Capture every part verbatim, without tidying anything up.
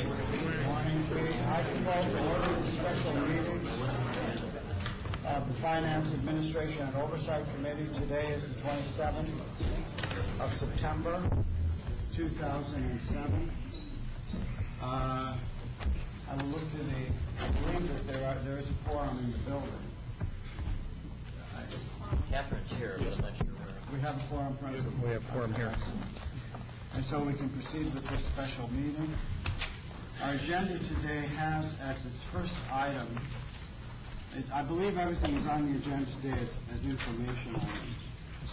morning. Good morning. I call to order the special meeting of the Finance Administration and Oversight Committee. Today is the twenty-seventh of September, two thousand seven. Uh, I will look to the, I believe that there are, there is a quorum in the building. Catherine's here, but I'm not sure where. We have a quorum present. We have quorum here. And so we can proceed with this special meeting. Our agenda today has as its first item, it, I believe everything is on the agenda today as, as information items.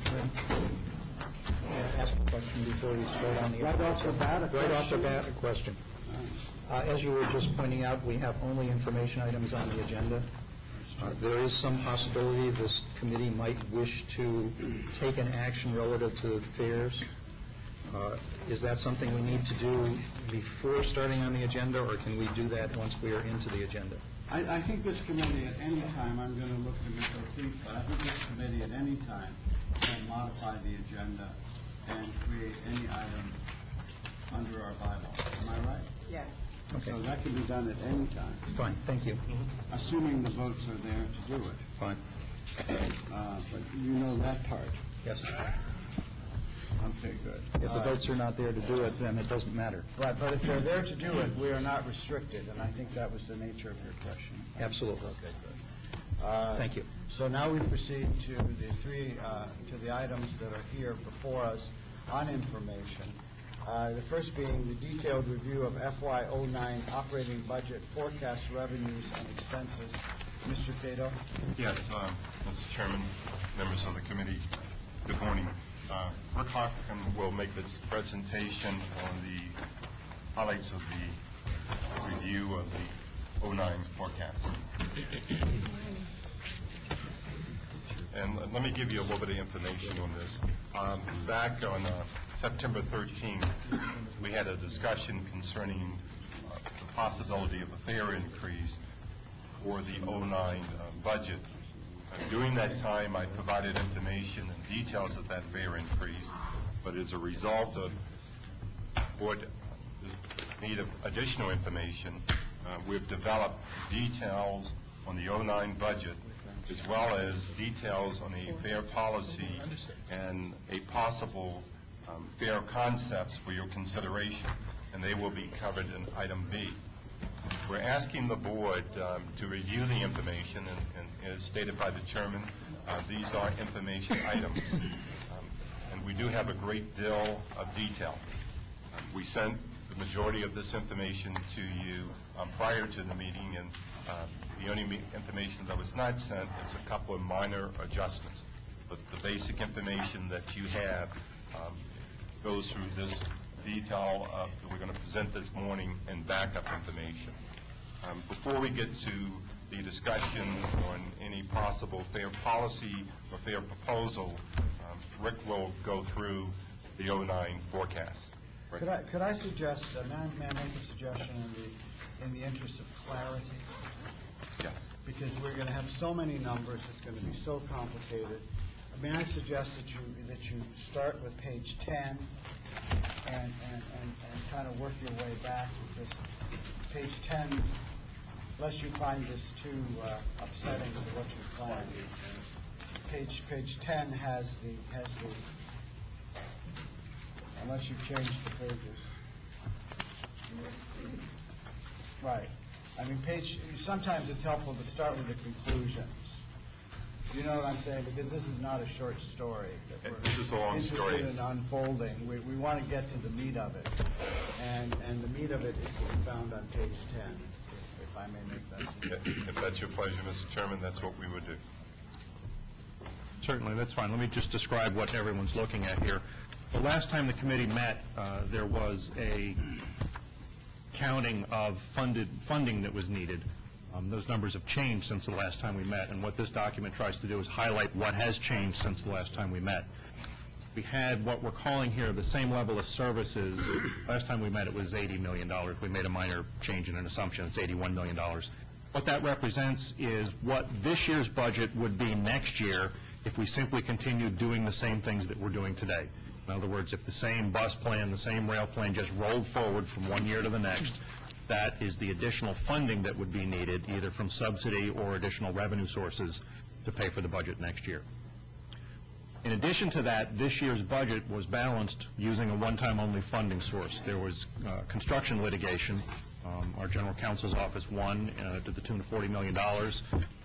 May I ask a question before we start on the... Right off the bat, a Right off the question? bat, a question. Uh, as you were just pointing out, we have only information items on the agenda. Uh, there is some possibility this committee might wish to take an action relative to fairs. Uh, is that something we need to do before starting on the agenda, or can we do that once we are into the agenda? I, I think this committee at any time, I'm going to look to Mister O'Keefe, but I think this committee at any time can modify the agenda and create any item under our bylaw. Am I right? Yes. Okay. So that can be done at any time, Fine, thank you. assuming the votes are there to do it. Fine. Uh, but you know that part. Yes. Okay, good. If the votes are not there to do it, then it doesn't matter. Right, but if they're there to do it, we are not restricted, and I think that was the nature of your question. Absolutely. Okay, good. Uh, Thank you. So now we proceed to the three, uh, to the items that are here before us on information. Uh, the first being the detailed review of F Y oh nine operating budget, forecast revenues and expenses. Mister Cato? Yes, uh, Mister Chairman, members of the committee, good morning. Uh, Rick Hoffman will make this presentation on the highlights of the review of the oh nine forecast. And let me give you a little bit of information on this. Um, back on uh, September thirteenth, we had a discussion concerning uh, the possibility of a fare increase for the oh nine uh, budget. Uh, during that time, I provided information and details of that fare increase, but as a result of board need of additional information, uh, we've developed details on the oh nine budget, as well as details on a fare policy and a possible um, fare concepts for your consideration, and they will be covered in item B. We're asking the board um, to review the information, and, and as stated by the chairman, uh, these are information items, um, and we do have a great deal of detail. Uh, we sent the majority of this information to you um, prior to the meeting, and uh, the only me- information that was not sent is a couple of minor adjustments. But the basic information that you have um, goes through this detail uh, that we're going to present this morning and backup information. Um, before we get to the discussion on any possible fare policy or fare proposal, um, Rick will go through the oh nine forecast. Rick. Could I, could I suggest, uh, may, I, may I make a suggestion in the, in the interest of clarity? Yes. Because we're going to have so many numbers, it's going to be so complicated. May I suggest that you that you start with page ten and and, and, and kind of work your way back, because page ten, unless you find this too uh, upsetting to what you find, page page ten has the has the unless you change the pages. Right. I mean, page. Sometimes it's helpful to start with the conclusions. You know what I'm saying? Because this is not a short story. That we're This is a long story. Interested in unfolding. We, we want to get to the meat of it, and and the meat of it is to be found on page ten. If, if I may make that suggestion. If that's your pleasure, Mister Chairman, that's what we would do. Certainly, that's fine. Let me just describe what everyone's looking at here. The last time the committee met, uh, there was a counting of funded funding that was needed. Um, those numbers have changed since the last time we met, and what this document tries to do is highlight what has changed since the last time we met. We had what we're calling here the same level of services. Last time we met, it was eighty million dollars. We made a minor change in an assumption. It's eighty-one million dollars. What that represents is what this year's budget would be next year if we simply continued doing the same things that we're doing today. In other words, if the same bus plan, the same rail plan just rolled forward from one year to the next, That is the additional funding that would be needed, either from subsidy or additional revenue sources, to pay for the budget next year. In addition to that, this year's budget was balanced using a one-time only funding source. There was uh, construction litigation. Um, our general counsel's office won uh, to the tune of forty million dollars.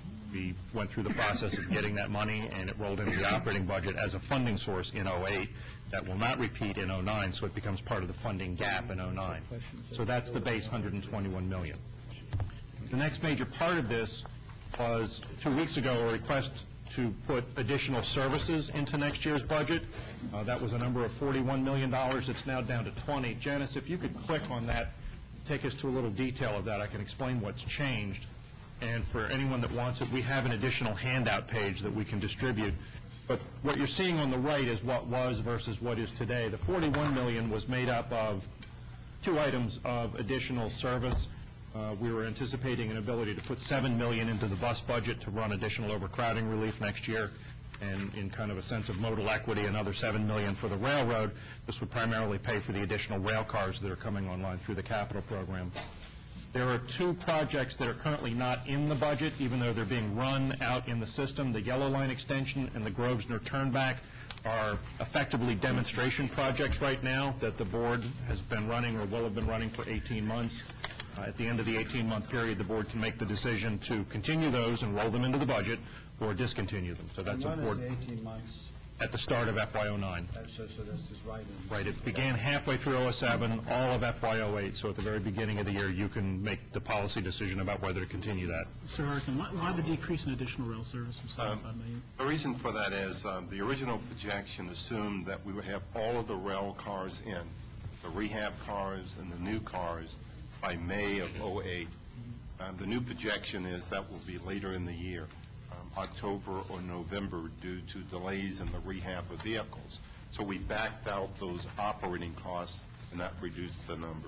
We went through the process of getting that money, and it rolled into the operating budget as a funding source in oh eight. That will not repeat in oh nine, so it becomes part of the funding gap in oh nine. So that's the base one hundred twenty-one million dollars. The next major part of this was, two weeks ago, a request to put additional services into next year's budget. Uh, that was a number of forty-one million dollars. It's now down to twenty. Janice, if you could click on that, take us to a little detail of that. I can explain what's changed. And for anyone that wants it, we have an additional handout page that we can distribute. But what you're seeing on the right is what was versus what is today. The forty-one million dollars was made up of two items of additional service. Uh, we were anticipating an ability to put seven million dollars into the bus budget to run additional overcrowding relief next year, and in kind of a sense of modal equity, another seven million dollars for the railroad. This would primarily pay for the additional rail cars that are coming online through the capital program. There are two projects that are currently not in the budget, even though they're being run out in the system. The Yellow Line extension and the Grosvenor turnback are effectively demonstration projects right now that the board has been running or will have been running for eighteen months. Uh, at the end of the eighteen-month period, the board can make the decision to continue those and roll them into the budget or discontinue them. So that's And when is important. the eighteen months? At the start of F Y oh nine. Uh, So, so this is right in... Right. It began halfway through oh seven, all of F Y oh eight. So at the very beginning of the year, you can make the policy decision about whether to continue that. Mister Harkin, why, why the decrease in additional rail service from seventy-five million? The reason for that is um, the original projection assumed that we would have all of the rail cars in, the rehab cars and the new cars, by May of oh eight. Um, the new projection is that will be later in the year, um, October or November, due to delays in the rehab of vehicles. So we backed out those operating costs, and that reduced the number.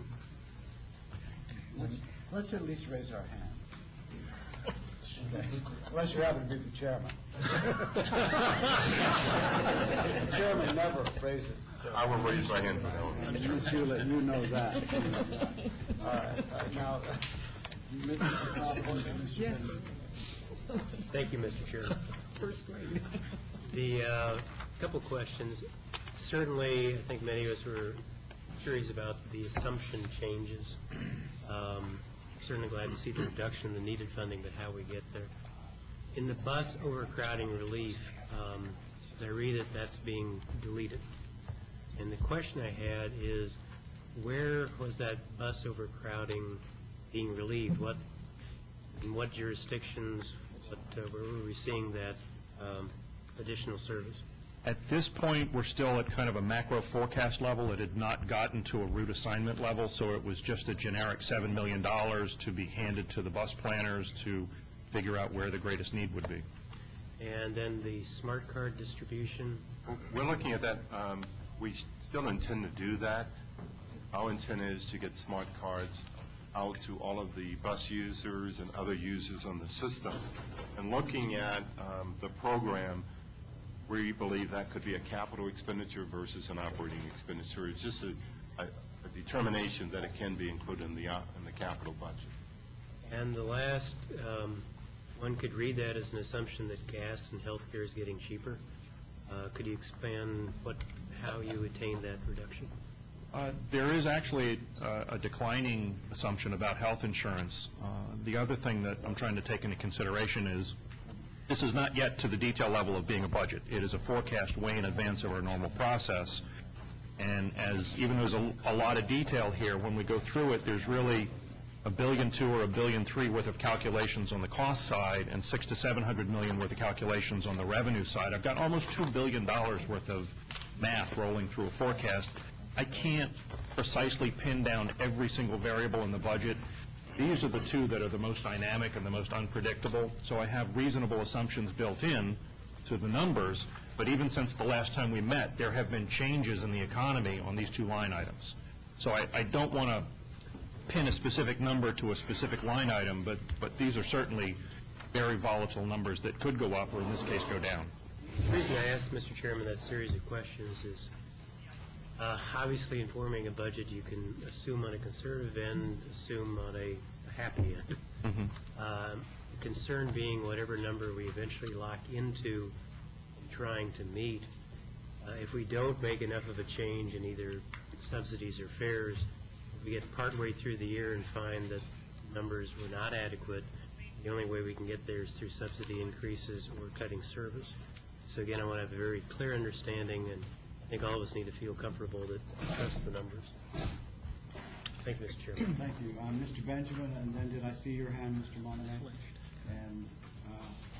Let's, let's at least raise our hands. Okay. Unless you happen to be the chairman. The chairman never raises. I will raise my hand for that one. You feel that, you know that. All right, all right, now, Mister Cobb, Yes. Thank you, Mister Chairman. First grade. The uh, couple questions. Certainly, I think many of us were curious about the assumption changes. Um, certainly glad to see the reduction in the needed funding, but how we get there. In the bus overcrowding relief, um, as I read it, that's being deleted. And the question I had is, where was that bus overcrowding being relieved? What, in what jurisdictions, what, uh, where were we seeing that um, additional service? At this point, we're still at kind of a macro forecast level. It had not gotten to a route assignment level, so it was just a generic seven million dollars to be handed to the bus planners to figure out where the greatest need would be. And then the smart card distribution? We're looking at that. Um, we still intend to do that. Our intent is to get smart cards out to all of the bus users and other users on the system. And looking at um, the program, we believe that could be a capital expenditure versus an operating expenditure. It's just a, a, a determination that it can be included in the, uh, in the capital budget. And the last, um, one could read that as an assumption that gas and health care is getting cheaper. Uh, could you expand what, how you attain that reduction? Uh, there is actually uh, a declining assumption about health insurance. Uh, the other thing that I'm trying to take into consideration is this is not yet to the detail level of being a budget. It is a forecast way in advance of our normal process. And as even though there's a, a lot of detail here, when we go through it, there's really a billion two or a billion three worth of calculations on the cost side and six to seven hundred million worth of calculations on the revenue side. I've got almost two billion dollars worth of math rolling through a forecast. I can't precisely pin down every single variable in the budget. These are the two that are the most dynamic and the most unpredictable, so I have reasonable assumptions built in to the numbers, but even since the last time we met, there have been changes in the economy on these two line items. So I, I don't want to pin a specific number to a specific line item, but, but these are certainly very volatile numbers that could go up or in this case go down. The reason I asked, Mister Chairman, that series of questions is Uh, Obviously, in forming a budget, you can assume on a conservative end, assume on a a happy end. Mhm. Um, The concern being whatever number we eventually lock into and trying to meet, uh, if we don't make enough of a change in either subsidies or fares, if we get partway through the year and find that numbers were not adequate, the only way we can get there is through subsidy increases or cutting service. So again, I want to have a very clear understanding, and I think all of us need to feel comfortable that we trust the numbers. Thank you, Mister Chairman. Thank you. Um, Mister Benjamin, and then did I see your hand, Mister Monahan? And, uh,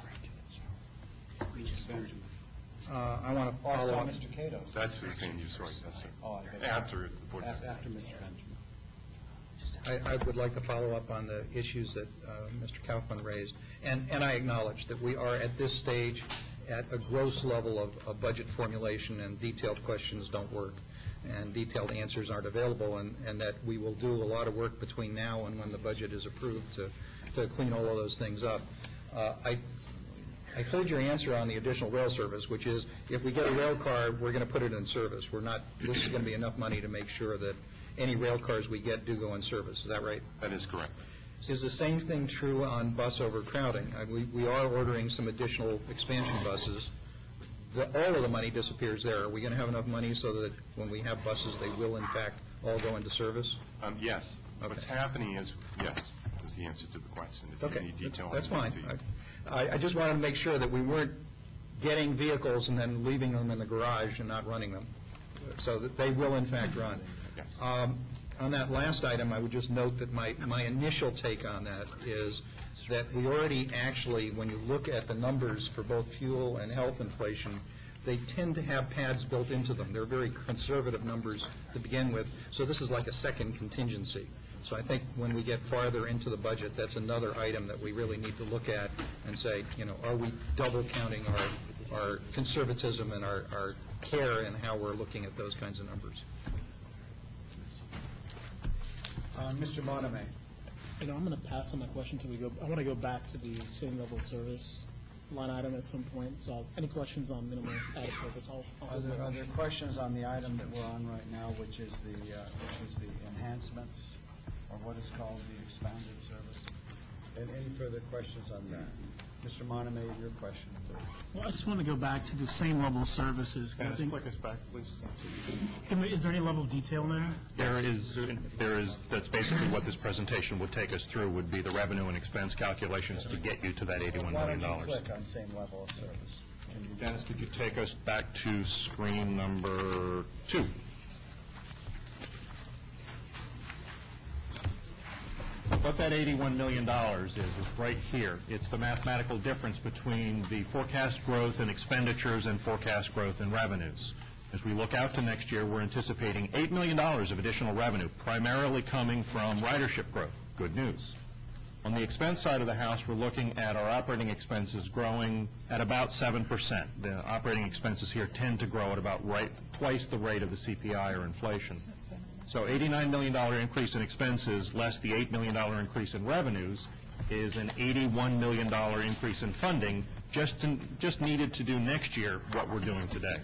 Mister Benjamin. Uh, I want to Oh, I follow saw up. Mister Cato. That's the same use, right, yes, sir. Oh, I beg your- After the board. After after Mister Benjamin. I, I would like to follow up on the issues that uh, Mister Kaufman raised. And, and I acknowledge that we are at this stage at a gross level of, of budget formulation, and detailed questions don't work, and detailed answers aren't available, and, and that we will do a lot of work between now and when the budget is approved to, to clean all of those things up. Uh, I, I heard your answer on the additional rail service, which is if we get a rail car, we're going to put it in service. We're not, this is going to be enough money to make sure that any rail cars we get do go in service. Is that right? That is correct. Is the same thing true on bus overcrowding? I- We, we are ordering some additional expansion buses. The, all of the money disappears there. Are we going to have enough money so that when we have buses, they will in fact all go into service? Um, Yes. Okay. What's happening is, yes, is the answer to the question. If you Okay, need detail, that's I can fine. give it to you. I, I just wanted to make sure that we weren't getting vehicles and then leaving them in the garage and not running them, so that they will in fact run. Yes. Um, On that last item, I would just note that my, my initial take on that is that we already actually, when you look at the numbers for both fuel and health inflation, they tend to have pads built into them. They're very conservative numbers to begin with, so this is like a second contingency. So I think when we get farther into the budget, that's another item that we really need to look at and say, you know, are we double counting our, our conservatism and our, our care in how we're looking at those kinds of numbers? Uh, Mister Monahan. You know, I'm going to pass on my question until we go, I want to go back to the same level service line item at some point. So any questions on minimum added service, I'll, I'll Are hold my there, are there motion. questions on the item that we're on right now, which is the, uh, which is the enhancements, or what is called the expanded service? And any further questions on that? Mister Monahan, your question, please. Well, I just want to go back to the same level of services. 'cause I Dennis, think- click us back, please. Can we- Is there any level of detail in there? There is, there is, that's basically what this presentation would take us through, would be the revenue and expense calculations to get you to that eighty-one million Why dollars. don't you click on same level of service? Can you do Dennis, that? could you take us back to screen number two? What that eighty-one million dollars is, is right here. It's the mathematical difference between the forecast growth in expenditures and forecast growth in revenues. As we look out to next year, we're anticipating eight million dollars of additional revenue, primarily coming from ridership growth. Good news. On the expense side of the house, we're looking at our operating expenses growing at about seven percent. The operating expenses here tend to grow at about right, twice the rate of the C P I or inflation. So eighty-nine million dollars increase in expenses, less the eight million dollars increase in revenues, is an eighty-one million dollars increase in funding, just, to, just needed to do next year what we're doing today.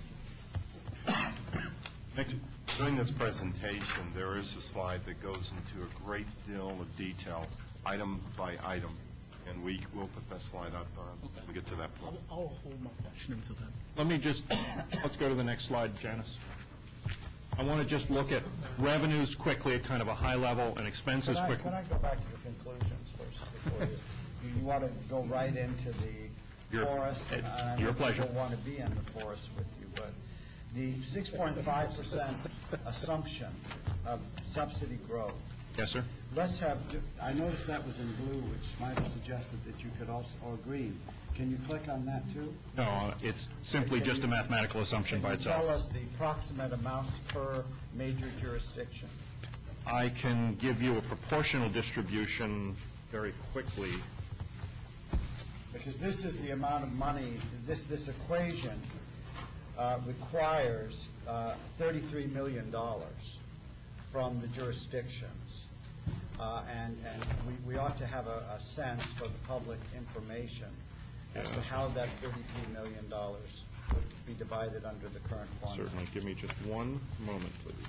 During this presentation, there is a slide that goes into a great deal of detail, item by item, and we will put that slide up uh, when we get to that point. I'll, I'll hold my question until then. Let me just, let's go to the next slide, Janice. I want to just look at revenues quickly at kind of a high level and expenses Can I, quickly. can I go back to the conclusions first before you, you- you want to go right into the Your- forest? and I know your pleasure. People want to be in the forest with you, but the six point five percent assumption of subsidy growth, Yes, sir? let's have, I noticed that was in blue, which might have suggested that you could also, or green. Can you click on that too? No, uh, it's simply Can just a you- mathematical assumption by Can you tell itself. us the approximate amounts per major jurisdiction? I can give you a proportional distribution very quickly. Because this is the amount of money, this, this equation uh, requires uh, thirty-three million dollars from the jurisdictions. Uh, And, and we, we ought to have a, a sense for the public information as to how that thirty-three million dollars would be divided under the current formula. Certainly. Give me just one moment, please.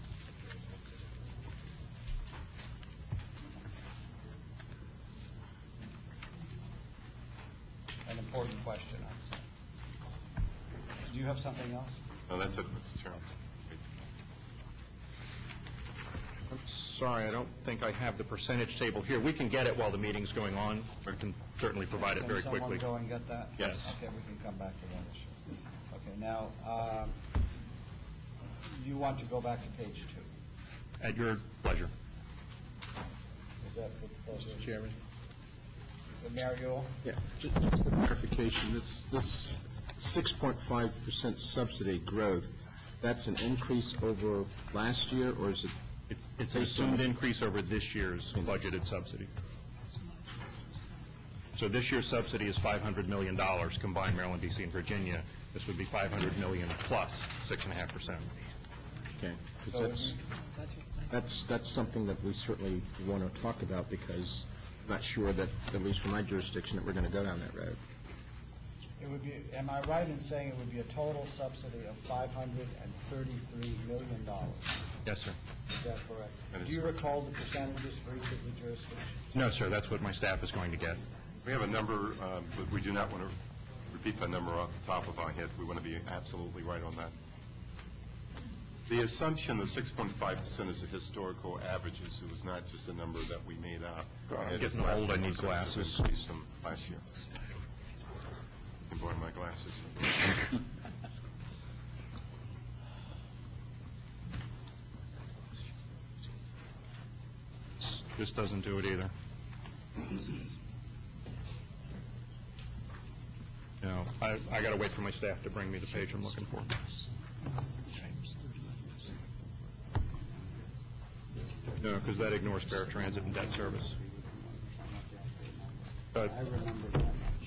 An important question, I'd say. Do you have something else? No, that's it, Mister Chairman. I'm sorry, I don't think I have the percentage table here. We can get it while the meeting's going on. We can certainly provide it very Can quickly. someone go and get that? Yes. Okay, we can come back to that issue. Okay, now, uh, you want to go back to page two. At your pleasure. Is that the pleasure? Mister Chairman? Mayor Ewell? Yes. Just for clarification, this, this six point five percent subsidy growth, that's an increase over last year, or is it? It's, it's an assumed increase over this year's budgeted subsidy. So this year's subsidy is five hundred million dollars combined Maryland, D C, and Virginia. This would be five hundred million dollars plus six point five percent. Okay. 'Cause So that's, that's, that's something that we certainly want to talk about, because I'm not sure that, at least from my jurisdiction, that we're going to go down that road. It would be, am I right in saying it would be a total subsidy of five hundred thirty-three million dollars? Yes, sir. Is that correct? That is Do you correct. recall the percentages for each of the jurisdictions? No, sir, that's what my staff is going to get. We have a number, uh, but we do not want to repeat that number off the top of our head. We want to be absolutely right on that. The assumption, the six point five percent is a historical averages. It was not just a number that we made up. I'm It is getting less old, I than need percentage of glasses. increase from last year. You can borrow my glasses. This doesn't do it either. No, I, I got to wait for my staff to bring me the page I'm looking for. No, because that ignores paratransit and debt service. But I remember that.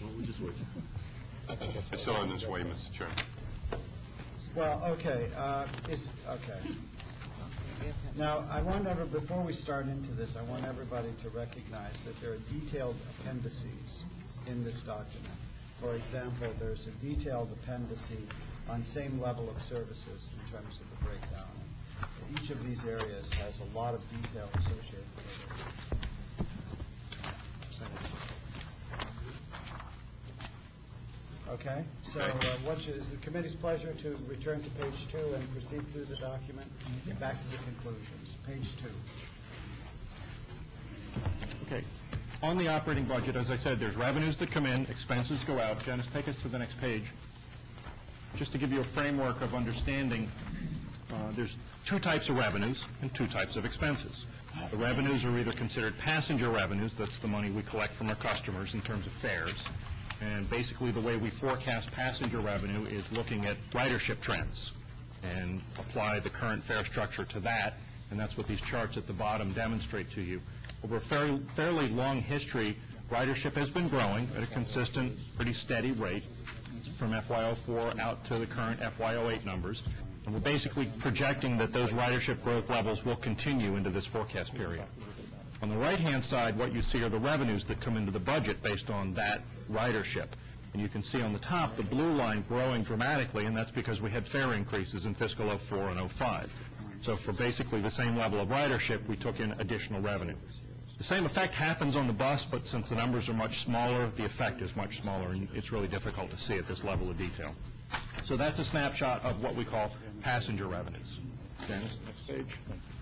It's still on its way, Mister Chairman. Well, okay, uh, is, okay. Now, I want ever, before we start into this, I want everybody to recognize that there are detailed appendices in this document. For example, there's a detailed appendix on same level of services in terms of the breakdown. Each of these areas has a lot of detail associated with it. Okay, so uh, what's your, is the committee's pleasure to return to page two and proceed through the document? Get back to the conclusions. Page two. Okay. On the operating budget, as I said, there's revenues that come in, expenses go out. Janice, take us to the next page. Just to give you a framework of understanding, uh, there's two types of revenues and two types of expenses. The revenues are either considered passenger revenues, that's the money we collect from our customers in terms of fares. And basically the way we forecast passenger revenue is looking at ridership trends and apply the current fare structure to that, and that's what these charts at the bottom demonstrate to you. Over a fairly, fairly long history, ridership has been growing at a consistent, pretty steady rate from F Y oh four out to the current F Y oh eight numbers. And we're basically projecting that those ridership growth levels will continue into this forecast period. On the right-hand side, what you see are the revenues that come into the budget based on that ridership. And you can see on the top the blue line growing dramatically, and that's because we had fare increases in fiscal oh four and oh five. So for basically the same level of ridership, we took in additional revenue. The same effect happens on the bus, but since the numbers are much smaller, the effect is much smaller, and it's really difficult to see at this level of detail. So that's a snapshot of what we call passenger revenues. Janice, next page.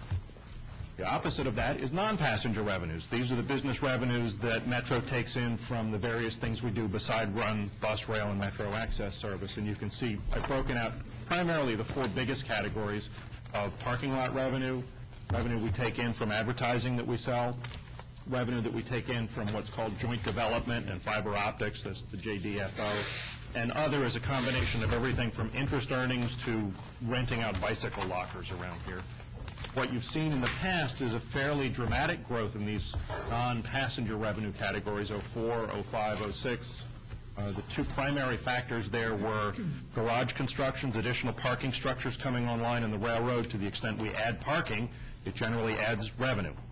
The opposite of that is non-passenger revenues. These are the business revenues that Metro takes in from the various things we do beside run bus, rail, and Metro access service. And you can see I've broken out primarily the four biggest categories of parking lot revenue, revenue we take in from advertising that we sell, revenue that we take in from what's called joint development and fiber optics, that's the J D F O, and other is a combination of everything from interest earnings to renting out bicycle lockers around here. What you've seen in the past is a fairly dramatic growth in these non-passenger revenue categories, oh four, oh five, oh six. Uh, the two primary factors there were garage constructions, additional parking structures coming online in the railroad. To the extent we add parking, it generally adds revenue.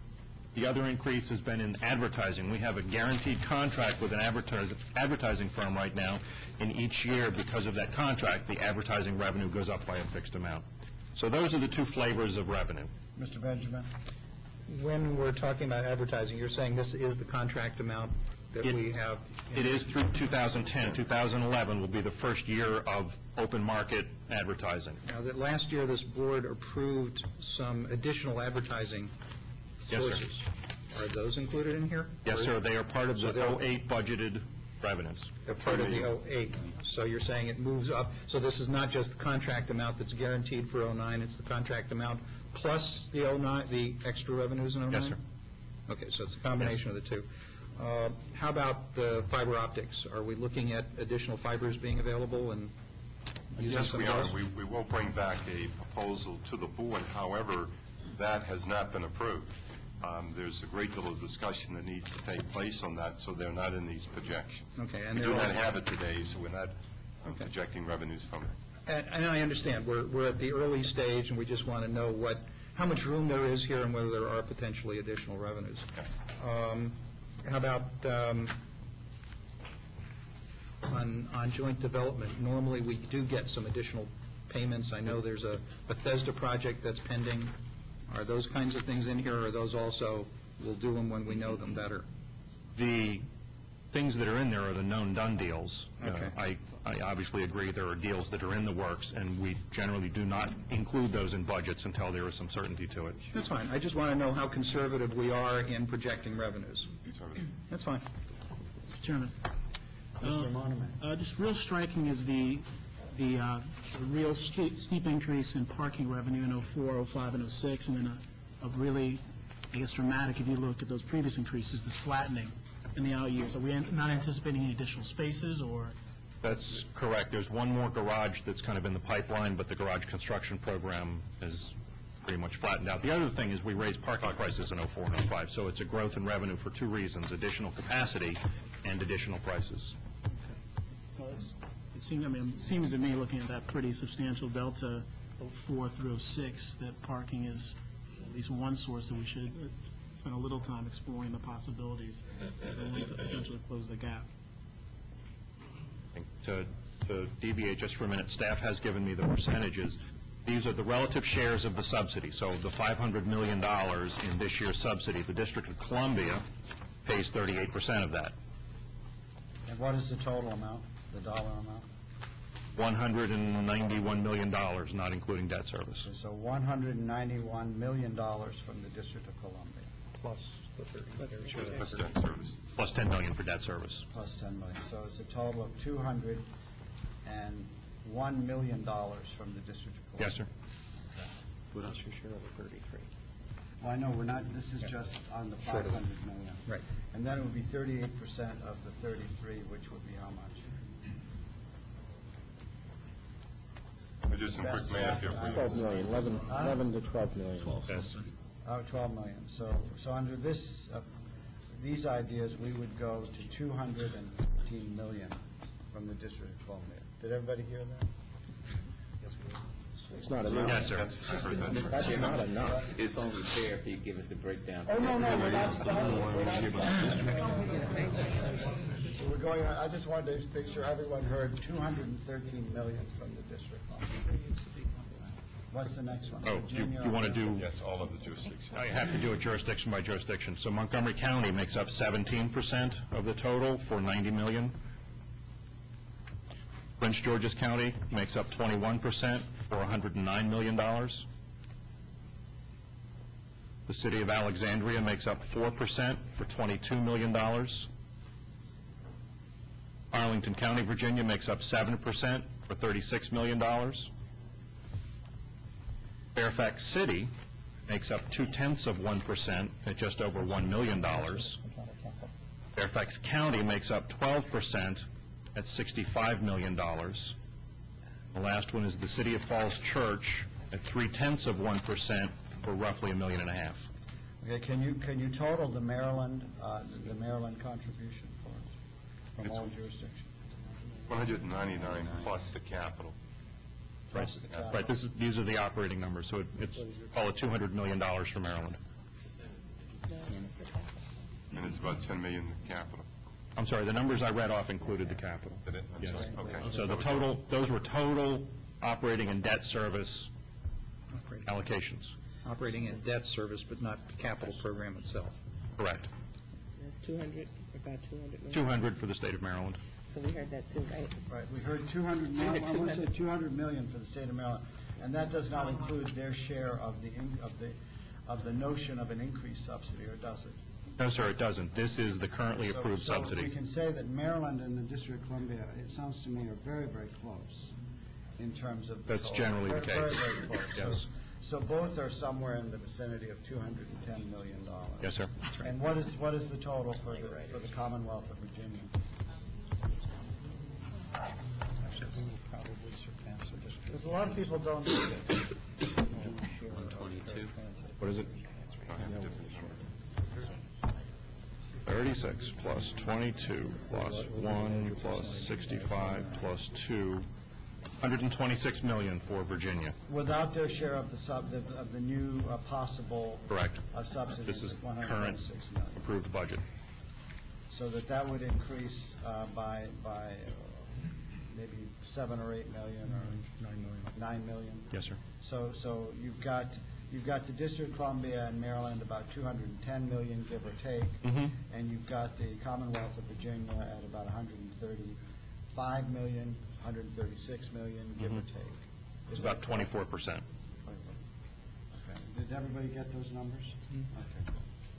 The other increase has been in advertising. We have a guaranteed contract with an advertis- advertising firm right now, and each year, because of that contract, the advertising revenue goes up by a fixed amount. So those are the two flavors of revenue. Mister Benjamin? When we're talking about advertising, you're saying this is the contract amount that It- we have? It is through two thousand ten. two thousand eleven will be the first year of open market advertising. Now, that last year, this board approved some additional advertising Yes, sir. sources. Are those included in here? Yes, Or- sir, they are part of So the they're- oh eight budgeted revenues. They're part of the oh eight, so you're saying it moves up. So this is not just the contract amount that's guaranteed for oh nine, it's the contract amount plus the oh nine, the extra revenues in oh nine? Yes, sir. Okay, so it's a combination of the two. Uh, How about the fiber optics? Are we looking at additional fibers being available and using Yes, some we of are. those? We we will bring back a proposal to the board. However, that has not been approved. Um, There's a great deal of discussion that needs to take place on that, so they're not in these projections. Okay, and We do they're not all- have it today, so we're not uh, Okay. projecting revenues from it. And and I understand, we're we're at the early stage, and we just want to know what, how much room there is here and whether there are potentially additional revenues. Yes. Um, How about um, on on joint development? Normally, we do get some additional payments. I know there's a Bethesda project that's pending. Are those kinds of things in here, or are those also, we'll do them when we know them better? The things that are in there are the known done deals. Uh, Okay. I I obviously agree there are deals that are in the works, and we generally do not include those in budgets until there is some certainty to it. That's fine. I just want to know how conservative we are in projecting revenues. Sorry. That's fine. Mister Chairman. Mister Uh, Monoman? Uh, Just real striking is the, the uh, the real ste- steep increase in parking revenue in oh four, oh five, and oh six, and then a, a really, I guess, dramatic, if you look at those previous increases, this flattening in the out years. Are we an- not anticipating any additional spaces, or? That's correct. There's one more garage that's kind of in the pipeline, but the garage construction program is pretty much flattened out. The other thing is we raised parking prices in oh four and oh five, so it's a growth in revenue for two reasons, additional capacity and additional prices. Well, it's, it seems, I mean, it seems to me, looking at that pretty substantial delta, oh four through oh six, that parking is at least one source that we should uh, spend a little time exploring the possibilities as a way to potentially close the gap. To to deviate just for a minute, staff has given me the percentages. These are the relative shares of the subsidy. So the five hundred million dollars in this year's subsidy, the District of Columbia pays thirty-eight percent of that, And what is the total amount, the dollar amount? one hundred ninety-one million dollars, not including debt service. Okay, So one hundred ninety-one million dollars from the District of Columbia, Plus the thirty. Plus debt service. Plus ten million dollars for debt service. plus ten million. So it's a total of two hundred one million dollars from the District of Columbia. Yes, sir. What else your share of the thirty-three? Well, I know, we're not, this is just on the Sort five of. hundred million. Right. And then it would be thirty-eight percent of the thirty-three, which would be how much? Let me do some quick math here for you. twelve million, eleven, Huh? eleven to twelve million. Yes. Oh, twelve million. So, so under this, uh, these ideas, we would go to two hundred fifteen million from the District of Columbia. Did everybody hear that? It's not enough. Yes, sir. That's, I heard that. That's not enough. It's only fair if you give us the breakdown. Oh, no, no, we're not stopping. We're not stopping. So we're going, I just wanted to make sure everyone heard two hundred thirteen million from the district. What's the next one? Oh, you, Virginia? you want to do, Yes, all of the jurisdictions. I have to do it jurisdiction by jurisdiction. So Montgomery County makes up seventeen percent of the total for ninety million dollars. Prince George's County makes up twenty-one percent for one hundred nine million dollars. The city of Alexandria makes up four percent for twenty-two million dollars. Arlington County, Virginia makes up seven percent for thirty-six million dollars. Fairfax City makes up two-tenths of one percent at just over one million dollars. Fairfax County makes up twelve percent at sixty-five million dollars. The last one is the City of Falls Church at three-tenths of one percent for roughly a million and a half. Okay, can you, can you total the Maryland, uh, the Maryland contribution for us, from It's- all jurisdictions? one hundred ninety-nine plus the capital. Plus the capital. Right, this is, these are the operating numbers, so it- it's, call it two hundred million dollars for Maryland. And it's about ten million in capital. I'm sorry, the numbers I read off included the capital. Did it? I'm Yes. sorry. Okay. So the total, those were total operating and debt service Operating- allocations. Operating and debt service, but not the capital program itself. Correct. That's two hundred, about two hundred million. two hundred for the state of Maryland. So we heard that too, right? Right, we heard two hundred million, I want to say two hundred million for the state of Maryland, and that does not include their share of the, in- of the, of the notion of an increased subsidy, or does it? No, sir, it doesn't. This is the currently So- approved So subsidy. we can say that Maryland and the District of Columbia, it sounds to me, are very, very close in terms of. the That's total. generally the Very, case. Very, very close. So- Yes. So both are somewhere in the vicinity of two hundred ten million dollars. Yes, sir. And what is, what is the total for the, for the Commonwealth of Virginia? Because a lot of people don't know this. twenty-two. What is it? I have a different number. thirty-six plus twenty-two plus one plus sixty-five plus two, one hundred twenty-six million for Virginia. Without their share of the sub, the- of the new uh, possible. Correct. uh, subsidies This is of one hundred current twenty-six million. approved budget. So that that would increase uh, by, by uh, maybe seven or eight million or. Nine million. Nine million. Yes, sir. So, so you've got, you've got the District of Columbia and Maryland about two hundred ten million, give or take. Mm-hmm. And you've got the Commonwealth of Virginia at about one hundred thirty-five million, one hundred thirty-six million, give or Mhm. take. It's Is that about twenty-four percent. Okay. Did everybody get those numbers? Okay.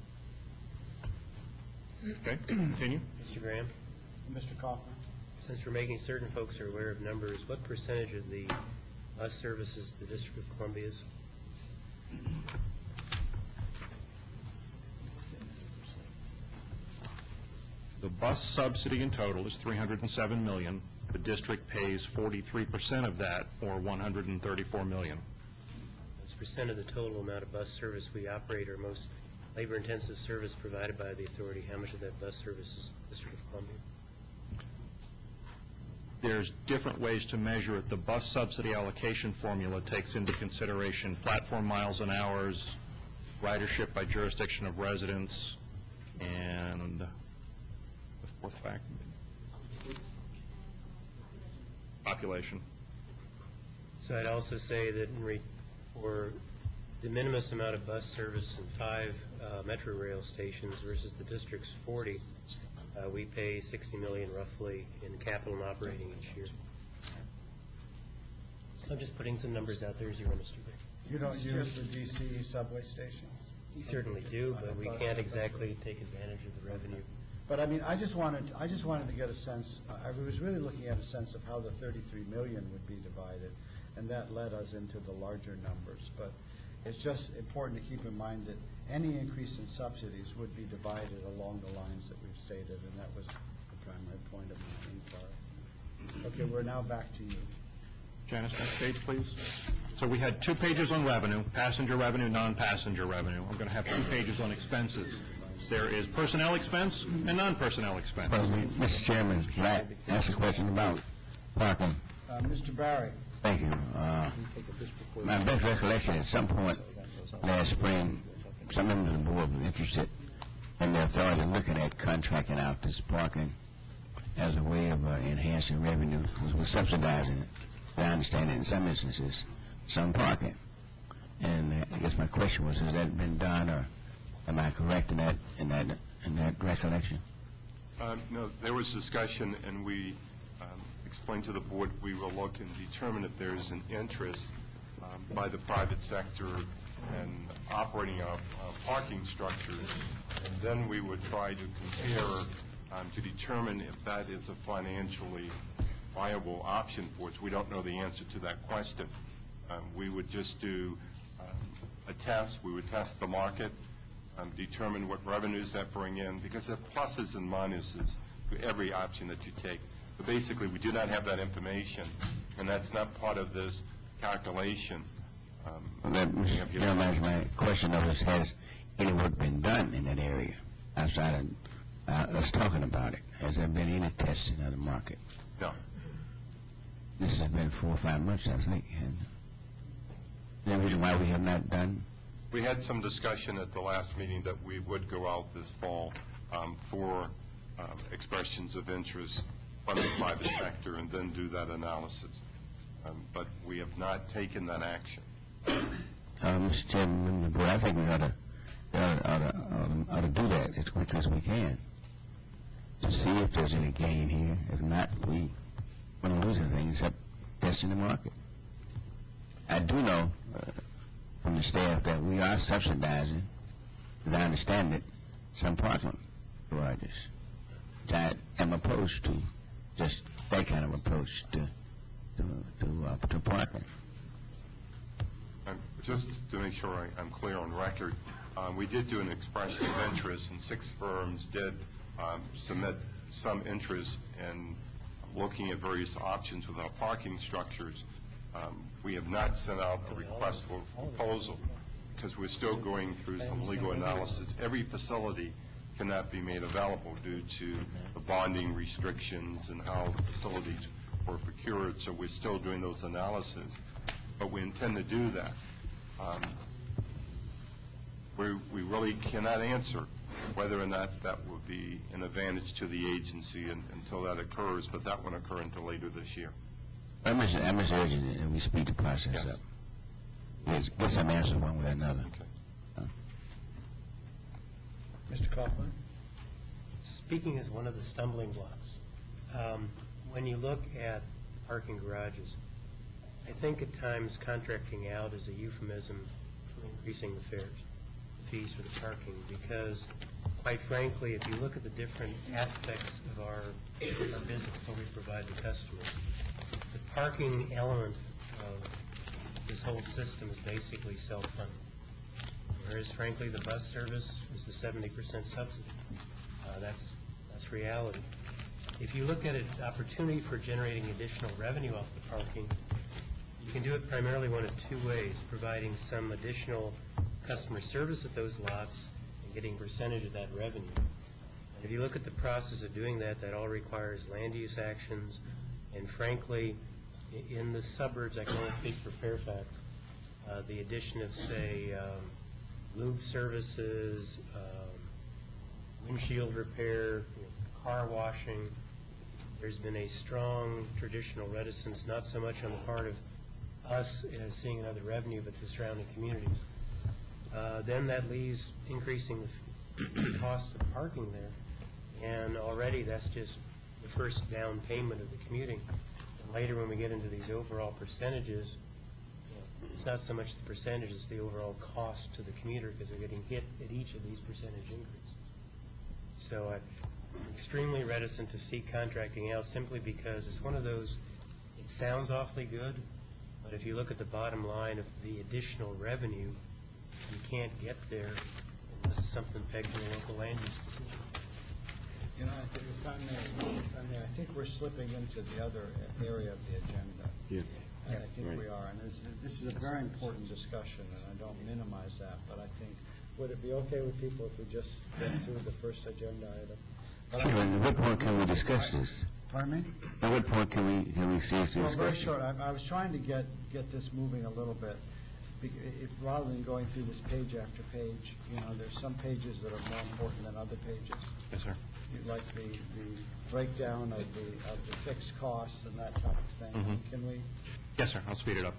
Okay, continue. Mister Graham, Mister Kaufman? since we're making certain folks are aware of numbers, what percentage of the bus services the District of Columbia's? The bus subsidy in total is three hundred seven million dollars. The district pays forty-three percent of that, or one hundred thirty-four million dollars. As percent of the total amount of bus service we operate or most labor-intensive service provided by the authority, how much of that bus service is the District of Columbia? There's different ways to measure it. The bus subsidy allocation formula takes into consideration platform miles and hours, ridership by jurisdiction of residents, and the fourth factor, population. So I'd also say that in re- for de minimis amount of bus service in five uh, Metro Rail stations versus the district's forty, uh, we pay sixty million dollars roughly in capital and operating each year. So I'm just putting some numbers out there as you understand. You don't use the D C subway stations? We certainly do, but we can't exactly take advantage of the revenue. But I mean, I just wanted, I just wanted to get a sense, I was really looking at a sense of how the thirty-three million would be divided, and that led us into the larger numbers. But it's just important to keep in mind that any increase in subsidies would be divided along the lines that we've stated, and that was the primary point of my inquiry. Okay, we're now back to you. Janice, next page, please. So we had two pages on revenue, passenger revenue, non-passenger revenue. I'm going to have two pages on expenses. There is personnel expense and non-personnel expense. Well, Mister Chairman, can I ask a question about parking? Uh, Mister Barry? Thank you. Uh, My best recollection, at some point last spring, some members of the board were interested in the authority looking at contracting out this parking as a way of uh, enhancing revenue, because we're subsidizing it. I understand it in some instances, some parking. And uh, I guess my question was, has that been done, or am I correct in that, in that, in that recollection? Um, No, there was discussion, and we um, explained to the board we will look and determine if there's an interest um, by the private sector in operating a, a parking structures, and then we would try to compare um, to determine if that is a financially viable option for us. We don't know the answer to that question. Um, we would just do um, a test. We would test the market, um, determine what revenues that bring in, because there are pluses and minuses to every option that you take. But basically, we do not have that information, and that's not part of this calculation. Um, Well, that, we have here. Chairman, my question of us, has any work been done in that area outside of uh, us talking about it? Has there been any testing of the market? No. This has been four or five months, I think. And is there a reason why we have not done We had some discussion at the last meeting that we would go out this fall um, for um, expressions of interest from the private sector and then do that analysis. Um, But we have not taken that action. Uh, Mister Chairman, boy, I think we ought to, ought to, ought to, ought to, ought to do that as quick as we can to see if there's any gain here. If not, we won't lose anything except testing the market. I do know uh, from the staff that we are subsidizing, as I understand it, some parking garages. I am opposed to just that kind of approach to to to, uh, to parking. Um, Just to make sure I- I'm clear on record, um, we did do an expression of interest, and six firms did um, submit some interest in looking at various options with our parking structures. Um, We have not sent out a request for proposal because we're still going through some legal analysis. Every facility cannot be made available due to the bonding restrictions and how the facilities were procured, so we're still doing those analyses. But we intend to do that. Um, we, we really cannot answer whether or not that would be an advantage to the agency in, until that occurs, but that won't occur until later this year. I'm just, I'm just urging that we speed the process Yes. up. Yes, get some answers one way or another. Okay. Mister Kaufman? Speaking as one of the stumbling blocks, um, when you look at parking garages, I think at times contracting out is a euphemism for increasing the fares, the fees for the parking, because quite frankly, if you look at the different aspects of our, our business, what we provide the customers, the parking element of this whole system is basically self-funded, whereas frankly, the bus service is the seventy percent subsidy. Uh, that's, that's reality. If you look at an opportunity for generating additional revenue off the parking, you can do it primarily one of two ways, providing some additional customer service at those lots and getting a percentage of that revenue. And if you look at the process of doing that, that all requires land use actions, and frankly, i- in the suburbs, I can only speak for Fairfax, uh, the addition of, say, um, lube services, um, windshield repair, you know, car washing. There's been a strong traditional reticence, not so much on the part of us as seeing another revenue, but the surrounding communities. Uh, then that leaves increasing the f- cost of parking there, and already that's just the first down payment of the commuting. And later, when we get into these overall percentages, you know, it's not so much the percentage, it's the overall cost to the commuter because they're getting hit at each of these percentage increases. So I'm extremely reticent to see contracting out simply because it's one of those, it sounds awfully good, but if you look at the bottom line of the additional revenue, you can't get there unless it's something pegged to a local land use decision. You know, I think if I may, if I may, I think we're slipping into the other area of the agenda. Yeah. I I think Right. we are, and this, this is a very important discussion, and I don't minimize that, but I think, would it be okay with people if we just get through the first agenda item? But I- At what point can we discuss this? Pardon me? At what point can we, can we seriously Well, discuss very it? short, I, I was trying to get, get this moving a little bit. Be- If, rather than going through this page after page, you know, there's some pages that are more important than other pages. Yes, sir. Like the, the breakdown of the, of the fixed costs and that type of thing. Mhm. Can we? Yes, sir, I'll speed it up.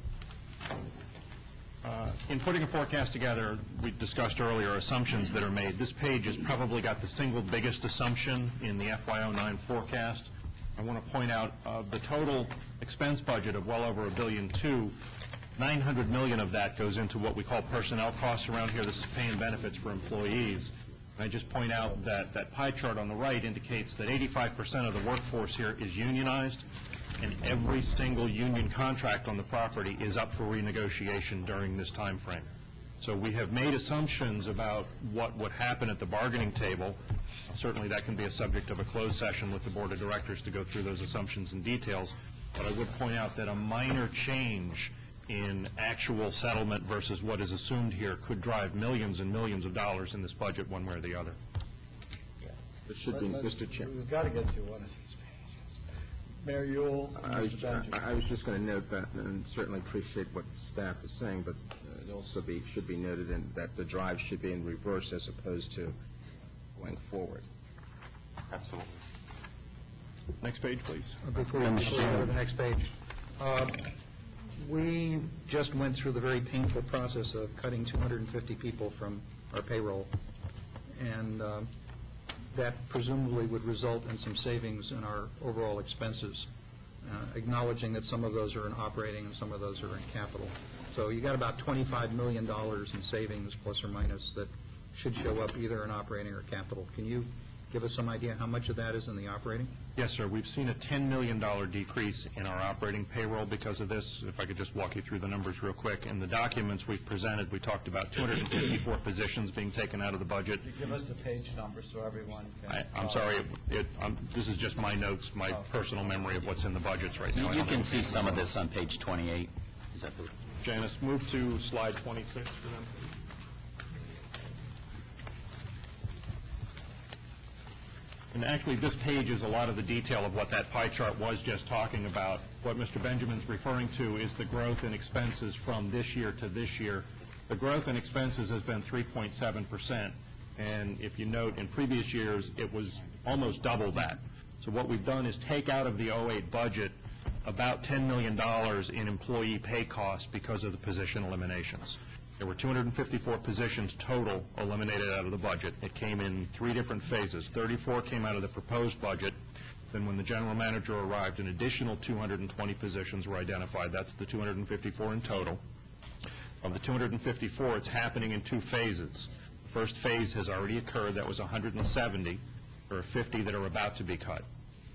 Uh, In putting a forecast together, we discussed earlier assumptions that are made. This page has probably got the single biggest assumption in the F Y oh nine forecast. I want to point out of the total expense budget of well over a billion two, nine hundred million of that goes into what we call personnel costs around here. This is pay and benefits for employees. And I just point out that that pie chart on the right indicates that eighty-five percent of the workforce here is unionized, and every single union contract on the property is up for renegotiation during this time frame. So we have made assumptions about what would happen at the bargaining table. Certainly that can be a subject of a closed session with the Board of Directors to go through those assumptions and details. But I would point out that a minor change in actual settlement versus what is assumed here could drive millions and millions of dollars in this budget one way or the other. It should be, Let- let's- Mister Chair. We've got to get through one of these pages. Mayor Yule, I was, Mister Benjamin. I I was just going to note that, and certainly appreciate what the staff is saying, but uh, it also be, should be noted in, that the drive should be in reverse as opposed to going forward. Absolutely. Next page, please. Before you before you go to the next page, uh, we just went through the very painful process of cutting two hundred fifty people from our payroll, and uh, that presumably would result in some savings in our overall expenses, uh, acknowledging that some of those are in operating and some of those are in capital. So you got about twenty-five million dollars in savings, plus or minus, that should show up either in operating or capital. Can you give us some idea how much of that is in the operating? Yes, sir. We've seen a ten million dollars decrease in our operating payroll because of this. If I could just walk you through the numbers real quick. In the documents we've presented, we talked about two hundred fifty-four positions being taken out of the budget. Could you give us the page number so everyone can... I, I'm sorry, it, it, um, this is just my notes, my personal memory of what's in the budgets right now. I You don't can have see page some of number. this on page twenty-eight. Is that the... Janice, move to slide twenty-six for them, please. And actually, this page is a lot of the detail of what that pie chart was just talking about. What Mister Benjamin's referring to is the growth in expenses from this year to this year. The growth in expenses has been three point seven percent, and if you note, in previous years, it was almost double that. So what we've done is take out of the oh eight budget about ten million dollars in employee pay costs because of the position eliminations. There were two hundred fifty-four positions total eliminated out of the budget. It came in three different phases. thirty-four came out of the proposed budget. Then when the general manager arrived, an additional two hundred twenty positions were identified. That's the two hundred fifty-four in total. Of the two hundred fifty-four, it's happening in two phases. The first phase has already occurred. That was one hundred seventy. There are fifty that are about to be cut.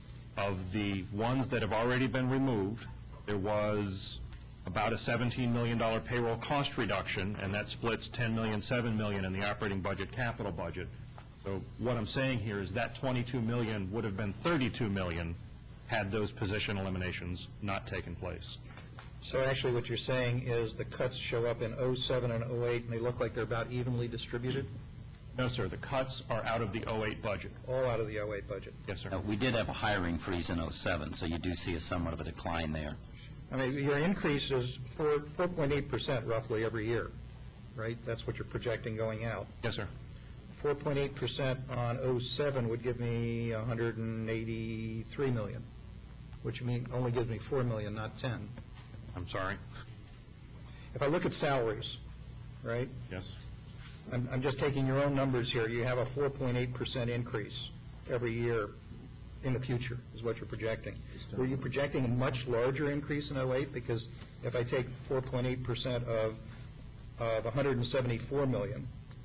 Of the ones that have already been removed, there was about a seventeen million dollars payroll cost reduction, and that splits ten million dollars, seven million dollars in the operating budget, capital budget. So what I'm saying here is that twenty-two million dollars would have been thirty-two million dollars had those position eliminations not taken place. So actually what you're saying is the cuts show up in oh seven and oh eight, and they look like they're about evenly distributed? No, sir. The cuts are out of the oh eight budget. All out of the oh eight budget? Yes, sir. Uh, We did have a hiring freeze in oh seven, so you do see a somewhat of a decline there. I mean, your increase is four, 4.8 percent roughly every year, right? That's what you're projecting going out. Yes, sir. four point eight percent on oh seven would give me one hundred eighty-three million, which mean, only gives me four million, not ten. I'm sorry. If I look at salaries, right? Yes. I'm, I'm just taking your own numbers here. You have a four point eight percent increase every year in the future, is what you're projecting. Were you projecting a much larger increase in oh eight? Because if I take four point eight percent of, of one hundred seventy-four million,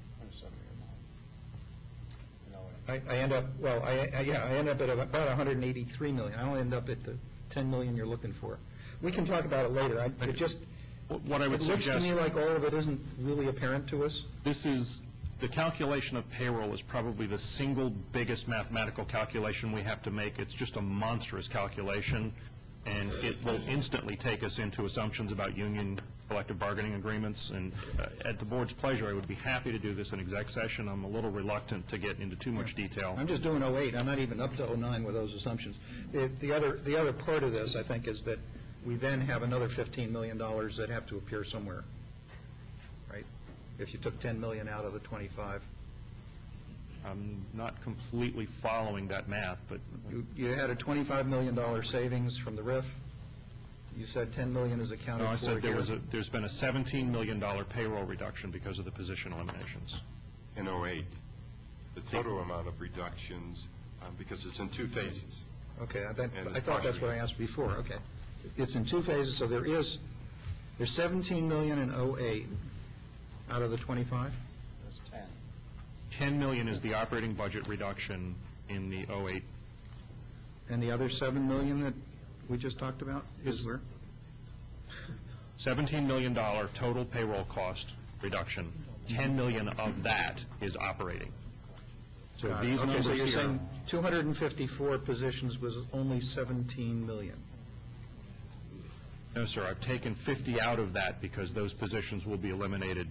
I, I end up, well, I, I, yeah, I end up at about one hundred eighty-three million. I don't end up at the ten million you're looking for. We can talk about it later. I, it just, What I would it looks to suggest, me like all of it isn't really apparent to us. this is, the calculation of payroll is probably the single biggest mathematical calculation we have to make. It's just a monstrous calculation, and it will instantly take us into assumptions about union collective bargaining agreements. And uh, at the board's pleasure, I would be happy to do this in exec session. I'm a little reluctant to get into too much detail. I'm just doing oh eight. I'm not even up to oh nine with those assumptions. The, the other, the other part of this, I think, is that we then have another fifteen million dollars that have to appear somewhere, right? If you took ten million dollars out of the twenty-five. I'm not completely following that math, but You, you had a twenty-five million dollars savings from the R I F. You said ten million dollars is accounted no, I for said there here. was a, there's been a seventeen million dollars payroll reduction because of the position eliminations. In oh eight, the total amount of reductions, um, because it's in two phases. Okay, I, that, And it's I thought that's partial. what I asked before. Okay. It's in two phases, so there is, there's seventeen million dollars in oh eight out of the twenty-five? There's ten. ten million dollars is the operating budget reduction in the oh eight. And the other seven million dollars that we just talked about is Is- where? seventeen million dollars total payroll cost reduction. ten million dollars of that is operating. So Got it. these Okay, numbers so you're here, saying two hundred fifty-four positions was only seventeen million. no, sir, I've taken fifty out of that because those positions will be eliminated.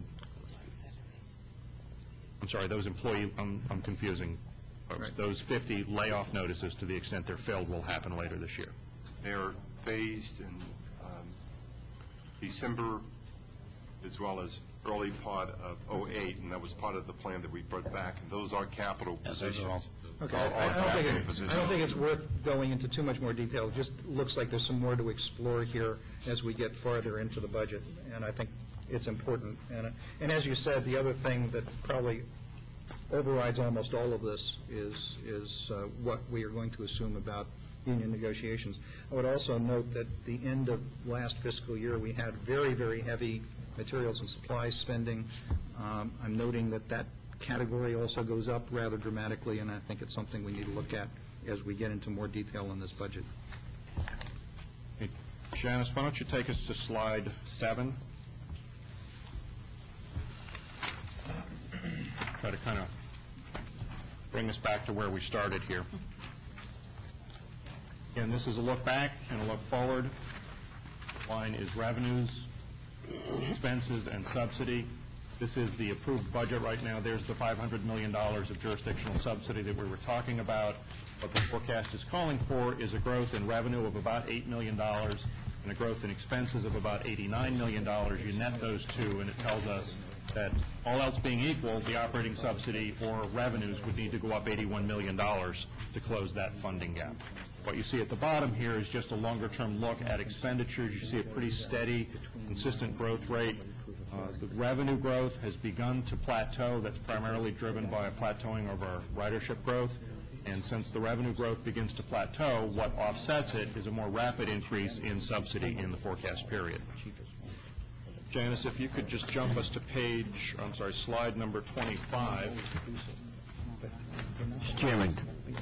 I'm sorry, those employee, I'm, I'm confusing folks. Right. Those fifty layoff notices, to the extent they're filled, will happen later this year. They are phased in um, December as well as early part of oh eight, and that was part of the plan that we brought back. And those are capital positions. Okay, All- all I I don't think, capital it- positions. I don't think it's worth going into too much more detail. It just looks like there's some more to explore here as we get farther into the budget, and I think it's important. And, uh, and as you said, the other thing that probably overrides almost all of this is, is uh, what we are going to assume about union negotiations. I would also note that the end of last fiscal year, we had very, very heavy materials and supplies spending. Um, I'm noting that that category also goes up rather dramatically, and I think it's something we need to look at as we get into more detail in this budget. Hey, Janice, why don't you take us to slide seven? Try to kind of bring us back to where we started here. Again, this is a look back and a look forward. Line is revenues, expenses, and subsidy. This is the approved budget right now. There's the five hundred million dollars of jurisdictional subsidy that we were talking about. What the forecast is calling for is a growth in revenue of about eight million dollars and a growth in expenses of about eighty-nine million dollars. You net those two, and it tells us that all else being equal, the operating subsidy or revenues would need to go up eighty-one million dollars to close that funding gap. What you see at the bottom here is just a longer-term look at expenditures. You see a pretty steady, consistent growth rate. Uh, the revenue growth has begun to plateau. That's primarily driven by a plateauing of our ridership growth. And since the revenue growth begins to plateau, what offsets it is a more rapid increase in subsidy in the forecast period. Janice, if you could just jump us to page, I'm sorry, slide number twenty-five. Mister Chairman,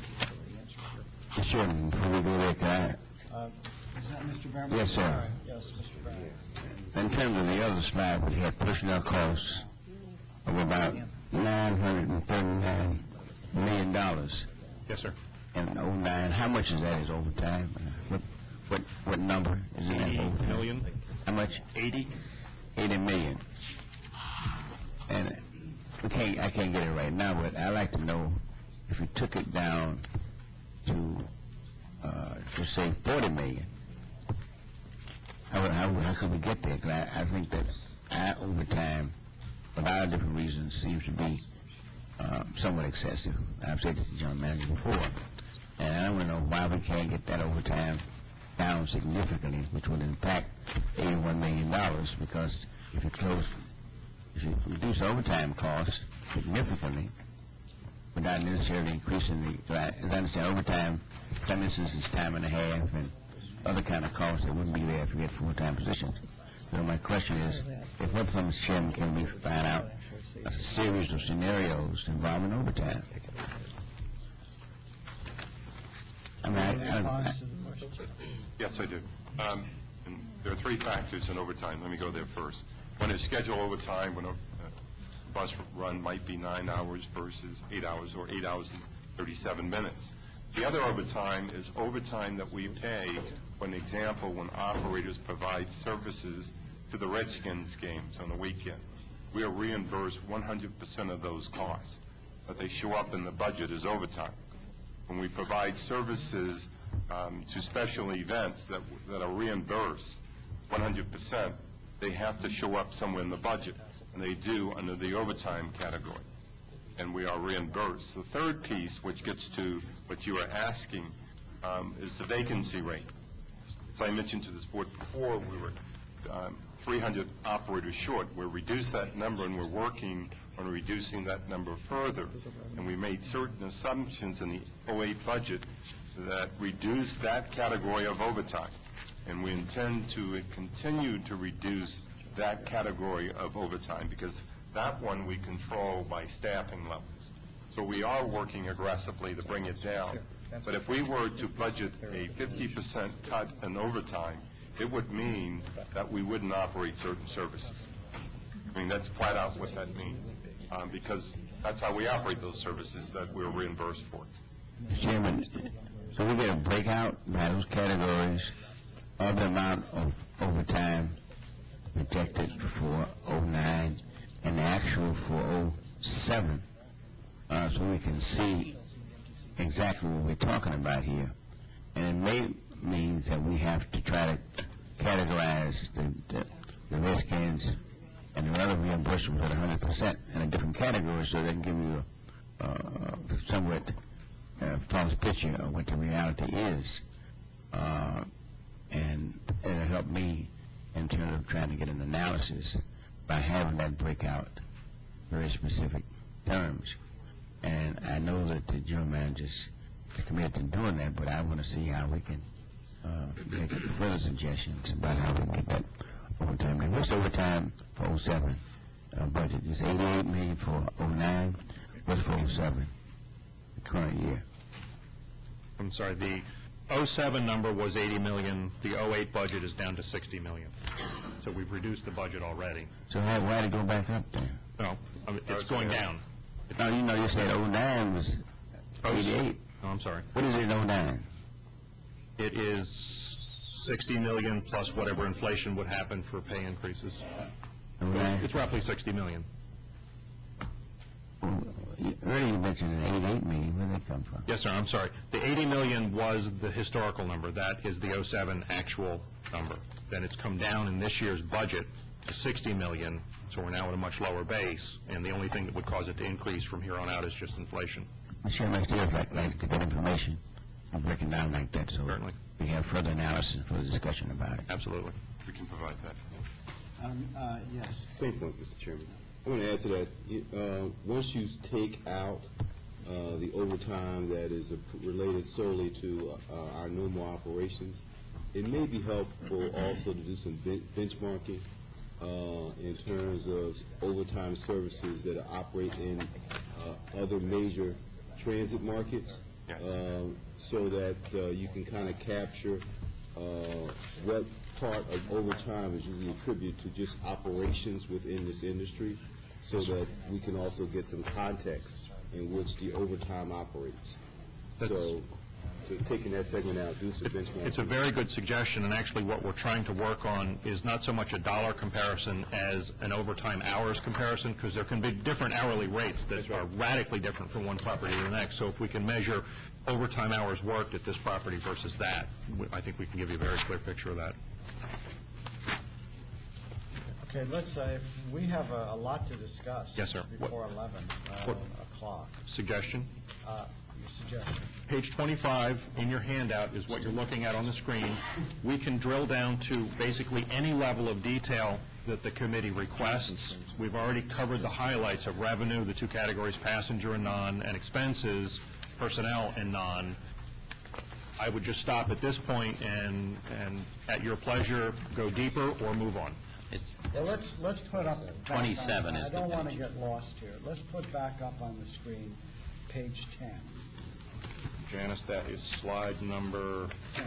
Mister Chairman, before we go there, can Uh, Is that Mister Berman? Yes, sir. Sorry. Yes, Mister Berman. I, in terms of the other slide, we had personnel costs of about nine hundred thirty-nine million dollars. Yes, sir. In oh nine, how much of that is overtime? Uh, What, what, what number is in that eighty overtime? million. How much? eighty. eighty million. And we can't, I can't get it right now, but I'd like to know if we took it down to, uh, just say forty million. How, how, how could we get there? 'Cause I, I think that our overtime, for a lot of different reasons, seems to be uh, somewhat excessive. I've said this to John Manager before, and I want to know why we can't get that overtime down significantly, which would impact eighty-one million dollars, because if you close, if you reduce overtime costs significantly without necessarily increasing the, as I understand, overtime, in some instances, time and a half and other kind of costs that wouldn't be there if we had full-time positions. So my question is, if what from Mister Chairman can we find out a series of scenarios involving overtime? I mean, I, I, I, Yes, I do. Um, and there are three factors in overtime. Let me go there first. One is schedule overtime, when a uh, bus run might be nine hours versus eight hours, or eight hours and thirty-seven minutes. The other overtime is overtime that we pay, for an example, when operators provide services to the Redskins games on the weekend. We are reimbursed one hundred percent of those costs, but they show up in the budget as overtime. When we provide services um, to special events that, that are reimbursed one hundred percent, they have to show up somewhere in the budget, and they do under the overtime category, and we are reimbursed. The third piece, which gets to what you are asking, um, is the vacancy rate. As I mentioned to this board before, we were um, three hundred operators short. We reduced that number, and we're working on reducing that number further. And we made certain assumptions in the oh eight budget that reduce that category of overtime. And we intend to continue to reduce that category of overtime, because that one we control by staffing levels. So we are working aggressively to bring it down. But if we were to budget a fifty percent cut in overtime, it would mean that we wouldn't operate certain services. I mean, that's flat out what that means, um, because that's how we operate those services that we're reimbursed for. Chairman, so we get a breakout by those categories of the amount of overtime projected for oh nine and the actual for oh seven, uh, so we can see exactly what we're talking about here. And it may mean that we have to try to categorize the, the, the Redskins and the other reimbursement was at one hundred percent in a different category, so they can give you a uh, somewhat uh, false picture of what the reality is. Uh, and it'll help me in terms of trying to get an analysis by having that breakout very specific terms. And I know that the general manager is committed to doing that, but I want to see how we can uh, make further suggestions about how we can get that overtime. And what's the overtime for oh seven uh, budget? It's eighty-eight million for oh nine. What's for oh seven, the current year? I'm sorry, the oh seven number was eighty million, the oh eight budget is down to sixty million. So we've reduced the budget already. So how, why did it go back up then? No, I mean, it's going down. No, you know, you said oh nine was eighty-eight. Oh, I'm sorry. What is it in oh nine? It is sixty million plus whatever inflation would happen for pay increases. oh nine? It's roughly sixty million. Well, earlier you mentioned an eighty-eight million. Where did that come from? Yes, sir, I'm sorry. The eighty million was the historical number. That is the oh seven actual number. Then it's come down in this year's budget to sixty million, so we're now at a much lower base, and the only thing that would cause it to increase from here on out is just inflation. I'm sure my still like, like to get that information and break it down like that, so Certainly. we have further analysis, further discussion about it. Absolutely. We can provide that. Um, uh, yes. Same point, Mister Chairman. I want to add to that. You- Uh, once you take out uh, the overtime that is uh, related solely to uh, our normal operations, it may be helpful also to do some ben- benchmarking uh, in terms of overtime services that operate in uh, other major transit markets. Yes. uh, so that uh, you can kind of capture uh, what part of overtime is usually attributed to just operations within this industry, so that we can also get some context in which the overtime operates. That's- So, so taking that segment out, do some benchmarking. It's a very good suggestion, and actually what we're trying to work on is not so much a dollar comparison as an overtime hours comparison, because there can be different hourly rates that are radically different from one property to the next. So if we can measure overtime hours worked at this property versus that, we- I think we can give you a very clear picture of that. Okay, let's, uh, if we have a a lot to discuss. Yes, sir. What- Before eleven uh, what- o'clock. Suggestion? Uh, Your suggestion. Page twenty-five in your handout is what you're looking at on the screen. We can drill down to basically any level of detail that the committee requests. We've already covered the highlights of revenue, the two categories, passenger and non, and expenses, personnel and non. I would just stop at this point and, and at your pleasure, go deeper or move on. It's, Well, let's, let's put up. back on- twenty-seven is the I don't want to page. get lost here. Let's put back up on the screen, page ten. Janice, that is slide number, ten.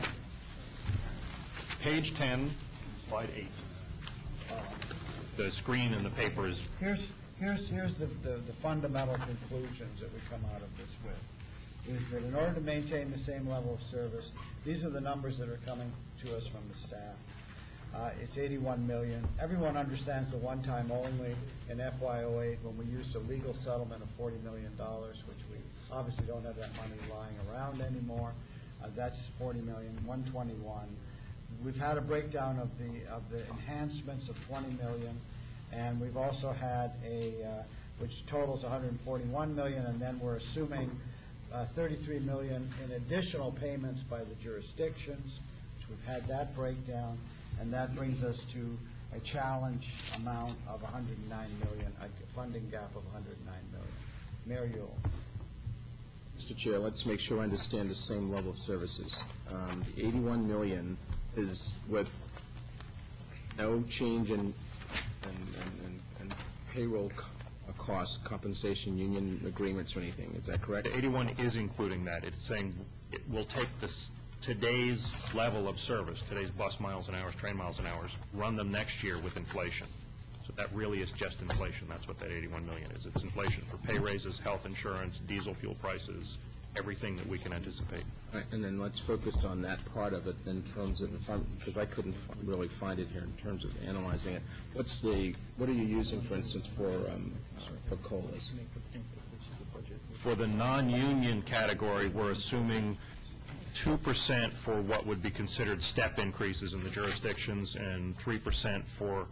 page ten, slide eight. The screen and the paper is, Here's, here's, here's the, the the fundamental conclusions that we come out of this with, is that in order to maintain the same level of service, these are the numbers that are coming to us from the staff. Uh, It's eighty-one million. Everyone understands the one-time only in F Y oh eight when we used a legal settlement of forty million dollars, which we obviously don't have that money lying around anymore. Uh, That's forty million, one twenty-one. We've had a breakdown of the, of the enhancements of twenty million, and we've also had a, uh, which totals one hundred forty-one million, and then we're assuming uh, thirty-three million in additional payments by the jurisdictions, which we've had that breakdown, and that brings us to a challenge amount of one hundred nine million, a funding gap of one hundred nine million. Mayor Ewell. Mister Chair, let's make sure I understand the same level of services. Um, The eighty-one million is with no change in, in, in- in in payroll co- uh, costs, compensation, union agreements or anything. Is that correct? the eighty-one is including that. It's saying it will take this, today's level of service, today's bus miles and hours, train miles and hours, run them next year with inflation. So that really is just inflation. That's what that eighty-one million is. It's inflation for pay raises, health insurance, diesel fuel prices, everything that we can anticipate. All right, and then let's focus on that part of it in terms of, because I couldn't f- really find it here in terms of analyzing it. What's the, what are you using, for instance, for, um, for COLAs? For the non-union category, we're assuming two percent for what would be considered step increases in the jurisdictions and three percent for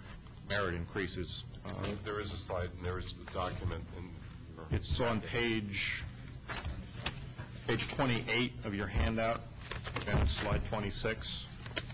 merit increases. Uh, There is a slide, and there is the document in your... It's on page, page twenty-eight of your handout, and slide twenty-six.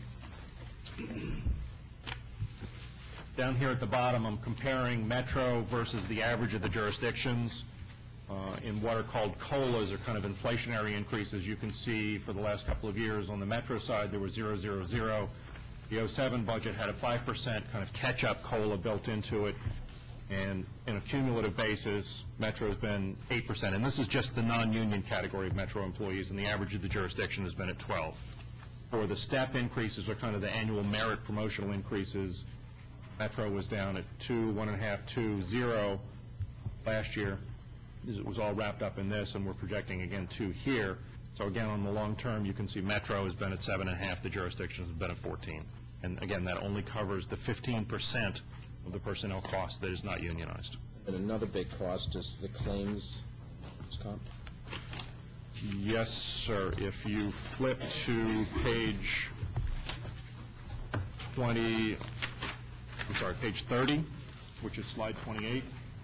Down here at the bottom, I'm comparing Metro versus the average of the jurisdictions uh, in what are called COLAs, or kind of inflationary increases. You can see for the last couple of years on the Metro side, there was zero, zero, zero. The oh seven budget had a five percent kind of catch-up COLA built into it, and in a cumulative basis, Metro's been eight percent. And this is just the non-union category of Metro employees, and the average of the jurisdiction has been at twelve. For the step increases, or kind of the annual merit promotional increases, Metro was down at two, one and a half, two, zero last year. It was all wrapped up in this, and we're projecting again two here. So again, on the long term, you can see Metro has been at seven and a half, the jurisdictions have been at fourteen. And again, that only covers the fifteen percent of the personnel cost that is not unionized. And another big cost is the claims comp. Yes, sir. If you flip to page twenty, I'm sorry, page thirty, which is slide twenty-eight.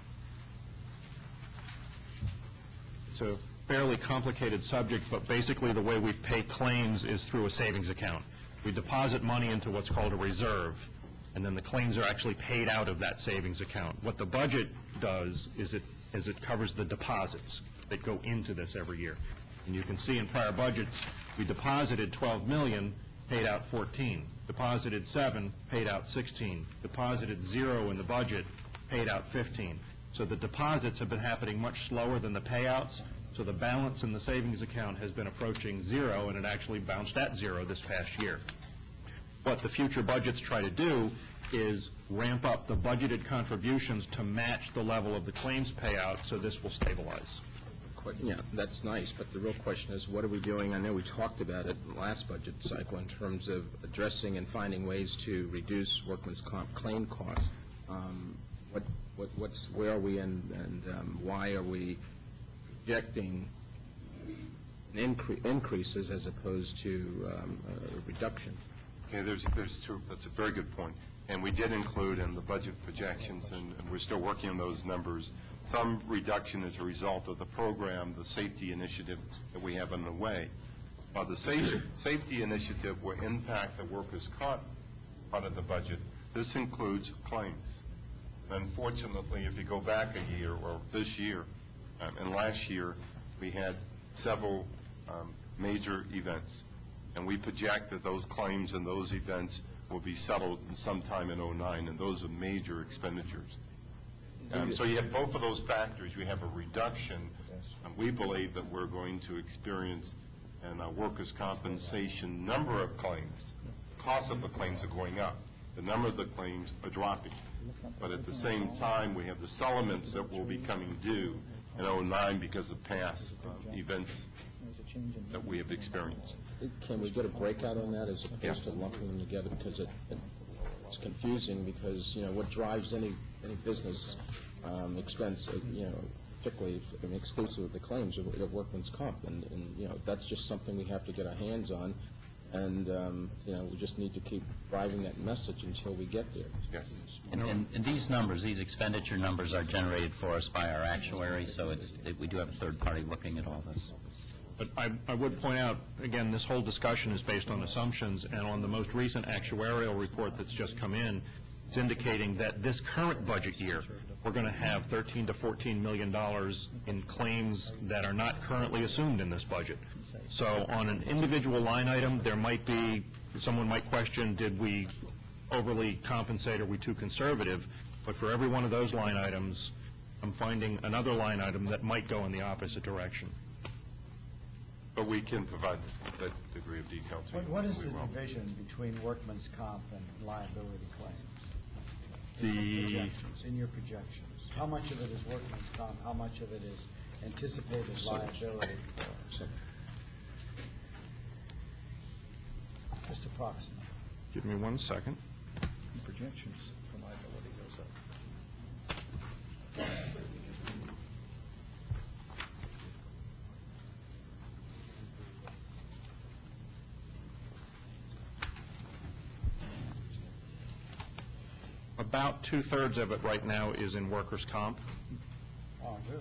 It's a fairly complicated subject, but basically the way we pay claims is through a savings account. We deposit money into what's called a reserve, and then the claims are actually paid out of that savings account. What the budget does is it, is it covers the deposits that go into this every year. And you can see in prior budgets, we deposited twelve million dollars, paid out fourteen. Deposited seven, paid out sixteen. Deposited zero in the budget, paid out fifteen. So the deposits have been happening much slower than the payouts. So the balance in the savings account has been approaching zero, and it actually bounced at zero this past year. What the future budgets try to do is ramp up the budgeted contributions to match the level of the claims payout, so this will stabilize. Yeah, that's nice, but the real question is, what are we doing? I know we talked about it in the last budget cycle in terms of addressing and finding ways to reduce workman's comp claim costs. Um, what, what, what's, where are we, and, and um, why are we projecting incre increases as opposed to um, a reduction? Okay, there's, there's two, that's a very good point. And we did include in the budget projections, and, and we're still working on those numbers, some reduction as a result of the program, the safety initiative that we have underway. While the safe, safety initiative will impact the workers' comp part of the budget, this includes claims. Unfortunately, if you go back a year, or this year, um, and last year, we had several um, major events. And we project that those claims and those events will be settled sometime in oh nine, and those are major expenditures. Um, so you have both of those factors. You have a reduction, and we believe that we're going to experience in a workers' compensation number of claims. The cost of the claims are going up. The number of the claims are dropping. But at the same time, we have the settlements that will be coming due in oh nine because of past uh, events that we have experienced. Can we get a breakout on that as opposed yes. to lumping them together? Because it, it, it's confusing, because, you know, what drives any, any business um, expense, uh, you know, particularly if, I mean, exclusive of the claims of, of workman's comp. And, and, you know, that's just something we have to get our hands on. And, um, you know, we just need to keep driving that message until we get there. Yes. And, and, and these numbers, these expenditure numbers are generated for us by our actuary, so it's, it, we do have a third party looking at all this. But I, I would point out, again, this whole discussion is based on assumptions, and on the most recent actuarial report that's just come in, it's indicating that this current budget year, we're going to have thirteen to fourteen million dollars in claims that are not currently assumed in this budget. So on an individual line item, there might be, someone might question, did we overly compensate, are we too conservative? But for every one of those line items, I'm finding another line item that might go in the opposite direction. But we can provide that degree of detail to you. What is the will. division between workman's comp and liability claims? The in your projections, in your projections, how much of it is workman's comp? How much of it is anticipated liability? Just approximate. Give me one second. Projections for liability goes up. About two-thirds of it right now is in workers' comp. Oh, really?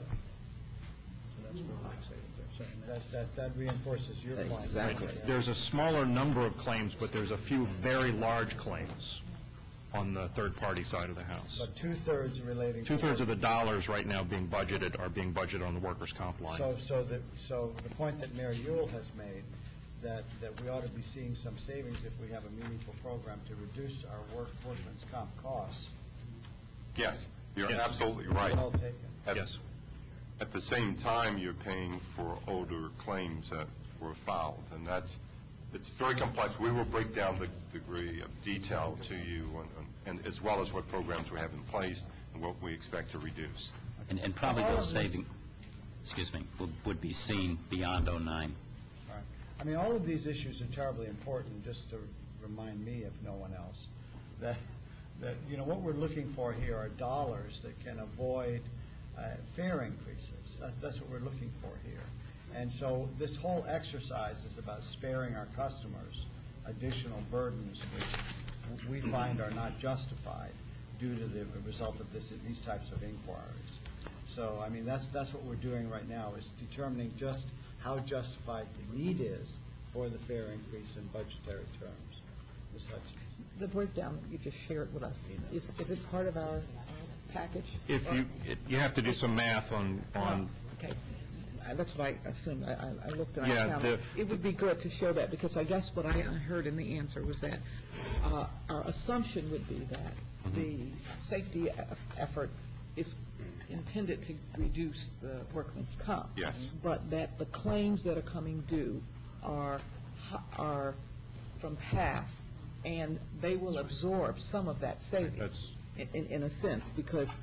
So that's where my savings are saying that. That, that, that reinforces your point. Exactly. Yeah. There's a smaller number of claims, but there's a few very large claims on the third-party side of the house. But two-thirds relating to... Two-thirds of the dollars right now being budgeted are being budgeted on the workers' comp line. So, so the, so the point that Mayor Ewell has made, that, that we ought to be seeing some savings if we have a meaningful program to reduce our work, workman's comp costs. Yes, you're Yes. absolutely right. Well taken. At- Yes. At the same time, you're paying for older claims that were filed, and that's, it's very complex. We will break down the degree of detail to you, and- and as well as what programs we have in place and what we expect to reduce. And, and probably All of those this- saving, excuse me, would, would be seen beyond oh nine. All right. I mean, all of these issues are terribly important, just to remind me, if no one else, that, that, you know, what we're looking for here are dollars that can avoid uh, fare increases. That's, that's what we're looking for here. And so this whole exercise is about sparing our customers additional burdens which we find are not justified due to the result of this, these types of inquiries. So, I mean, that's, that's what we're doing right now, is determining just how justified the need is for the fare increase in budgetary terms. Miz Hudson? The breakdown that you just shared with us, is, is it part of our uh, package? If you, it- you have to do some math on, on, Okay, Uh, that's what I assumed. I, I I looked and I Yeah, found the- it. It would be good to show that, because I guess what I I heard in the answer was that uh, our assumption would be that the safety e- effort is intended to reduce the workman's comp. Yes. But that the claims that are coming due are, h- are from past, and they will absorb some of that savings. That's- In, in- in a sense, because,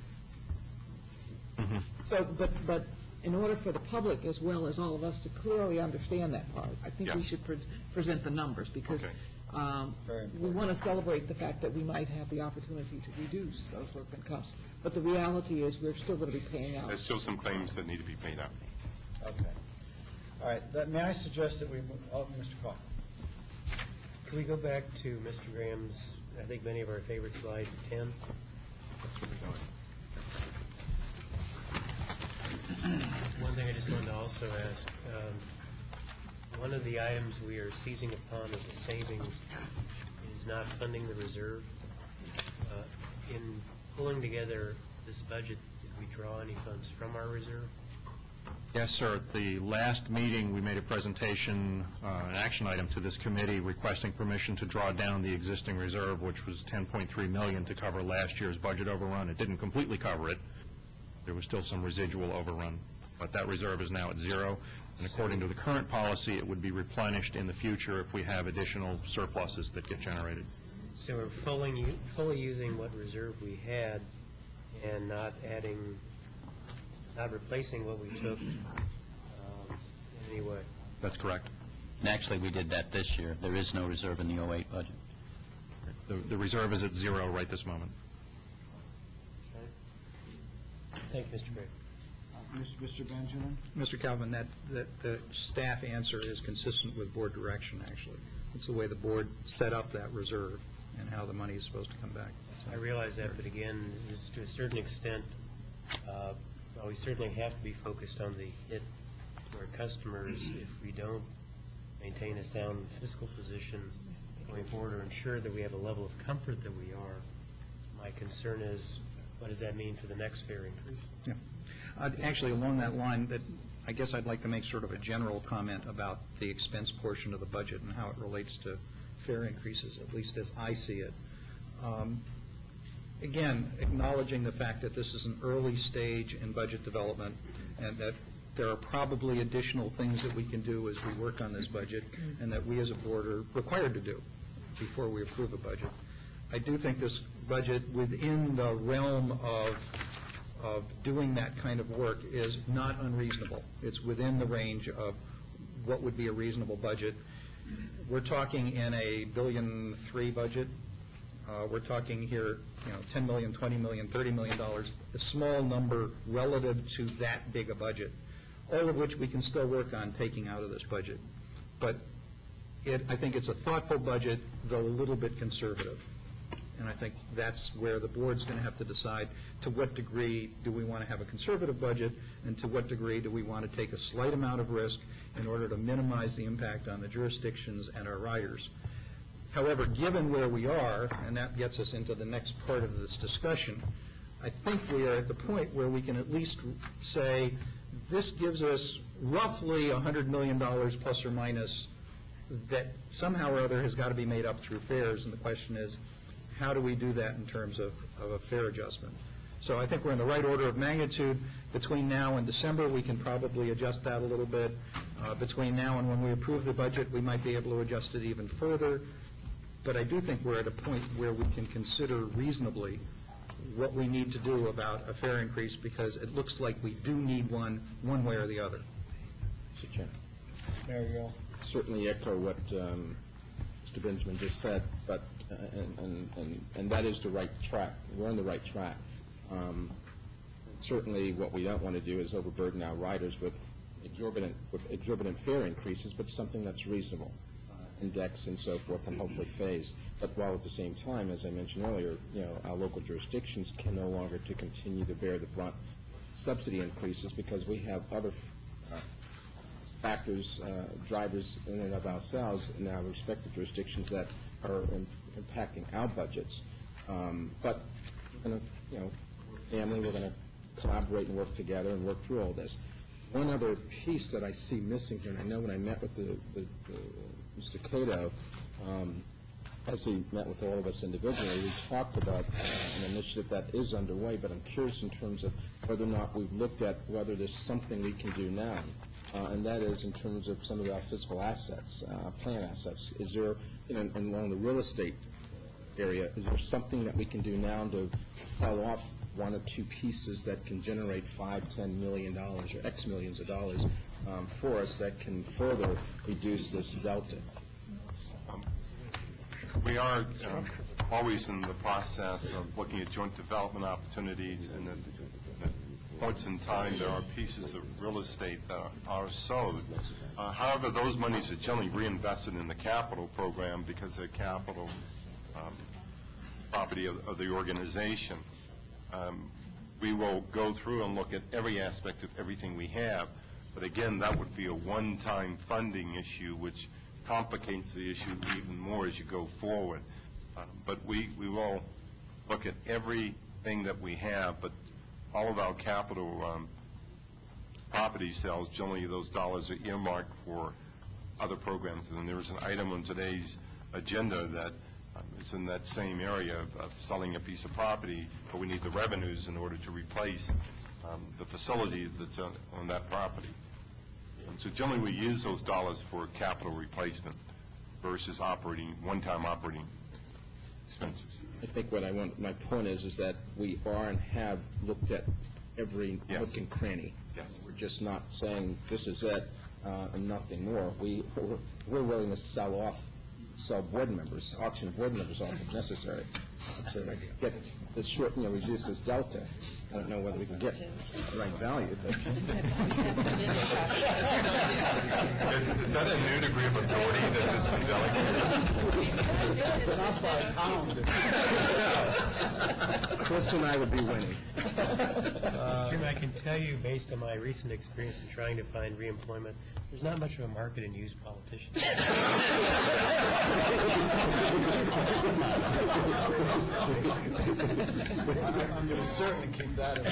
Mhm. so, but, but in order for the public as well as all of us to clearly understand that part, I think we Yes. should pre- present the numbers, because Okay. um, Very we important. want to celebrate the fact that we might have the opportunity to reduce those workman comps. But the reality is, we're still going to be paying out. There's still some claims that need to be paid out. Okay. All right, That- may I suggest that we, move- oh, Mister Kaufman? Can we go back to Mister Graham's, I think many of our favorite slide, ten? One thing I just wanted to also ask, um, one of the items we are seizing upon as a savings is not funding the reserve. Uh, In pulling together this budget, did we draw any funds from our reserve? Yes, sir. At the last meeting, we made a presentation, uh, an action item to this committee requesting permission to draw down the existing reserve, which was ten point three million dollars to cover last year's budget overrun. It didn't completely cover it. There was still some residual overrun, but that reserve is now at zero. And according to the current policy, it would be replenished in the future if we have additional surpluses that get generated. So we're fully, u- fully using what reserve we had and not adding, not replacing what we took um, in any way. That's correct. And actually, we did that this year. There is no reserve in the oh eight budget. The the reserve is at zero right this moment. Thank you, Mister Grace. Uh, Mis- Mister Benjamin? Mister Calvin, that, that the staff answer is consistent with board direction, actually. It's the way the board set up that reserve and how the money is supposed to come back. So- I realize that, but again, is to a certain extent, uh, well, we certainly have to be focused on the hit to our customers if we don't maintain a sound fiscal position going forward or ensure that we have a level of comfort that we are. My concern is, what does that mean for the next fare increase? Yeah. Uh, Actually, along that line, that I guess I'd like to make sort of a general comment about the expense portion of the budget and how it relates to fare increases, at least as I see it. Um, Again, acknowledging the fact that this is an early stage in budget development and that there are probably additional things that we can do as we work on this budget and that we as a board are required to do before we approve a budget. I do think this budget, within the realm of, of doing that kind of work, is not unreasonable. It's within the range of what would be a reasonable budget. We're talking in a billion three budget. Uh, we're talking here, you know, ten million, twenty million, thirty million dollars, a small number relative to that big a budget, all of which we can still work on taking out of this budget. But it, I think it's a thoughtful budget, though a little bit conservative. And I think that's where the board's going to have to decide to what degree do we want to have a conservative budget, and to what degree do we want to take a slight amount of risk in order to minimize the impact on the jurisdictions and our riders. However, given where we are, and that gets us into the next part of this discussion, I think we are at the point where we can at least say this gives us roughly one hundred million dollars plus or minus that somehow or other has got to be made up through fares, and the question is, how do we do that in terms of, of a fare adjustment? So I think we're in the right order of magnitude. Between now and December, we can probably adjust that a little bit. Uh, between now and when we approve the budget, we might be able to adjust it even further. But I do think we're at a point where we can consider reasonably what we need to do about a fare increase, because it looks like we do need one, one way or the other. Mister Chairman. There you go. Certainly echo what um, Mister Benjamin just said, but uh, and, and, and, and that is the right track. We're on the right track. Um, certainly what we don't want to do is overburden our riders with exorbitant with exorbitant fare increases, but something that's reasonable, uh, index and so forth, and hopefully phase. But while at the same time, as I mentioned earlier, you know, our local jurisdictions can no longer to continue to bear the brunt subsidy increases, because we have other uh, factors, uh, drivers in and of ourselves in our respective jurisdictions that are in, impacting our budgets. Um, but we're going to, you know, family, we're going to collaborate and work together and work through all this. One other piece that I see missing here, and I know when I met with the, the, the Mister Cato, um, as he met with all of us individually, we talked about uh, an initiative that is underway, but I'm curious in terms of whether or not we've looked at whether there's something we can do now, uh, and that is in terms of some of our physical assets, uh, plant assets. Is there, you know, and along the real estate area, is there something that we can do now to sell off one or two pieces that can generate five, ten million dollars or X millions of dollars um, for us that can further reduce this delta? Um, we are um, always in the process of looking at joint development opportunities, and at, at points in time there are pieces of real estate that are, are sold. Uh, however, those monies are generally reinvested in the capital program because they're capital um, property of, of the organization. Um, we will go through and look at every aspect of everything we have, but again, that would be a one-time funding issue, which complicates the issue even more as you go forward. Uh, but we, we will look at everything that we have, but all of our capital um, property sales, generally those dollars are earmarked for other programs. And there is an item on today's agenda that um, is in that same area of, of selling a piece of property, but we need the revenues in order to replace um, the facility that's on, on that property. And so generally we use those dollars for capital replacement versus operating, one-time operating expenses. I think what I want, my point is, is that we are and have looked at every Yes. nook and cranny. Yes. We're just not saying this is it uh, and nothing more. We, we're, we're willing to sell off, sell board members, auction board members off if necessary to get this short, you know, reduce this delta. I don't know whether we can get the right value, but. Is, is that a new degree of authority that's just been delegated? It's not by pound. Chris and I would be winning. Mister Chairman, I can tell you, based on my recent experience in trying to find reemployment, there's not much of a market in used politicians. I'm going to certainly keep that in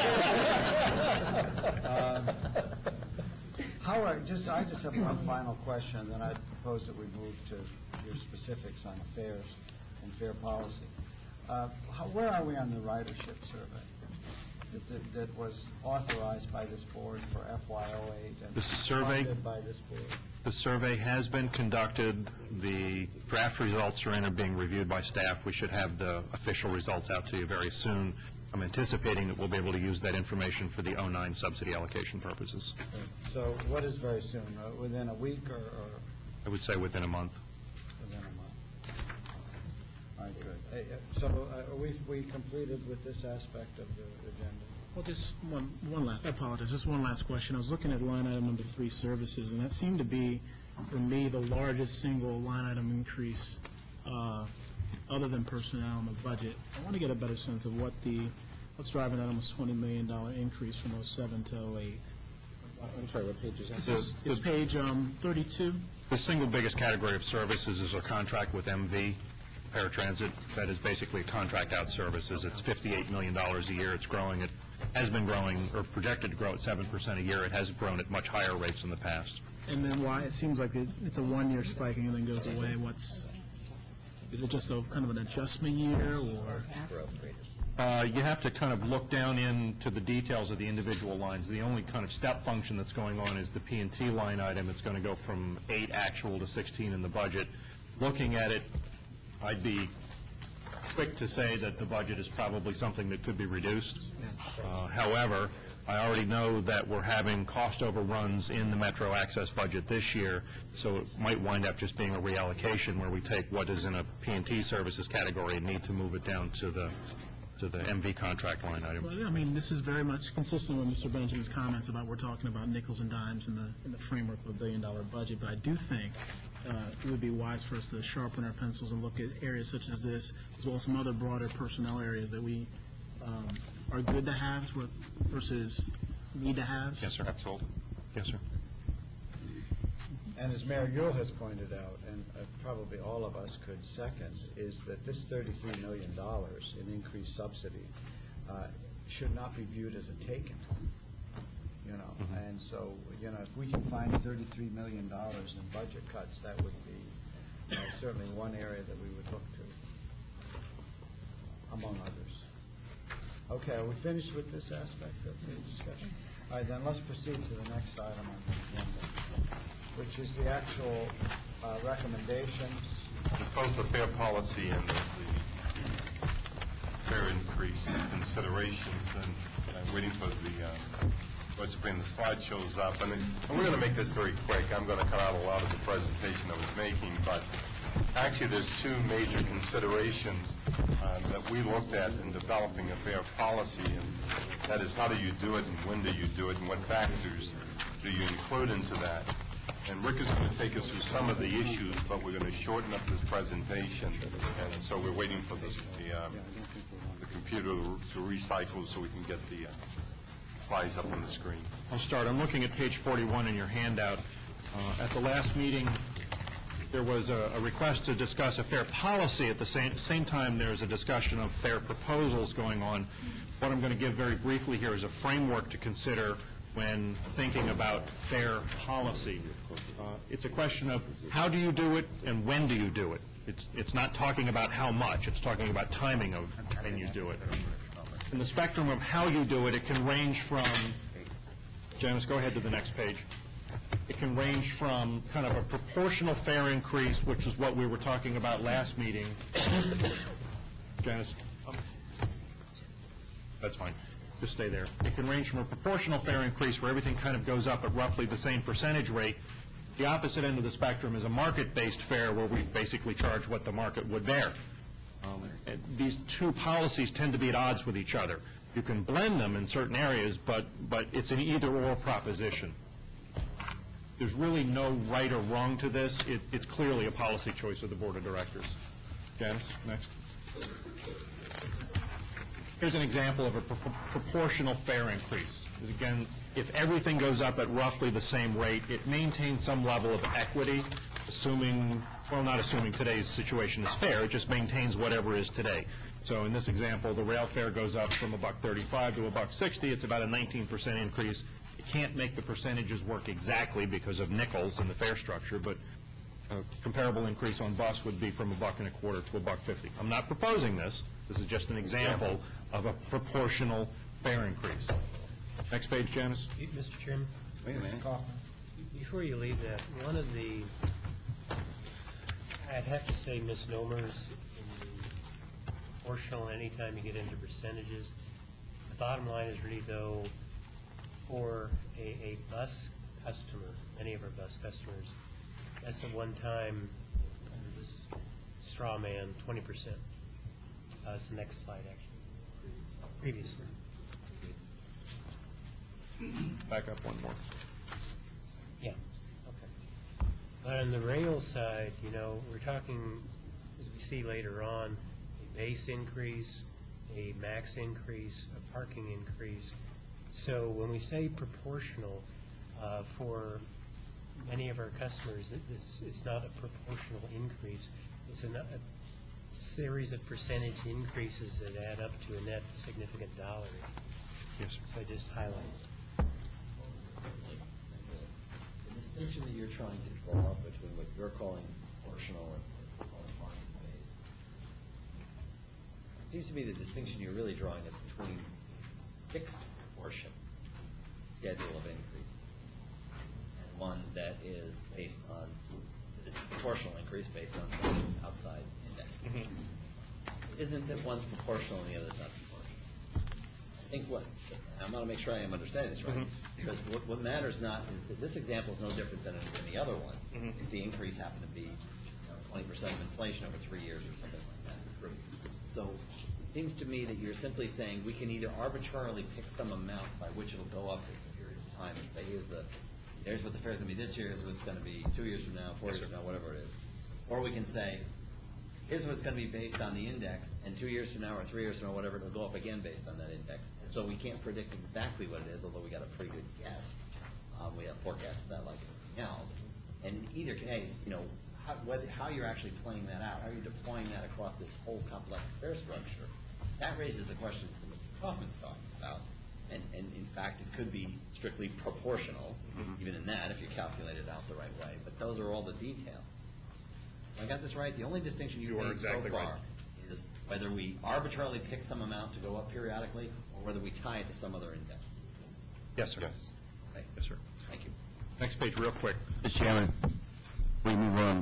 mind. Um, Howard, just, I just have one final question, then I propose that we move to your specifics on fares and fare policy. Uh, how, where are we on the ridership survey that, that, that was authorized by this board for F Y oh eight and The survey- funded by this board? The survey has been conducted. The draft results are in and being reviewed by staff. We should have the official results out to you very soon. I'm anticipating that we'll be able to use that information for the oh nine subsidy allocation purposes. So what is very soon? Uh, within a week or, or I would say within a month. within a month? All right, good. Uh, uh, So uh, are we, we completed with this aspect of the agenda? Well, just one, one last, I apologize, just one last question. I was looking at line item number three, services, and that seemed to be, for me, the largest single line item increase uh, other than personnel in the budget, I want to get a better sense of what the, what's driving that almost twenty million dollars increase from oh seven to oh eight. I'm sorry, what page is that? This is, it's page um, thirty-two. The single biggest category of services is a contract with M V Paratransit. That is basically a contract out services. It's fifty-eight million dollars a year. It's growing. It has been growing, or projected to grow at seven percent a year. It has grown at much higher rates in the past. And then why, it seems like it, it's a one-year spiking and then goes away. What's, is it just a kind of an adjustment year, or? Uh, you have to kind of look down into the details of the individual lines. The only kind of step function that's going on is the P and T line item. It's going to go from eight actual to sixteen in the budget. Looking at it, I'd be quick to say that the budget is probably something that could be reduced. Uh, However, I already know that we're having cost overruns in the Metro Access budget this year, so it might wind up just being a reallocation where we take what is in a P and T services category and need to move it down to the to the M V contract line item. Well, I mean, this is very much consistent with Mister Benjamin's comments about we're talking about nickels and dimes in the in the framework of a billion-dollar budget, but I do think uh, it would be wise for us to sharpen our pencils and look at areas such as this, as well as some other broader personnel areas that we um, are good to haves versus need to haves. Yes, sir. Absolutely. Yes, sir. And as Mayor Yule has pointed out, and uh, probably all of us could second, is that this thirty-three million dollars in increased subsidy uh, should not be viewed as a taken, you know. Mm-hmm. And so, you know, if we can find thirty-three million dollars in budget cuts, that would be uh, certainly one area that we would look to, among others. Okay, are we finished with this aspect of the discussion? All right, then let's proceed to the next item on the agenda, which is the actual uh, recommendations. Both the fair policy and the, the fair increase considerations, and I'm waiting for the uh, what's when the slide shows up. And, and we're going to make this very quick. I'm going to cut out a lot of the presentation I was making, but actually there's two major considerations uh, that we looked at in developing a fair policy, and that is how do you do it and when do you do it and what factors do you include into that. And Rick is going to take us through some of the issues, but we're going to shorten up this presentation, and so we're waiting for the, the, um, the computer to recycle so we can get the uh, slides up on the screen. I'll start. I'm looking at page forty-one in your handout. Uh, at the last meeting, there was a, a request to discuss a fair policy. At the same, same time, there's a discussion of fair proposals going on. What I'm going to give very briefly here is a framework to consider when thinking about fair policy. Uh, it's a question of how do you do it and when do you do it. It's, it's not talking about how much. It's talking about timing of when you do it. In the spectrum of how you do it, it can range from, Janice, go ahead to the next page. It can range from kind of a proportional fair increase, which is what we were talking about last meeting. Janice, that's fine. Just stay there. It can range from a proportional fair increase where everything kind of goes up at roughly the same percentage rate. The opposite end of the spectrum is a market-based fare where we basically charge what the market would bear. Um, and these two policies tend to be at odds with each other. You can blend them in certain areas, but, but it's an either-or proposition. There's really no right or wrong to this. It, it's clearly a policy choice of the Board of Directors. Janice, next. Here's an example of a pro- proportional fare increase. Because again, if everything goes up at roughly the same rate, it maintains some level of equity, assuming, well, not assuming today's situation is fair, it just maintains whatever is today. So in this example, the rail fare goes up from a buck thirty-five to a buck sixty. It's about a nineteen percent increase. You can't make the percentages work exactly because of nickels in the fare structure, but a comparable increase on bus would be from a buck and a quarter to a buck fifty. I'm not proposing this. This is just an example of a proportional fare increase. Next page, Janice. Mister Chairman? Wait a minute. Before you leave that, one of the, I'd have to say misnomers in the proportional anytime you get into percentages. The bottom line is really, though, for a, a bus customer, many of our bus customers, that's a one-time, under this straw man, twenty percent. Uh, it's the next slide, actually. Previously. Back up one more. Yeah, okay. But on the rail side, you know, we're talking, as we see later on a base increase, a max increase, a parking increase. So when we say proportional, uh, for many of our customers, it- this, it's not a proportional increase. It's a, a series of percentage increases that add up to a net significant dollar. Yes, sir. So I just highlight. The distinction that you're trying to draw between what you're calling proportional and what you're calling market-based, it seems to me the distinction you're really drawing is between fixed proportion schedule of increase and one that is based on this proportional increase based on some outside index. Mm-hmm. Isn't that one's proportional and the other's not proportional? I think what, and I want to make sure I am understanding this right, mm-hmm. because what, what matters not is that this example is no different than any other one. Mm-hmm. If the increase happened to be you know, twenty percent of inflation over three years or something like that. So it seems to me that you're simply saying we can either arbitrarily pick some amount by which it will go up in a period of time and say here's the here's what the fare is going to be this year, here's what it's going to be two years from now, four yes, years from now, whatever it is. Or we can say here's what it's going to be based on the index, and two years from now or three years from now, whatever, it'll go up again based on that index. And so we can't predict exactly what it is, although we got a pretty good guess. Um, we have forecasts of that like anything else. And in either case, you know, how, whether, how you're actually playing that out, how you're deploying that across this whole complex fare structure, that raises the questions that Mister Kaufman's talking about. And, and in fact, it could be strictly proportional, mm-hmm. even in that, if you calculate it out the right way. But those are all the details. I got this right. The only distinction you've you made exactly so far right. is whether we arbitrarily pick some amount to go up periodically or whether we tie it to some other index. Yes, sir. Okay. Yes, sir. Thank you. Next page, real quick. Mister Chairman, we move on.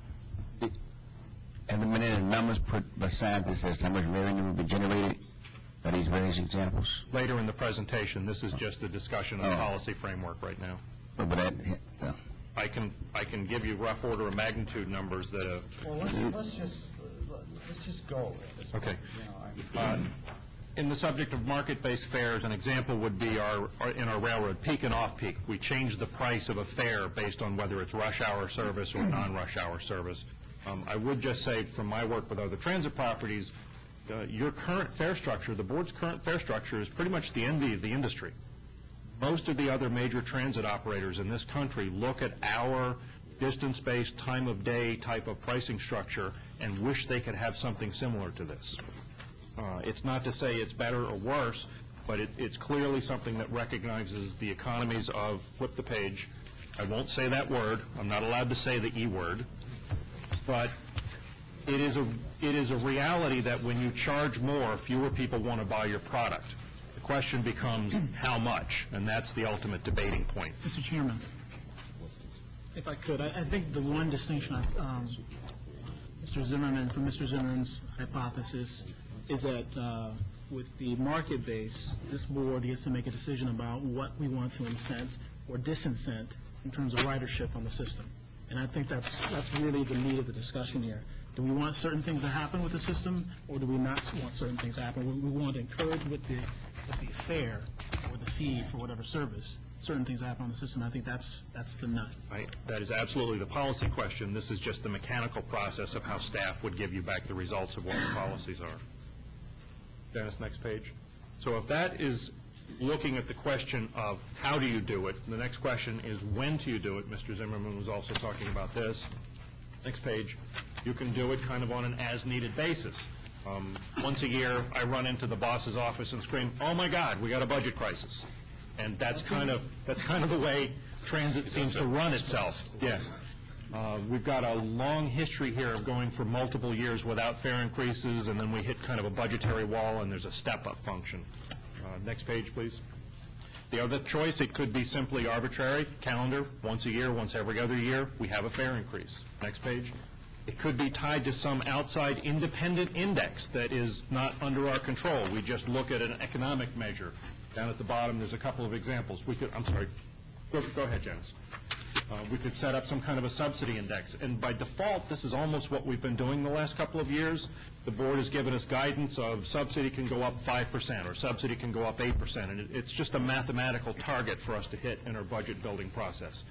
Have there been any numbers put beside this as to how much revenue will be generated by these various examples? Later in the presentation. This is just a discussion of the oh. policy framework right now. Oh, but that, uh, I can I can give you rough order of magnitude numbers that have. Well, let's, let's just let's just go. Okay. You know, uh, in the subject of market-based fares, an example would be our, our in our railroad peak and off-peak. We change the price of a fare based on whether it's rush hour service or non-rush hour service. Um, I would just say, from my work with other transit properties, uh, your current fare structure, the board's current fare structure, is pretty much the envy of the industry. Most of the other major transit operators in this country look at our distance-based, time-of-day type of pricing structure and wish they could have something similar to this. Uh, it's not to say it's better or worse, but it, it's clearly something that recognizes the economies of, flip the page, I won't say that word, I'm not allowed to say the E word, but it is a, it is a reality that when you charge more, fewer people want to buy your product. The question becomes how much, and that's the ultimate debating point. Mister Chairman, if I could, I, I think the one distinction, um, Mister Zimmerman, from Mister Zimmerman's hypothesis, is that uh, with the market base, this board gets to make a decision about what we want to incent or disincent in terms of ridership on the system. And I think that's that's really the meat of the discussion here. Do we want certain things to happen with the system, or do we not want certain things to happen? We, we want to encourage with the, with the fare or the fee for whatever service, certain things happen on the system. I think that's that's the nut. Right. That is absolutely the policy question. This is just the mechanical process of how staff would give you back the results of what the policies are. Dennis, next page. So if that is looking at the question of how do you do it, the next question is when do you do it. Mister Zimmerman was also talking about this. Next page. You can do it kind of on an as-needed basis. Um, once a year, I run into the boss's office and scream, "Oh my God, we got a budget crisis," and that's kind of that's kind of the way transit seems to run itself. Yeah. Uh, we've got a long history here of going for multiple years without fare increases, and then we hit kind of a budgetary wall, and there's a step-up function. Uh, next page, please. The other choice, it could be simply arbitrary, calendar, once a year, once every other year, we have a fare increase. Next page. It could be tied to some outside independent index that is not under our control. We just look at an economic measure. Down at the bottom, there's a couple of examples. We could, I'm sorry, go, go ahead, Janice. Uh, we could set up some kind of a subsidy index. And by default, this is almost what we've been doing the last couple of years. The board has given us guidance of subsidy can go up five percent or subsidy can go up eight percent. And it, it's just a mathematical target for us to hit in our budget building process.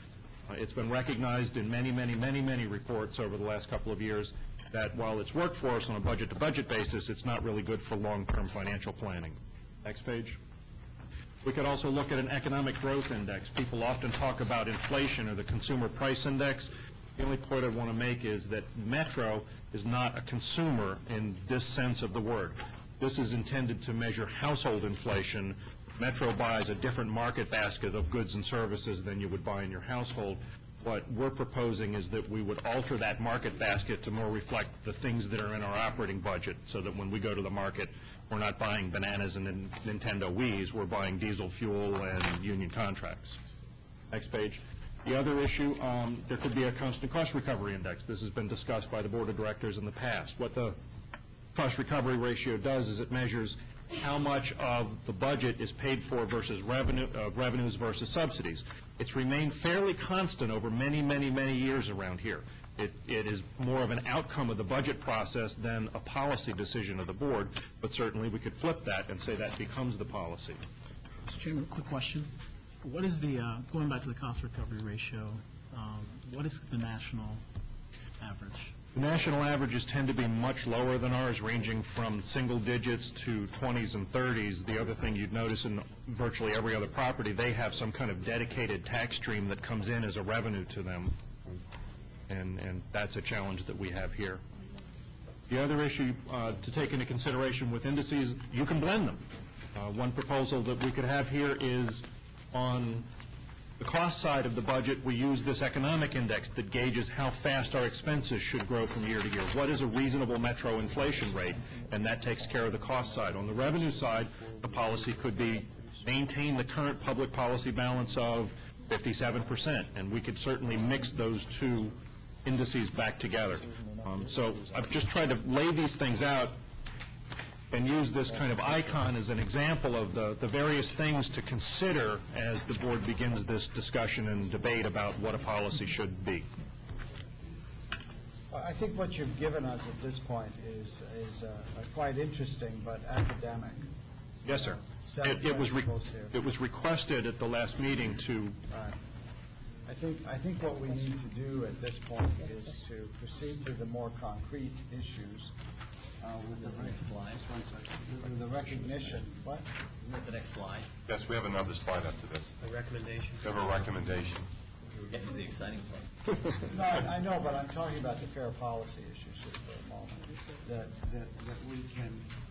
Uh, It's been recognized in many, many, many, many reports over the last couple of years that while it's worked for us on a budget-to-budget basis, it's not really good for long-term financial planning. Next page. We could also look at an economic growth index. People often talk about inflation or the consumer price index. The only point I want to make is that Metro is not a consumer in this sense of the word. This is intended to measure household inflation. Metro buys a different market basket of goods and services than you would buy in your household. What we're proposing is that we would alter that market basket to more reflect the things that are in our operating budget, so that when we go to the market, we're not buying bananas and Nintendo Wiis, we're buying diesel fuel and union contracts. Next page. The other issue, um, there could be a constant cost recovery index. This has been discussed by the Board of Directors in the past. What the cost recovery ratio does is it measures how much of the budget is paid for versus revenue, uh, revenues versus subsidies. It's remained fairly constant over many, many, many years around here. It, it is more of an outcome of the budget process than a policy decision of the board, but certainly we could flip that and say that becomes the policy. Mister Chairman, a quick question. What is the, uh, going back to the cost recovery ratio, um, what is the national average? The national averages tend to be much lower than ours, ranging from single digits to twenties and thirties. The other thing you'd notice in virtually every other property, they have some kind of dedicated tax stream that comes in as a revenue to them, and, and that's a challenge that we have here. The other issue uh, to take into consideration with indices, you can blend them. Uh, one proposal that we could have here is on the cost side of the budget, we use this economic index that gauges how fast our expenses should grow from year to year. What is a reasonable Metro inflation rate? And that takes care of the cost side. On the revenue side, the policy could be maintain the current public policy balance of fifty-seven percent, and we could certainly mix those two indices back together. Um, so I've just tried to lay these things out and use this kind of icon as an example of the, the various things to consider as the board begins this discussion and debate about what a policy should be. I think what you've given us at this point is, is uh, quite interesting, but academic. Yes, sir. Set It, it was re- here. it was requested at the last meeting to. Right. I think I think what we need to do at this point is to proceed to the more concrete issues. Uh, with the next slide. With the recognition. What? With the next slide. Yes, we have another slide after this. A recommendation. We have a recommendation. We're getting to the exciting part. No, I, I know, but I'm talking about the fair policy issues just for a moment. That, that, that we can,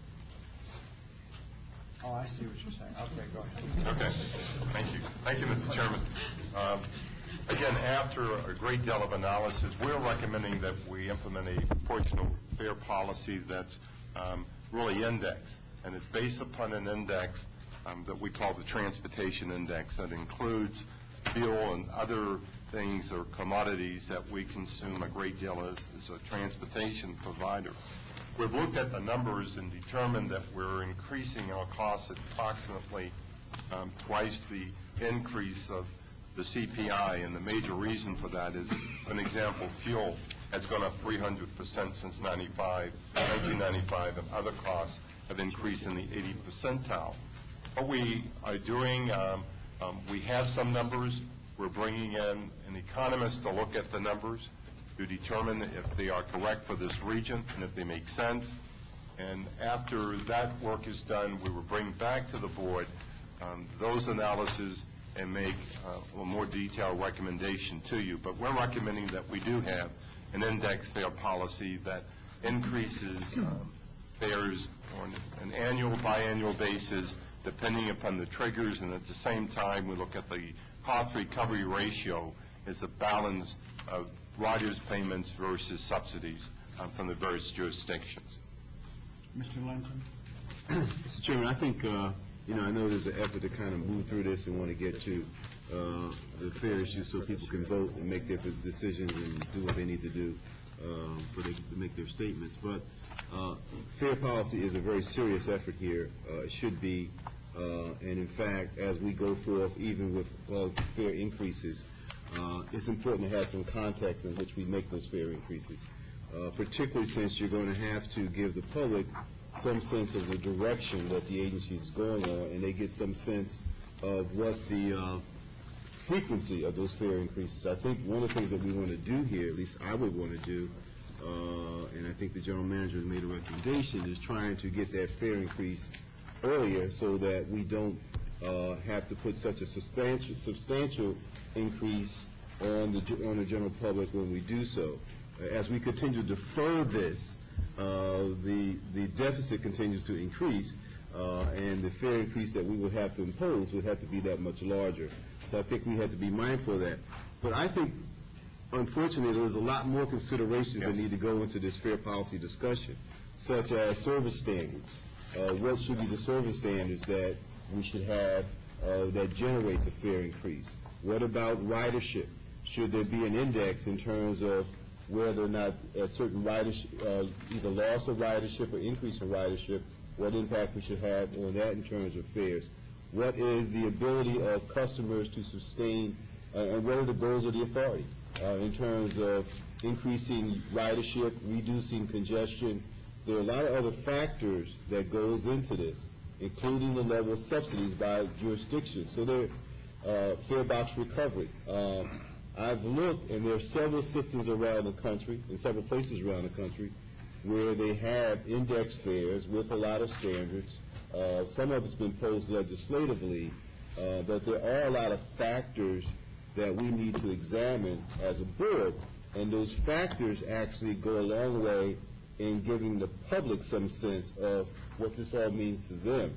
oh, I see what you're saying. Okay, go ahead. Okay, thank you. Thank you, Mister Chairman. Um, Again, after a great deal of analysis, we're recommending that we implement a proportional fair policy that's um, really indexed, and it's based upon an index um, that we call the transportation index that includes fuel and other things or commodities that we consume a great deal as, as a transportation provider. We've looked at the numbers and determined that we're increasing our costs at approximately um, twice the increase of the C P I, and the major reason for that is, for an example, fuel has gone up three hundred percent since ninety-five, nineteen ninety-five, and other costs have increased in the eighty percentile. What we are doing, um, um, we have some numbers. We're bringing in an economist to look at the numbers to determine if they are correct for this region and if they make sense. And after that work is done, we will bring back to the board um, those analyses and make uh, a more detailed recommendation to you. But we're recommending that we do have an index fare policy that increases um, fares on an annual, biannual basis, depending upon the triggers, and at the same time, we look at the cost recovery ratio as a balance of riders' payments versus subsidies um, from the various jurisdictions. Mister Lincoln? Mister Chairman, I think, uh, you know, I know there's an effort to kind of move through this and want to get to uh, the fair issue so people can vote and make their decisions and do what they need to do um, so they can make their statements. But uh, fair policy is a very serious effort here. Uh, it should be. Uh, and in fact, as we go forth, even with uh, fair increases, uh, it's important to have some context in which we make those fair increases, uh, particularly since you're going to have to give the public some sense of the direction that the agency is going on, and they get some sense of what the uh, frequency of those fare increases. I think one of the things that we want to do here, at least I would want to do, uh, and I think the general manager has made a recommendation, is trying to get that fare increase earlier so that we don't uh, have to put such a substantial, substantial increase on the on the general public when we do so. As we continue to defer this, uh, the the deficit continues to increase, uh, and the fare increase that we would have to impose would have to be that much larger. So I think we have to be mindful of that. But I think, unfortunately, there's a lot more considerations that need to go into this fare policy discussion, such as service standards. Uh, what should be the service standards that we should have uh, that generates a fare increase? What about ridership? Should there be an index in terms of whether or not a certain ridership, uh, either loss of ridership or increase in ridership, what impact we should have on that in terms of fares? What is the ability of customers to sustain, uh, and what are the goals of the authority uh, in terms of increasing ridership, reducing congestion? There are a lot of other factors that goes into this, including the level of subsidies by jurisdiction. So there, uh, fare box recovery. Um, I've looked, and there are several systems around the country, in several places around the country, where they have index fares with a lot of standards. Uh, some of it's been posed legislatively, uh, but there are a lot of factors that we need to examine as a board, and those factors actually go a long way in giving the public some sense of what this all means to them.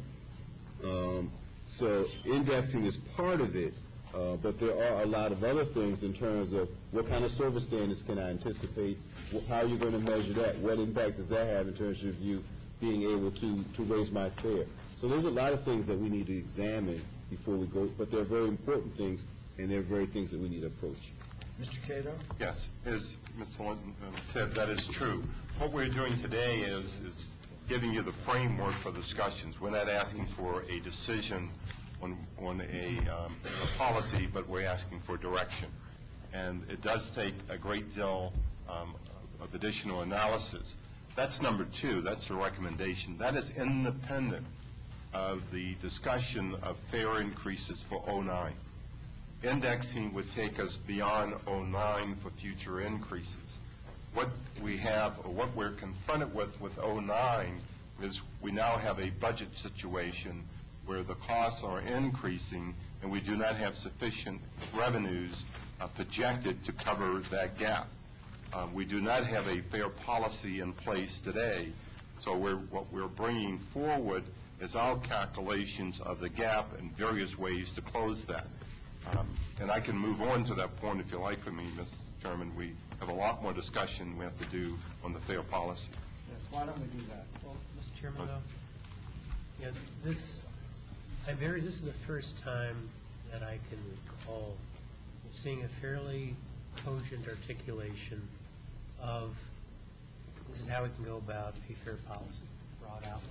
Um, so indexing is part of it, uh, but there are a lot of other things in terms of what kind of service standards can I anticipate, wh- how you're going to measure that, what impact does that have in terms of you being able to, to raise my fare. So there's a lot of things that we need to examine before we go, but they're very important things, and they're very things that we need to approach. Mister Cato? Yes, as Mister Linton um, said, that is true. What we're doing today is, is giving you the framework for discussions. We're not asking for a decision on, on a, um, a policy, but we're asking for direction. And it does take a great deal um, of additional analysis. That's number two. That's a recommendation. That is independent of the discussion of fare increases for oh nine. Indexing would take us beyond oh nine for future increases. What we have, or what we're confronted with with oh nine, is we now have a budget situation where the costs are increasing and we do not have sufficient revenues uh, projected to cover that gap. Um, we do not have a fair policy in place today, so we're, what we're bringing forward is our calculations of the gap and various ways to close that. Um, and I can move on to that point if you like for me, Mister Chairman. We have a lot more discussion we have to do on the fair policy. Yes, why don't we do that? Well, Mister Chairman, though, yeah, this, I very, this is the first time that I can recall seeing a fairly cogent articulation of this is how we can go about a fair policy, broad outline.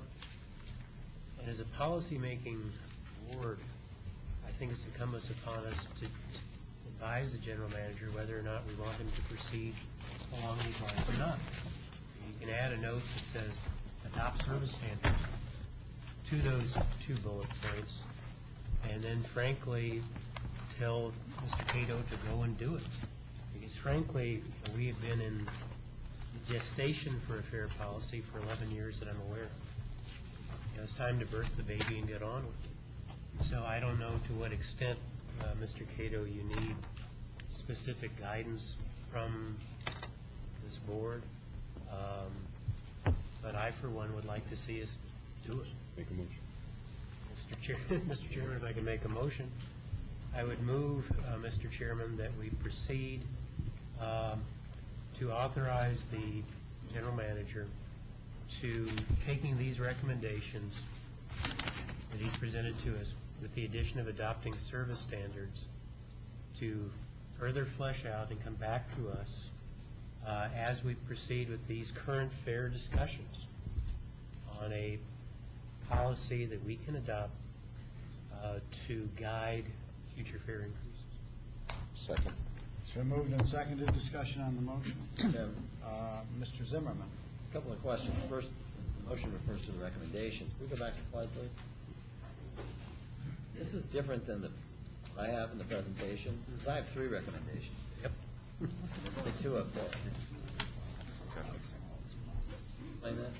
And as a policy-making board, I think it's incumbent upon us to advise the general manager whether or not we want him to proceed along these lines or not. You can add a note that says adopt service standards to those two bullet points, and then frankly tell Mister Cato to go and do it. Because frankly, we have been in gestation for a fair policy for eleven years that I'm aware of. You know, it's time to birth the baby and get on with it. So I don't know to what extent, uh, Mister Cato, you need specific guidance from this board, um, but I, for one, would like to see us do it. Make a motion. Mister Chair, Mister Chairman, if I can make a motion, I would move, uh, Mister Chairman, that we proceed um, to authorize the general manager to taking these recommendations that he's presented to us with the addition of adopting service standards to further flesh out and come back to us uh, as we proceed with these current fair discussions on a policy that we can adopt uh, to guide future fare increases. Second. It's been moved and seconded. Discussion on the motion. Uh, Mister Zimmerman. A couple of questions. First, the motion refers to the recommendations. Can we go back to slide, please? This is different than the I have in the presentation, because I have three recommendations. Yep. There's only two up there. Explain that?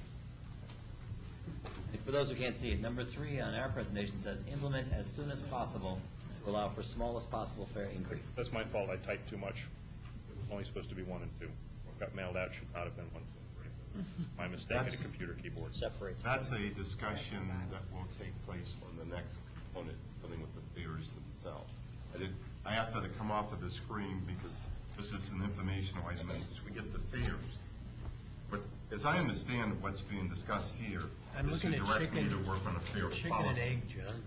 And for those who can't see it, number three on our presentation says, implement as soon as possible to allow for smallest possible fare increase. That's my fault. I typed too much. It was only supposed to be one and two. What got mailed out should not have been one, two, and three. My mistake at a computer keyboard. Separate. That's a discussion that will take place on the next component, dealing with the fares themselves. I did, I asked that to come off of the screen because this is an informational item, and as we get the fares. But as I understand what's being discussed here, I'm is to looking at direct me to chicken- work on a fare policy. Chicken and egg, John.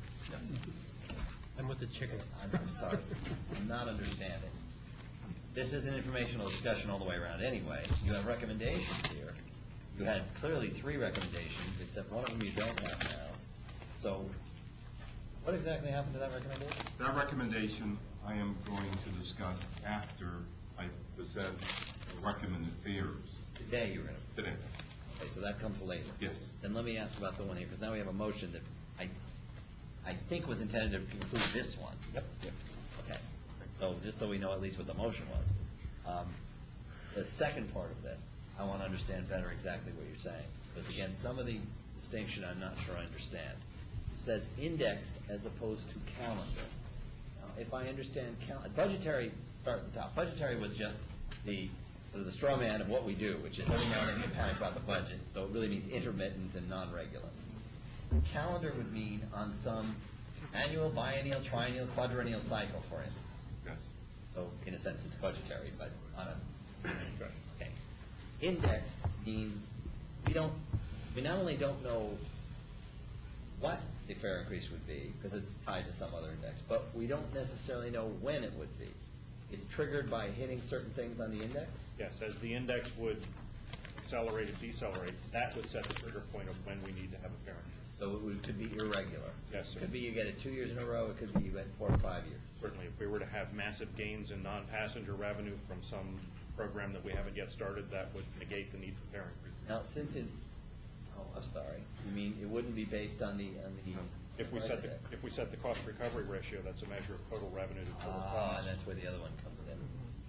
I'm with the chicken. I'm I'm sorry, I'm not understanding. This is an informational discussion all the way around anyway. You have recommendations here. You had clearly three recommendations, except one of them you don't have now. So what exactly happened to that recommendation? That recommendation I am going to discuss after I present the recommended fares. Today you're going to. Today. Okay, so that comes later. Yes. Then let me ask about the one here, because now we have a motion that I, I think was intended to include this one. Yep. Okay, so just so we know at least what the motion was. Um, The second part of this, I want to understand better exactly what you're saying, because again, some of the distinction I'm not sure I understand. It says indexed as opposed to calendar. Now, if I understand, cal- budgetary, start at the top, budgetary was just the, sort of the straw man of what we do, which is every now and then you panic about the budget, so it really means intermittent and non-regular. Calendar would mean on some annual, biennial, triennial, quadrennial cycle, for instance. Yes. So in a sense, it's budgetary, but on a, okay. Indexed means we don't, we not only don't know what the fare increase would be, because it's tied to some other index, but we don't necessarily know when it would be. It's triggered by hitting certain things on the index? Yes, as the index would accelerate or decelerate, that would set the trigger point of when we need to have a fare increase. So it would, could be irregular? Yes, sir. It could be you get it two years in a row, it could be you get four or five years. Certainly, if we were to have massive gains in non-passenger revenue from some program that we haven't yet started, that would negate the need for fare increase. Now, since it, oh, I'm sorry, you mean it wouldn't be based on the, on the If we price set the, index? if we set the cost recovery ratio, that's a measure of total revenue to total Ah, cost. and that's where the other one comes in.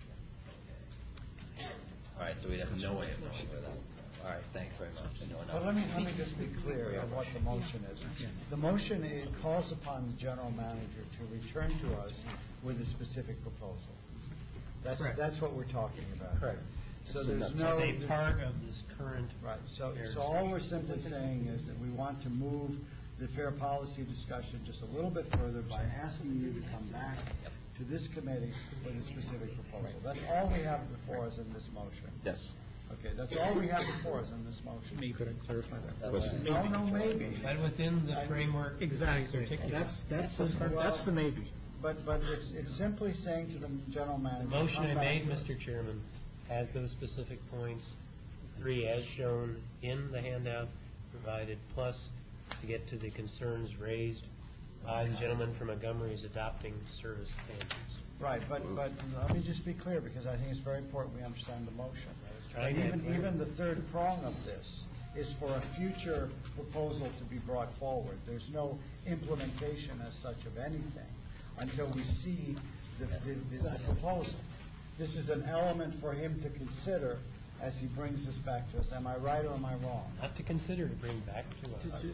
Okay. All right, so we'd have no way of knowing where that would go. All right, thanks very much. I know enough. But let me, let me just be clear on what the motion is. The motion it calls upon the general manager to return to us with a specific proposal. That's, Correct. that's what we're talking about. Correct. So there's As no. a part of this current. Right, so, fair so all we're discussion. simply saying is that we want to move the fair policy discussion just a little bit further by asking you to come back to this committee with a specific proposal. That's all we have before us in this motion. Yes. Okay, that's all we have before us in this motion. Me, could I clarify that? Question. No, no, maybe. But within the framework. Exactly. articulated. That's, that's, the that's the maybe. But, but it's, it's simply saying to the general manager. The motion come I back made, to- Mister Chairman, has those specific points, three as shown in the handout provided, plus to get to the concerns raised by the gentleman from Montgomery's adopting service standards. Right, but, but let me just be clear, because I think it's very important we understand the motion. trying And to even, clear. even the third prong of this is for a future proposal to be brought forward. There's no implementation as such of anything until we see the, the, the the proposal. This is an element for him to consider as he brings this back to us. Am I right or am I wrong? Not to consider to bring back to us.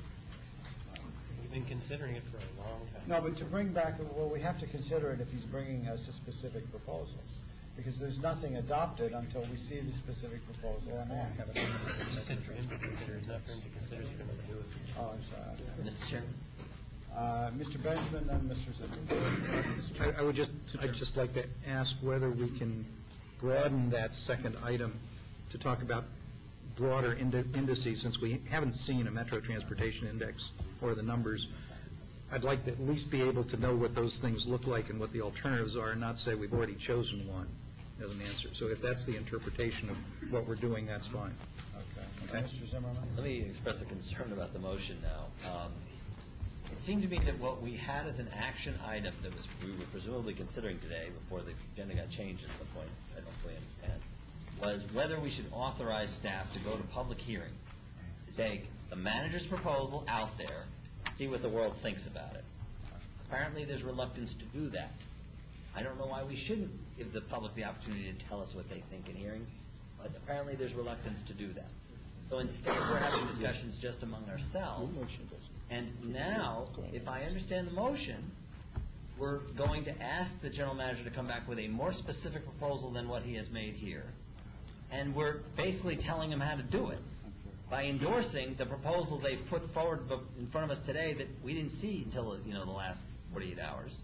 We've been considering it for a long time. No, but to bring back, well, we have to consider it if he's bringing us a specific proposal, because there's nothing adopted until we see the specific proposal and act. You said for him to consider, it's not for him to consider, it's for him to do it. Oh, I'm sorry. Mister Chairman? Uh, Mister Benjamin, then Mister Zimmerman. I I would just, I'd just like to ask whether we can broaden that second item to talk about broader indi- indices, since we haven't seen a Metro Transportation Index or the numbers. I'd like to at least be able to know what those things look like and what the alternatives are, and not say we've already chosen one as an answer. So if that's the interpretation of what we're doing, that's fine. Okay. Mister Zimmerman? Let me express a concern about the motion now. Um, It seemed to me that what we had as an action item that was, we were presumably considering today, before the agenda got changed at some point, I don't fully understand, was whether we should authorize staff to go to public hearings, to take the manager's proposal out there, see what the world thinks about it. Apparently, there's reluctance to do that. I don't know why we shouldn't give the public the opportunity to tell us what they think in hearings, but apparently there's reluctance to do that. So instead, we're having discussions just among ourselves. And now, if I understand the motion, we're going to ask the general manager to come back with a more specific proposal than what he has made here. And we're basically telling him how to do it by endorsing the proposal they've put forward in front of us today that we didn't see until, you know, the last forty-eight hours.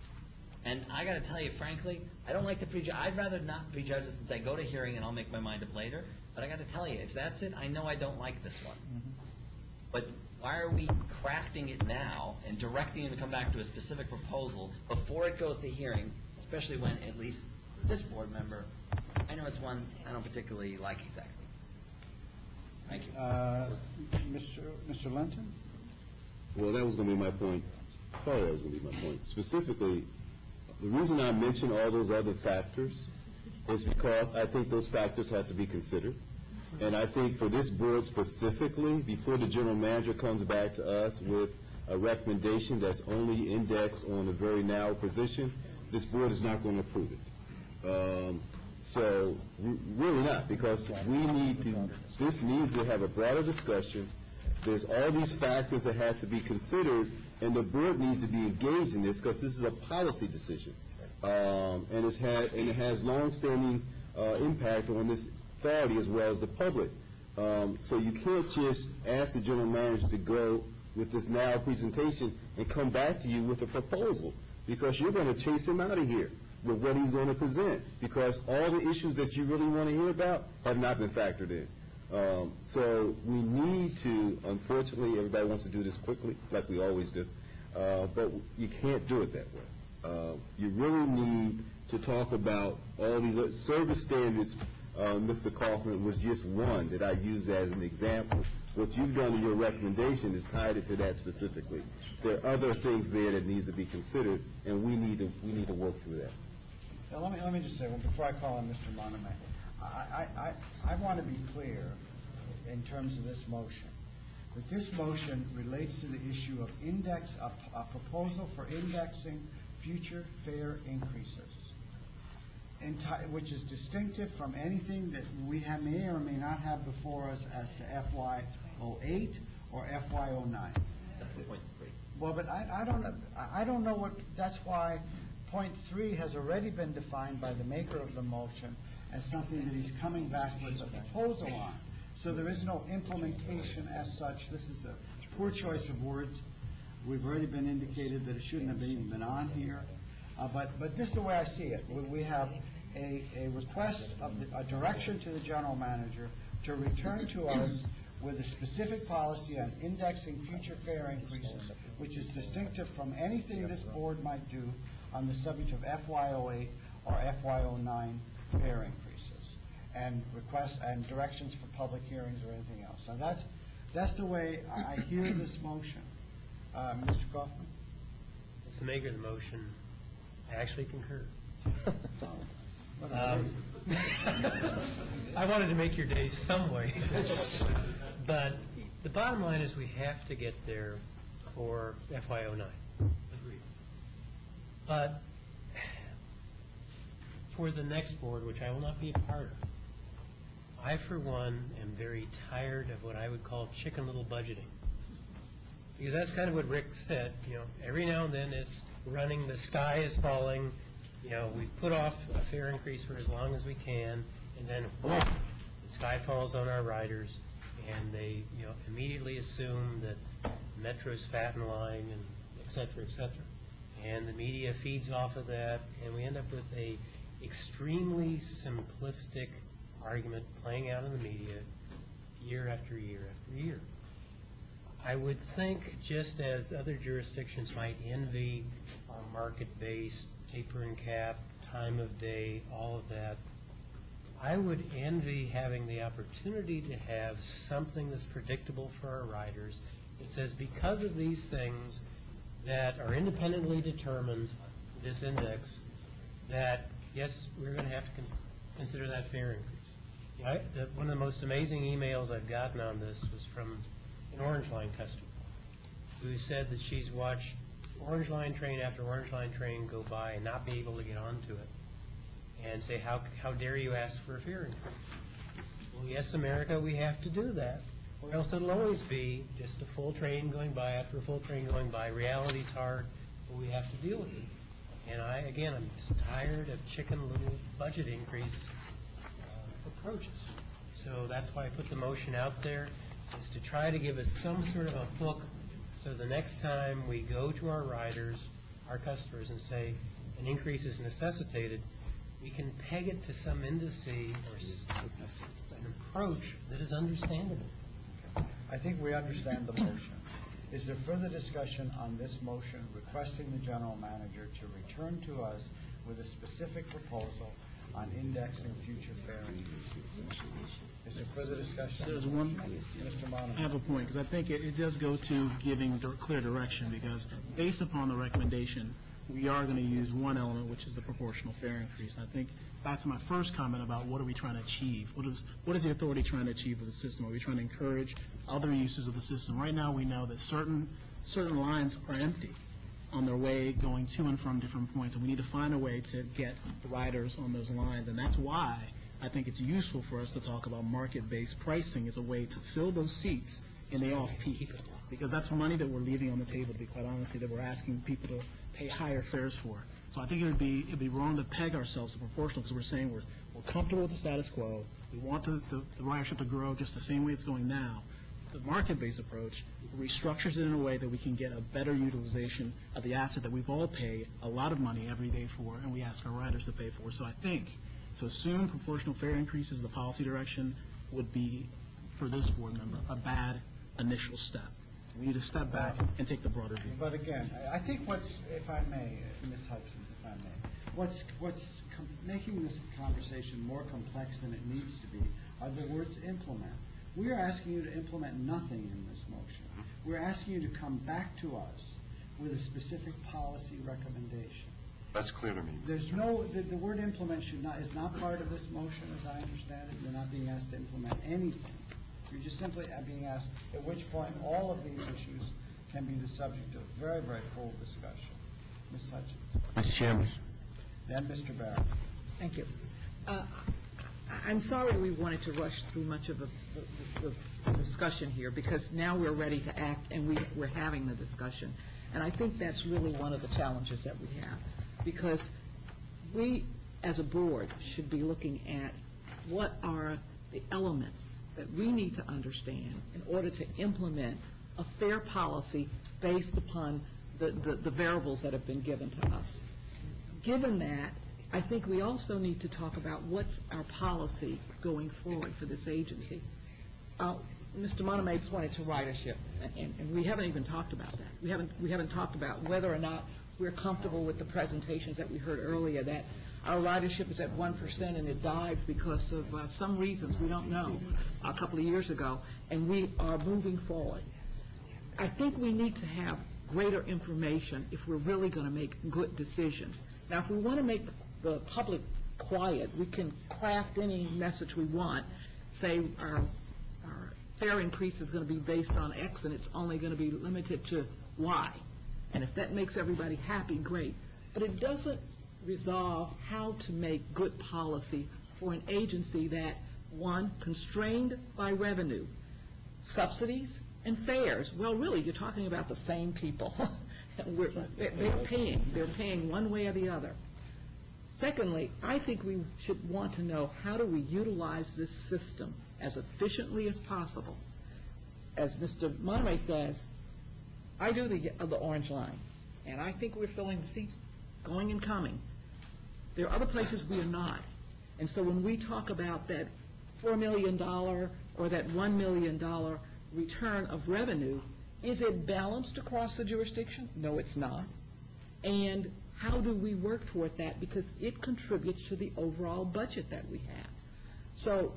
And I got to tell you, frankly, I don't like to prejudge. I'd rather not prejudge this and say, go to hearing and I'll make my mind up later. But I got to tell you, if that's it, I know I don't like this one. Mm-hmm. But why are we crafting it now and directing him to come back to a specific proposal before it goes to hearing, especially when, at least for this board member, I know it's one I don't particularly like exactly. Thank you. Uh, Mister Mister Linton? Well, that was going to be my point. Part of that was going to be my point. Specifically, the reason I mention all those other factors is because I think those factors have to be considered. And I think for this board specifically, before the general manager comes back to us with a recommendation that's only indexed on a very narrow position, this board is not going to approve it. Um, so, r- really not, because we need to, this needs to have a broader discussion. There's all these factors that have to be considered, and the board needs to be engaged in this because this is a policy decision. Um, and, it's had, and it has long-standing uh, impact on this authority as well as the public. Um, so you can't just ask the general manager to go with this narrow presentation and come back to you with a proposal, because you're going to chase him out of here with what he's going to present, because all the issues that you really want to hear about have not been factored in. Um, so we need to, unfortunately, everybody wants to do this quickly, like we always do, uh, but you can't do it that way. Uh, you really need to talk about all these other service standards. Uh, Mister Kaufman was just one that I used as an example. What you've done in your recommendation is tied it to that specifically. There are other things there that needs to be considered, and we need to we need to work through that. Now, let me let me just say, well, before I call on Mister Monoman, I, I, I, I want to be clear in terms of this motion, that this motion relates to the issue of index, a, a proposal for indexing future fare increases, enti- which is distinctive from anything that we have, may or may not have before us as to F Y oh eight or F Y oh nine. Well, but I, I don't know, I don't know what, that's why point three has already been defined by the maker of the motion as something that he's coming back with a proposal on. So there is no implementation as such. This is a poor choice of words. We've already been indicated that it shouldn't have even been on here. Uh, but, but this is the way I see it. We, we have a, a request of the, a direction to the general manager to return to us with a specific policy on indexing future fare increases, which is distinctive from anything this board might do on the subject of F Y oh eight or F Y oh nine fare increases, and requests and directions for public hearings or anything else. So that's that's the way I hear this motion. Uh, Mister Kaufman? As the maker of the motion, I actually concur. What Um, I wanted to make your day some way, but the bottom line is we have to get there for F Y oh nine. Agreed. But for the next board, which I will not be a part of, I, for one, am very tired of what I would call chicken little budgeting. Because that's kind of what Rick said, you know, every now and then it's running, the sky is falling, you know, we put off a fare increase for as long as we can, and then whoa, the sky falls on our riders, and they, you know, immediately assume that Metro's fat and lying, and et cetera, et cetera. And the media feeds off of that, and we end up with a extremely simplistic argument playing out in the media year after year after year. I would think, just as other jurisdictions might envy our market-based taper and cap, time of day, all of that, I would envy having the opportunity to have something that's predictable for our riders that says, because of these things that are independently determined, this index, that, yes, we're going to have to cons- consider that fare increase. I, the, one of the most amazing emails I've gotten on this was from an Orange Line customer who said that she's watched orange line train after orange line train go by and not be able to get onto it, and say, how, how dare you ask for a fare increase? Well, yes, America, we have to do that, or else it'll always be just a full train going by after a full train going by. Reality's hard, but we have to deal with it. And I, again, I'm just tired of chicken little budget increase uh, approaches. So that's why I put the motion out there, is to try to give us some sort of a hook, so the next time we go to our riders, our customers, and say an increase is necessitated, we can peg it to some indice or s- an approach that is understandable. I think we understand the motion. Is there further discussion on this motion requesting the general manager to return to us with a specific proposal on indexing future fare increases? Is there further discussion? There's one, Mister Monahan. I have a point, because I think it, it does go to giving dir- clear direction, because based upon the recommendation, we are going to use one element, which is the proportional fare increase. I think, back to my first comment about what are we trying to achieve? What is, what is the authority trying to achieve with the system? Are we trying to encourage other uses of the system? Right now, we know that certain, certain lines are empty on their way going to and from different points, and we need to find a way to get riders on those lines, and that's why I think it's useful for us to talk about market-based pricing as a way to fill those seats in the off-peak, because that's money that we're leaving on the table, to be quite honest, that we're asking people to pay higher fares for. So I think it would be, it'd be wrong to peg ourselves to proportional, because we're saying we're, we're comfortable with the status quo. We want the, the, the ridership to grow just the same way it's going now. The market-based approach restructures it in a way that we can get a better utilization of the asset that we've all paid a lot of money every day for, and we ask our riders to pay for. So I think to assume proportional fare increases, the policy direction, would be, for this board member, a bad initial step. We need to step back and take the broader view. But again, I I think what's, if I may, Miz Hudson, if I may, what's, what's com- making this conversation more complex than it needs to be are the words implement. We are asking you to implement nothing in this motion. We're asking you to come back to us with a specific policy recommendation. That's clear to me. There's no, the, the word implement should not, is not part of this motion, as I understand it. You're not being asked to implement anything. You're just simply being asked, at which point all of these issues can be the subject of very, very full discussion. Miz Hutchins. Mister Chairman. Then Mister Barrett. Thank you. Uh, I'm sorry we wanted to rush through much of the, the, the discussion here, because now we're ready to act and we, we're having the discussion. And I think that's really one of the challenges that we have, because we, as a board, should be looking at what are the elements that we need to understand in order to implement a fair policy based upon the, the, the variables that have been given to us. Given that, I think we also need to talk about what's our policy going forward for this agency. Uh, Mister Monomates wanted to ridership, and, and we haven't even talked about that. We haven't, we haven't talked about whether or not we're comfortable with the presentations that we heard earlier, that our ridership is at one percent and it dived because of uh, some reasons we don't know a couple of years ago, and we are moving forward. I think we need to have greater information if we're really going to make good decisions. Now, if we want to make the, the public quiet, we can craft any message we want, say our, our fare increase is going to be based on X and it's only going to be limited to Y. And if that makes everybody happy, great. But it doesn't resolve how to make good policy for an agency that, one, constrained by revenue, subsidies, and fares. Well, really, you're talking about the same people. We're, they're paying. They're paying one way or the other. Secondly, I think we should want to know, how do we utilize this system as efficiently as possible? As Mister Monterey says, I do the, uh, the orange line, and I think we're filling the seats going and coming. There are other places we are not. And so when we talk about that four million dollars or that one million dollars return of revenue, is it balanced across the jurisdiction? No, it's not. And how do we work toward that? Because it contributes to the overall budget that we have. So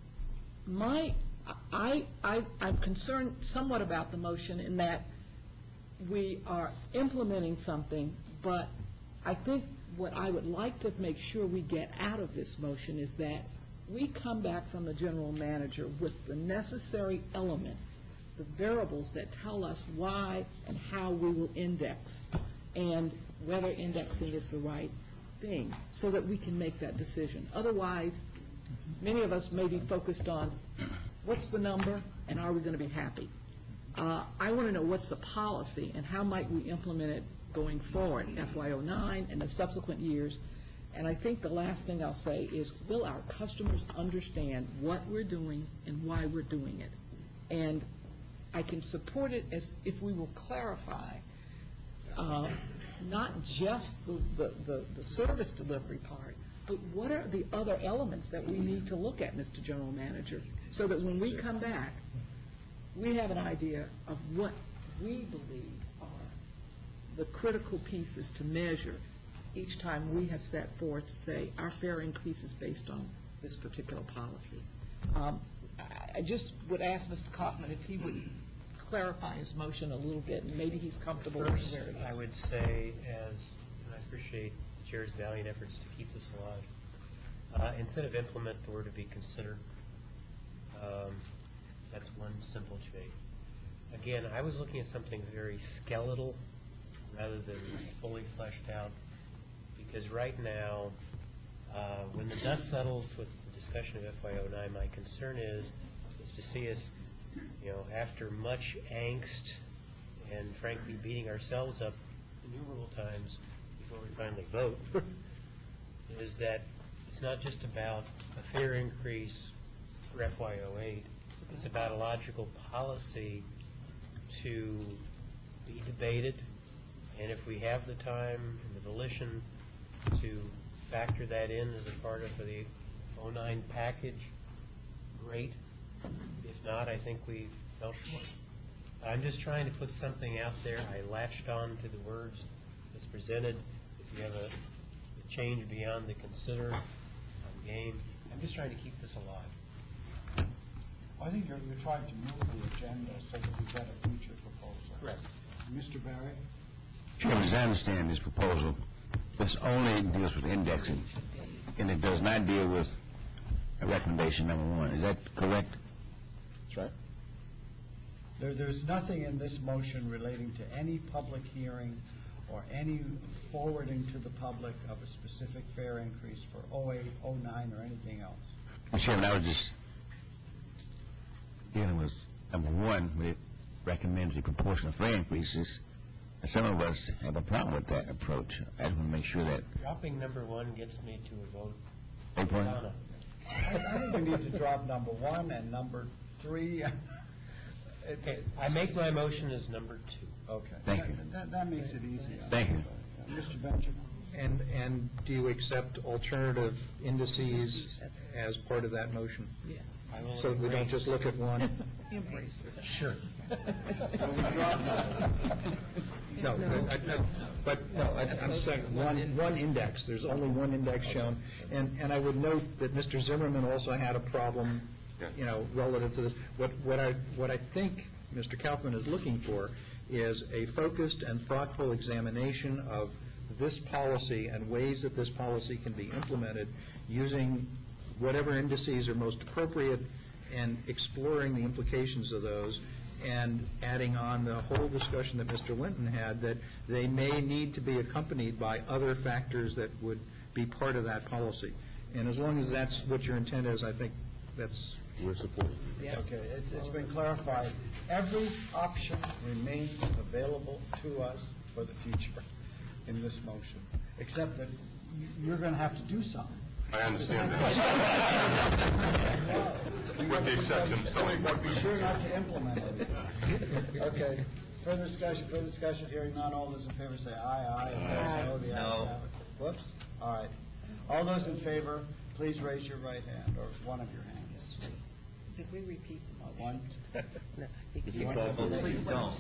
my, I, I, I'm concerned somewhat about the motion in that we are implementing something, but I think what I would like to make sure we get out of this motion is that we come back from the general manager with the necessary elements the variables that tell us why and how we will index, and whether indexing is the right thing, so that we can make that decision. Otherwise, many of us may be focused on what's the number and are we going to be happy. Uh, I want to know what's the policy and how might we implement it going forward, F Y oh nine and the subsequent years. And I think the last thing I'll say is, will our customers understand what we're doing and why we're doing it? And I can support it as if we will clarify uh, not just the, the, the, the service delivery part, but what are the other elements that we need to look at, Mister General Manager, so that when we come back, we have an idea of what we believe are the critical pieces to measure each time we have set forth to say our fare increase is based on this particular policy. Um, I just would ask Mister Kaufman if he would clarify his motion a little bit, and maybe he's comfortable with First, where it is. I would say, as, and I appreciate the Chair's valiant efforts to keep this alive, uh, instead of implement, the word to be considered. Um, that's one simple change. Again, I was looking at something very skeletal rather than fully fleshed out, because right now, uh, when the dust settles with the discussion of F Y oh nine, my concern is is to see us, you know, after much angst and frankly beating ourselves up innumerable times before we finally vote, is that it's not just about a fare increase for F Y oh eight, it's about a logical policy to be debated, and if we have the time and the volition to factor that in as a part of the oh nine package, great. If not, I think we fell short. I'm just trying to put something out there. I latched on to the words as presented. If you have a, a change beyond the consider, I'm game. I'm just trying to keep this alive. I think you're, you're trying to move the agenda so that we get a future proposal. Correct. Mister Barry? Chairman, as I understand this proposal, this only deals with indexing, and it does not deal with a recommendation number one. Is that correct? That's right. There, there's nothing in this motion relating to any public hearing or any forwarding to the public of a specific fare increase for oh eight, oh nine, or anything else. Mister Chairman, I was just dealing with number one, when it recommends the proportional fare increases. And some of us have a problem with that approach. I just want to make sure that... Dropping number one gets me to a vote. Hey, point? Donna. I, I think we need to drop number one and number three. Okay, I make my motion as number two. Okay. Thank that, you. That, that makes it easy. Thank you. Uh, Mister Benjamin? And, and do you accept alternative indices as part of that motion? Yeah. I will So we don't embrace- just look at one? Embrace this. Sure. So we drop that. No, I- I- but, no, I- I'm saying one, one index. There's only one index shown. And, and I would note that Mister Zimmerman also had a problem, you know, relative to this. What, what I, what I think Mister Kaufman is looking for is a focused and thoughtful examination of this policy and ways that this policy can be implemented using whatever indices are most appropriate and exploring the implications of those, and adding on the whole discussion that Mister Linton had, that they may need to be accompanied by other factors that would be part of that policy. And as long as that's what your intent is, I think that's... We're supporting. Okay, it's, it's been clarified. Every option remains available to us for the future in this motion, except that you're going to have to do something. I understand that. With the exception of selling But be sure not to implement it. Okay. Further discussion, further discussion, hearing none. All those in favor say aye. Aye. Opposed, no. The ayes No. have it. Whoops. All right. All those in favor, please raise your right hand, or one of your hands. Did we repeat the motion? One. No. he- Mister he- Kaufman. Please don't.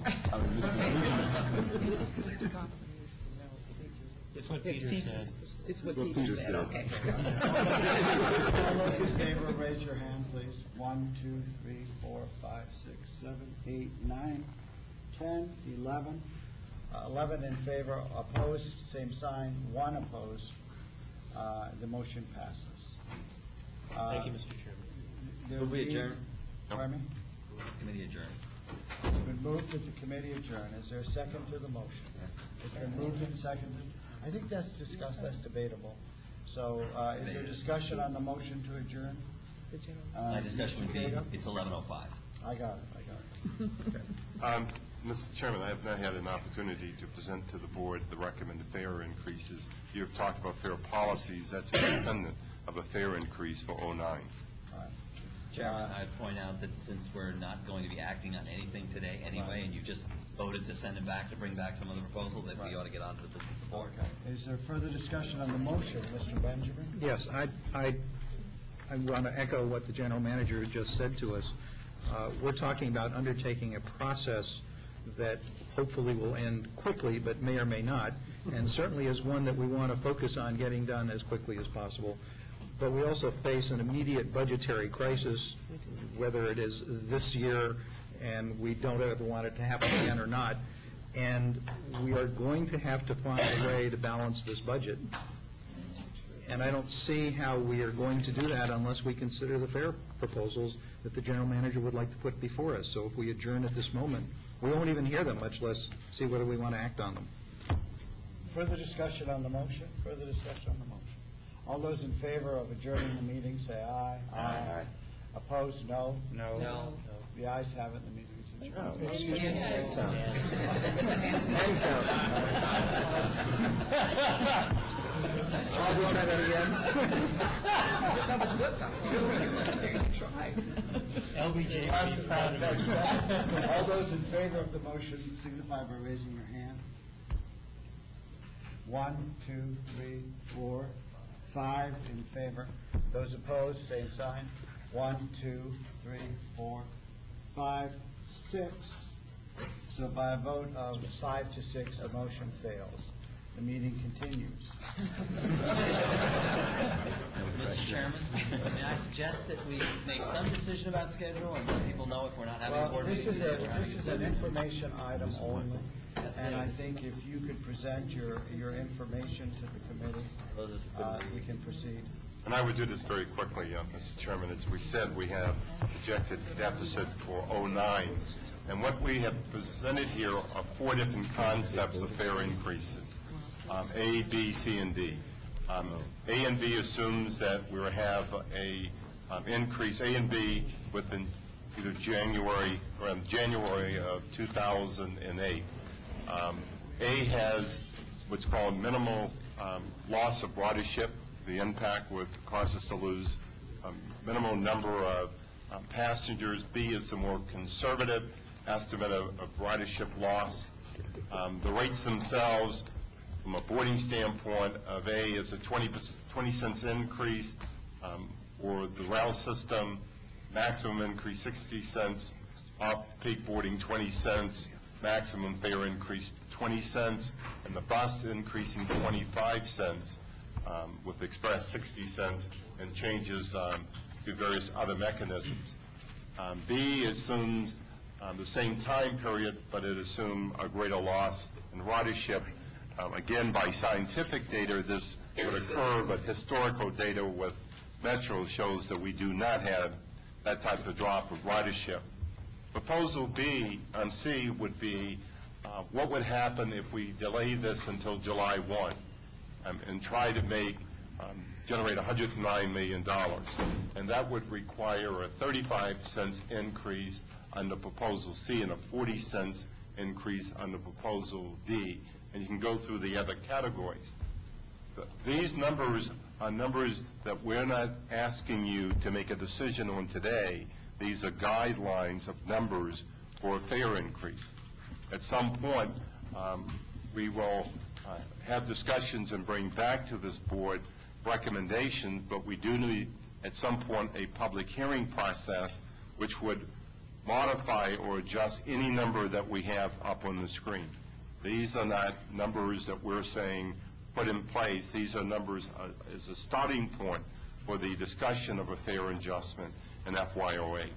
Mister Kaufman needs to know. It's what His Peter pieces- said. It's what What Peter Peter said, said. okay. All those in favor, raise your hand, please. One, two, three, four, five, six, seven, eight, nine, ten, eleven. Uh, Eleven in favor, opposed, same sign, one opposed. Uh, The motion passes. Uh, Thank you, Mister Chairman. there Will we being- adjourn? Pardon me? Committee adjourned. It's been moved that the committee adjourn. Is there a second to the motion? It's been moved and seconded. I think that's discussed, that's debatable. So uh, is there discussion on the motion to adjourn? Uh, My discussion would be, Mister Cato? it's eleven oh five. I got it, I got it. Um, Mister Chairman, I have not had an opportunity to present to the board the recommended fare increases. You have talked about fare policies. That's independent of a fare increase for oh nine. Chairman, I'd point out that since we're not going to be acting on anything today anyway, and you just voted to send it back to bring back some other proposal, that we ought to get on to the business of the board. Is there further discussion on the motion, Mister Benjamin? Yes, I, I, I want to echo what the general manager just said to us. Uh, We're talking about undertaking a process that hopefully will end quickly, but may or may not, and certainly is one that we want to focus on getting done as quickly as possible. But we also face an immediate budgetary crisis, whether it is this year and we don't ever want it to happen again or not, and we are going to have to find a way to balance this budget. And I don't see how we are going to do that unless we consider the fare proposals that the general manager would like to put before us. So if we adjourn at this moment, we won't even hear them, much less see whether we want to act on them. Further discussion on the motion? Further discussion on the motion? All those in favor of adjourning the meeting, say aye. Aye. Opposed, no? No. No. The ayes have it, the meeting is adjourned. I'll we try that again? That was good, though. Try. L B J. All those in favor of the motion signify by raising your hand. One, two, three, four, five in favor. Those opposed, same sign. One, two, three, four, five, six. So by a vote of five to six, the motion fails. The meeting continues. Mister Chairman, may I suggest that we make some decision about schedule and let people know if we're not having a Well, board this meeting? is a, today, we're having this is an information item only, and I think if you could present your, your information to the committee, uh, we can proceed. And I would do this very quickly, uh, Mister Chairman. As we said, we have projected deficit for oh nine. And what we have presented here are four different concepts of fare increases, um, A, B, C, and D. Um, A and B assumes that we will have a um, increase, A and B, within either January, around January of two thousand eight. Um, A has what's called minimal um, loss of ridership. The impact would cause us to lose a minimal number of um, passengers. B is the more conservative estimate of, of ridership loss. Um, the rates themselves, from a boarding standpoint, of A is a twenty, twenty cents increase, um, or the rail system, maximum increase sixty cents, off-peak boarding twenty cents, maximum fare increase twenty cents, and the bus increasing twenty-five cents. Um, with express sixty cents and changes um, to various other mechanisms. Um, B assumes um, the same time period, but it assumes a greater loss in ridership. Um, again, by scientific data, this would occur, but historical data with Metro shows that we do not have that type of drop of ridership. Proposal B on C would be uh, what would happen if we delay this until July first? Um, and try to make, um, generate one hundred nine million dollars. And that would require a thirty-five cents increase on the proposal C and a forty cents increase on the proposal D. And you can go through the other categories. But these numbers are numbers that we're not asking you to make a decision on today. These are guidelines of numbers for a fare increase. At some point, um, we will Uh, have discussions and bring back to this board recommendations, but we do need at some point a public hearing process which would modify or adjust any number that we have up on the screen. These are not numbers that we're saying put in place. These are numbers uh, as a starting point for the discussion of a fare adjustment in F Y oh eight.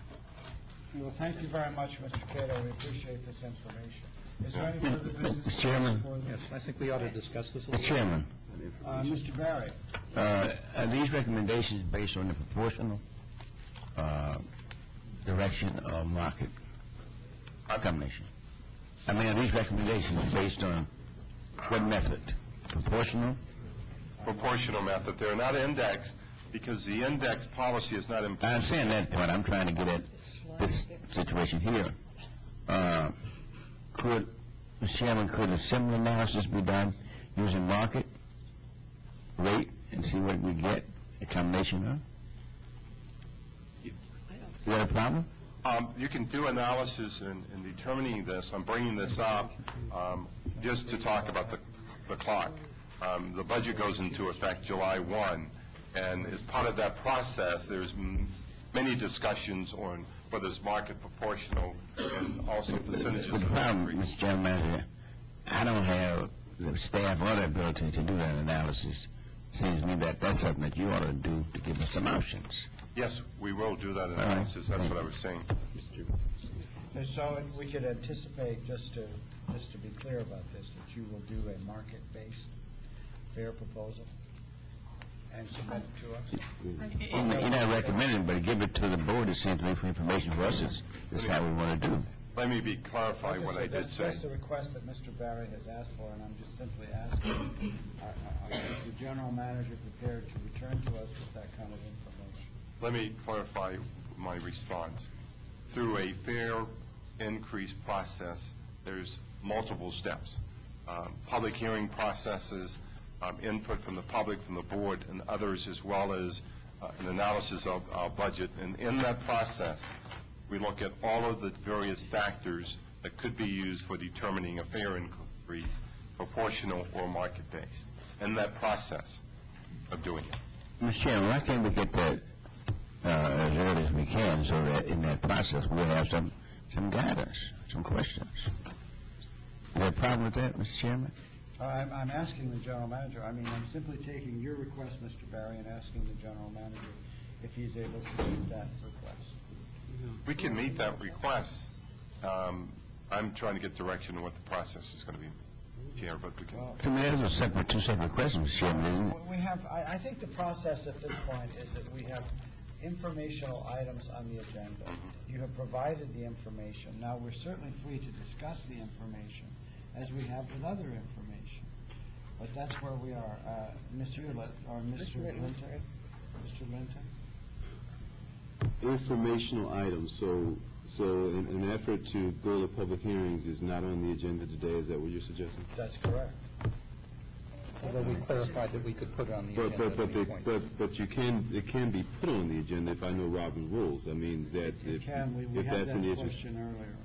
Well, thank you very much, Mister Cato. We appreciate this information. Is there any further business? Mister Chairman. Yes, I think we ought to discuss this a little. Mister Chairman. Uh, Mister Barry. Uh, are these recommendations based on the proportional uh, direction of market? Our combination. I mean, are these recommendations based on what method? Proportional? Proportional method. They're not indexed because the index policy is not in I place. understand that point. I'm trying to get at this situation here. Uh, could, Mister Chairman, could a similar analysis be done using market rate and see what we get, a combination of? Is that a problem? Um, you can do analysis in, in determining this. I'm bringing this up um, just to talk about the, the clock. Um, the budget goes into effect July first, and as part of that process, there's m- many discussions on whether it's market proportional and also percentages The of problem, increase. Mister General Manager, I don't have the staff or the ability to do that analysis. Seems to me that that's something that you ought to do to give us some options. Yes, we will do that analysis. That's what I was saying. And so we could anticipate, just to, just to be clear about this, that you will do a market-based fair proposal and submit it to us? You're not recommending, but give it to the board. It seems to me for information for us. It's, it's how we want to do. Let me be clarify what I did That's say. that's the request that Mister Barry has asked for, and I'm just simply asking, are- are- is the general manager prepared to return to us with that kind of information? Let me clarify my response. Through a fair increase process, there's multiple steps. Um, Public hearing processes, um, input from the public, from the board, and others, as well as uh, an analysis of our budget. And in that process, we look at all of the various factors that could be used for determining a fair increase, proportional or market-based, in that process of doing it. Mister Chairman, why can't we get that uh, as early as we can so that in that process we'll have some, some guidance, some questions? Is there a problem with that, Mister Chairman? Uh, I'm, I'm asking the general manager, I mean, I'm simply taking your request, Mister Barry, and asking the general manager if he's able to meet that request. We can meet that request. Um, I'm trying to get direction on what the process is going to be, Chair, but we can. To me, those are separate, two separate questions, Mister Chairman. We have, I, I think the process at this point is that we have informational items on the agenda. You have provided the information. Now, we're certainly free to discuss the information as we have with other information. But that's where we are. Uh, Miz Hewlett, or Mister Linton? Mister Linton? Informational items, so, so an, an effort to go to public hearings is not on the agenda today, is that what you're suggesting? That's correct. Although we clarified that we could put it on the But, agenda but, but, at any the- point. but, but you can, it can be put on the agenda if I know Robin rules. I mean, that It if, can, we, we if had that's an that interest. question earlier.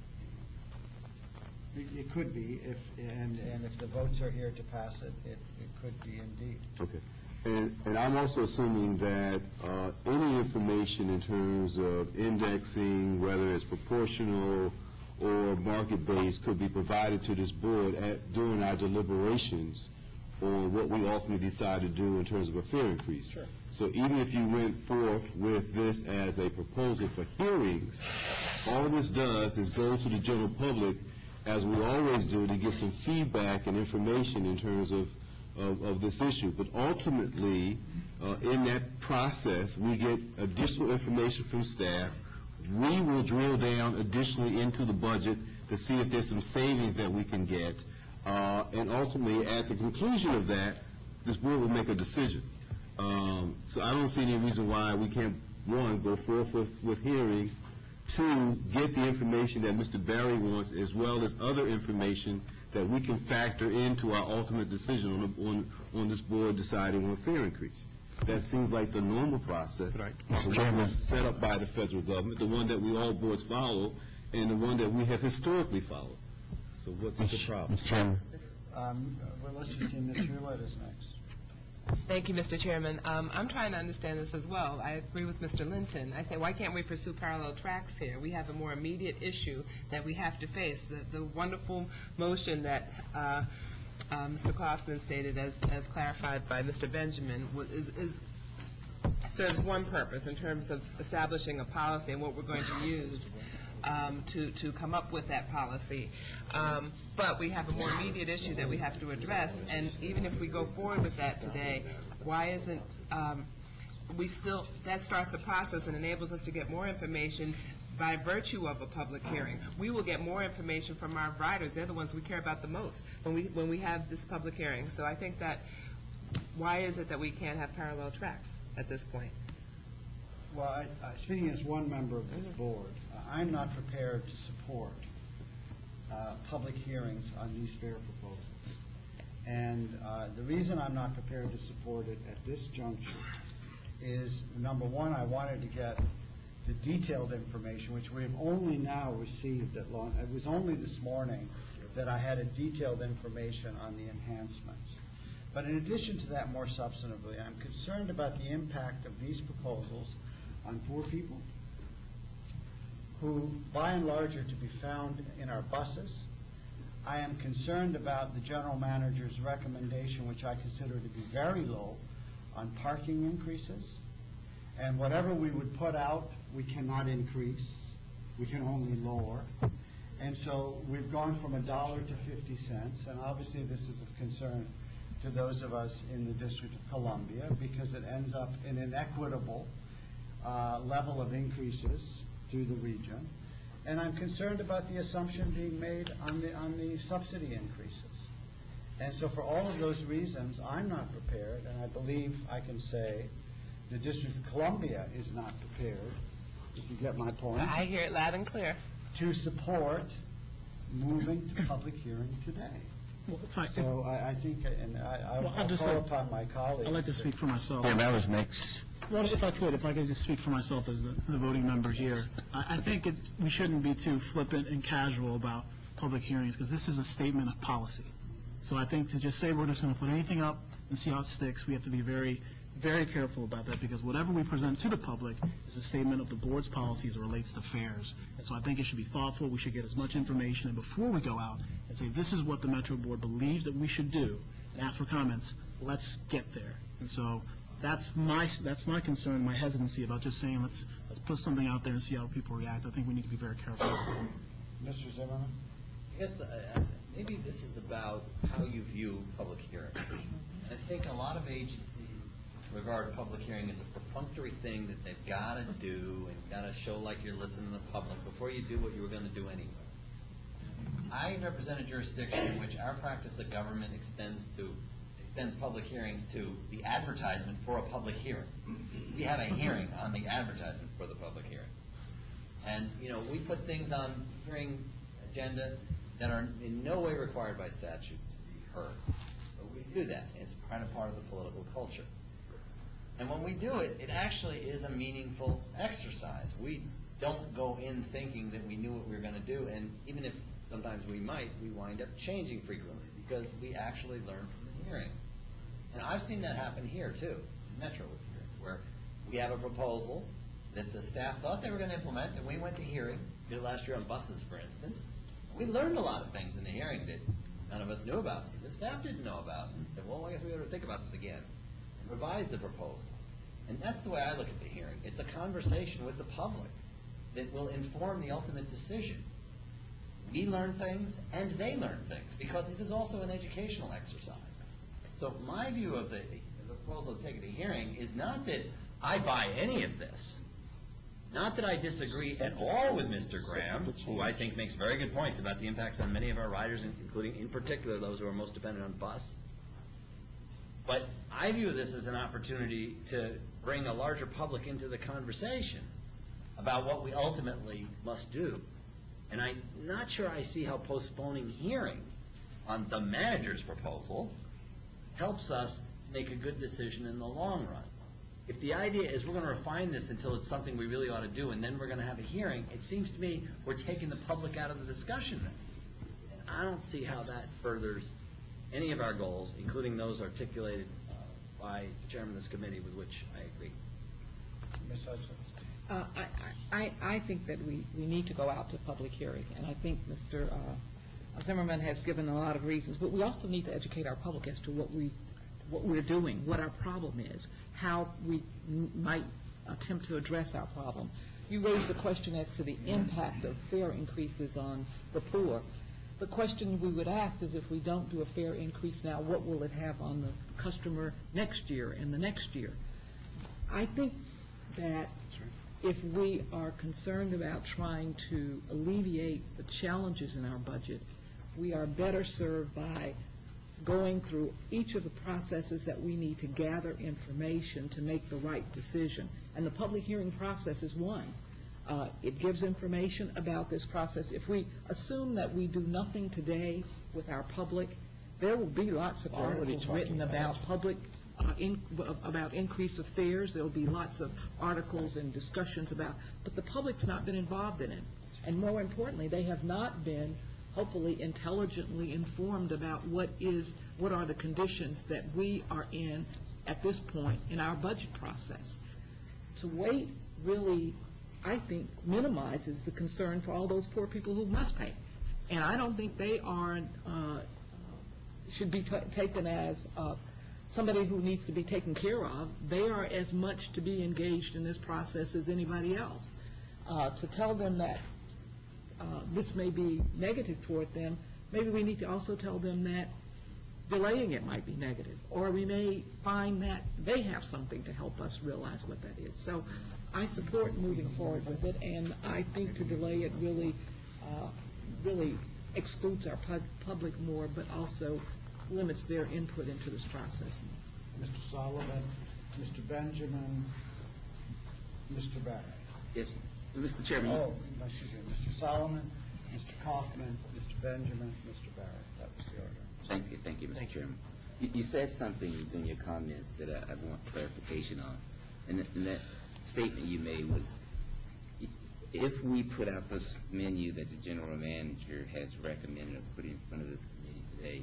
It, it could be, if, and, and if the votes are here to pass it, it, it could be indeed. Okay. And, and I'm also assuming that uh, any information in terms of indexing, whether it's proportional or market-based, could be provided to this board at, during our deliberations on what we ultimately decide to do in terms of a fair increase. Sure. So even if you went forth with this as a proposal for hearings, all this does is go to the general public, as we always do, to get some feedback and information in terms of Of, of this issue. But ultimately, uh, in that process, we get additional information from staff. We will drill down additionally into the budget to see if there's some savings that we can get. Uh, and ultimately, at the conclusion of that, this board will make a decision. Um, so I don't see any reason why we can't, one, go forth with, with hearing, two, get the information that Mister Barry wants, as well as other information that we can factor into our ultimate decision on, on, on this board deciding on a fair increase. That seems like the normal process. Right. The one that's set up by the federal government, the one that we all boards follow, and the one that we have historically followed. So what's the problem? Mister Chairman. Um, well, let's just see, Miz Hewlett is next. Thank you, Mister Chairman. Um, I'm trying to understand this as well. I agree with Mister Linton. I think, why can't we pursue parallel tracks here? We have a more immediate issue that we have to face. The, the wonderful motion that uh, uh, Mister Kaufman stated, as, as clarified by Mister Benjamin, was, is, is serves one purpose in terms of establishing a policy and what we're going to use um, to, to come up with that policy. Um, but we have a more immediate issue that we have to address, and even if we go forward with that today, why isn't um, we still, that starts the process and enables us to get more information by virtue of a public hearing. We will get more information from our riders. They're the ones we care about the most when we when we have this public hearing. So I think that, why is it that we can't have parallel tracks at this point? Well, I, I, speaking as one member of this board, uh, I'm not prepared to support uh, public hearings on these fare proposals. And uh, the reason I'm not prepared to support it at this juncture is, number one, I wanted to get the detailed information, which we have only now received at long. It was only this morning that I had a detailed information on the enhancements. But in addition to that, more substantively, I'm concerned about the impact of these proposals on poor people, who by and large are to be found in our buses. I am concerned about the general manager's recommendation, which I consider to be very low, on parking increases. And whatever we would put out, we cannot increase. We can only lower. And so we've gone from a dollar to fifty cents, and obviously this is of concern to those of us in the District of Columbia, because it ends up in an equitable uh, level of increases through the region. And I'm concerned about the assumption being made on the on the subsidy increases. And so for all of those reasons, I'm not prepared, and I believe I can say the District of Columbia is not prepared, if you get my point. I hear it loud and clear. To support moving to public hearing today. Well, if I, So I, I think, and I, I- Well, I'll I'll just call like- upon my colleagues. I'd like to speak for myself. Yeah, that was makes, Well, if I could, if I could just speak for myself as the, the voting member here, I, I think it's, we shouldn't be too flippant and casual about public hearings, because this is a statement of policy. So I think to just say we're just going to put anything up and see how it sticks, we have to be very, very careful about that, because whatever we present to the public is a statement of the board's policy as it relates to fares. And so I think it should be thoughtful. We should get as much information, and before we go out and say, this is what the Metro Board believes that we should do, and ask for comments, let's get there. And so that's my, that's my concern, my hesitancy about just saying, let's, let's put something out there and see how people react. I think we need to be very careful. Mister Zimmerman? I guess uh, maybe this is about how you view public hearing. I think a lot of agencies regard public hearing as a perfunctory thing that they've got to do and got to show like you're listening to the public before you do what you were going to do anyway. I represent a jurisdiction in which our practice of government extends to extends public hearings to the advertisement for a public hearing. We have a hearing on the advertisement for the public hearing. And, you know, we put things on hearing agenda that are in no way required by statute to be heard. But we do that. It's kind of part of the political culture. And when we do it, it actually is a meaningful exercise. We don't go in thinking that we knew what we were going to do, and even if sometimes we might, we wind up changing frequently because we actually learn from the hearing. And I've seen that happen here, too, in Metro, where we have a proposal that the staff thought they were going to implement, and we went to hearing, did it last year on buses, for instance. We learned a lot of things in the hearing that none of us knew about, the staff didn't know about. And said, well, I guess we ought to think about this again and revise the proposal. And that's the way I look at the hearing. It's a conversation with the public that will inform the ultimate decision. We learn things, and they learn things, because it is also an educational exercise. So my view of the, the proposal to take it to hearing is not that I buy any of this, not that I disagree at all with Mister Graham, who I think makes very good points about the impacts on many of our riders, including in particular those who are most dependent on bus. But I view this as an opportunity to bring a larger public into the conversation about what we ultimately must do. And I'm not sure I see how postponing hearings on the manager's proposal helps us make a good decision in the long run. If the idea is we're going to refine this until it's something we really ought to do, and then we're going to have a hearing, it seems to me we're taking the public out of the discussion then. And I don't see how that furthers any of our goals, including those articulated uh, by the chairman of this committee, with which I agree. Miz Hudson? Uh, I, I, I think that we, we need to go out to public hearing, and I think Mister Uh, Zimmerman has given a lot of reasons, but we also need to educate our public as to what we what we're doing, what our problem is, how we m- might attempt to address our problem. You raised the question as to the impact of fare increases on the poor. The question we would ask is, if we don't do a fare increase now, what will it have on the customer next year and the next year? I think that if we are concerned about trying to alleviate the challenges in our budget, we are better served by going through each of the processes that we need to gather information to make the right decision. And the public hearing process is one. Uh, it gives information about this process. If we assume that we do nothing today with our public, there will be lots of articles written about public, uh, in, about increase of fares. There will be lots of articles and discussions about, but the public's not been involved in it. And more importantly, they have not been, hopefully, intelligently informed about what is, what are the conditions that we are in at this point in our budget process. To wait really, I think, minimizes the concern for all those poor people who must pay. And I don't think they are, uh, should be t- taken as uh, somebody who needs to be taken care of. They are as much to be engaged in this process as anybody else. Uh, to tell them that uh, this may be negative toward them, maybe we need to also tell them that delaying it might be negative, or we may find that they have something to help us realize what that is. So I support moving forward with it, and I think to delay it really, uh, really excludes our pub- public more, but also limits their input into this process. Mister Solomon, Mister Benjamin, Mister Barrett. Yes, Mister Chairman. Oh, excuse me, Mister Solomon, Mister Kaufman, Mister Benjamin, Mister Barrett. That was the order. Thank you, thank you, Mister Chairman. You, you said something in your comment that I, I want clarification on, and, th- and that statement you made was, if we put out this menu that the general manager has recommended or put in front of this committee today,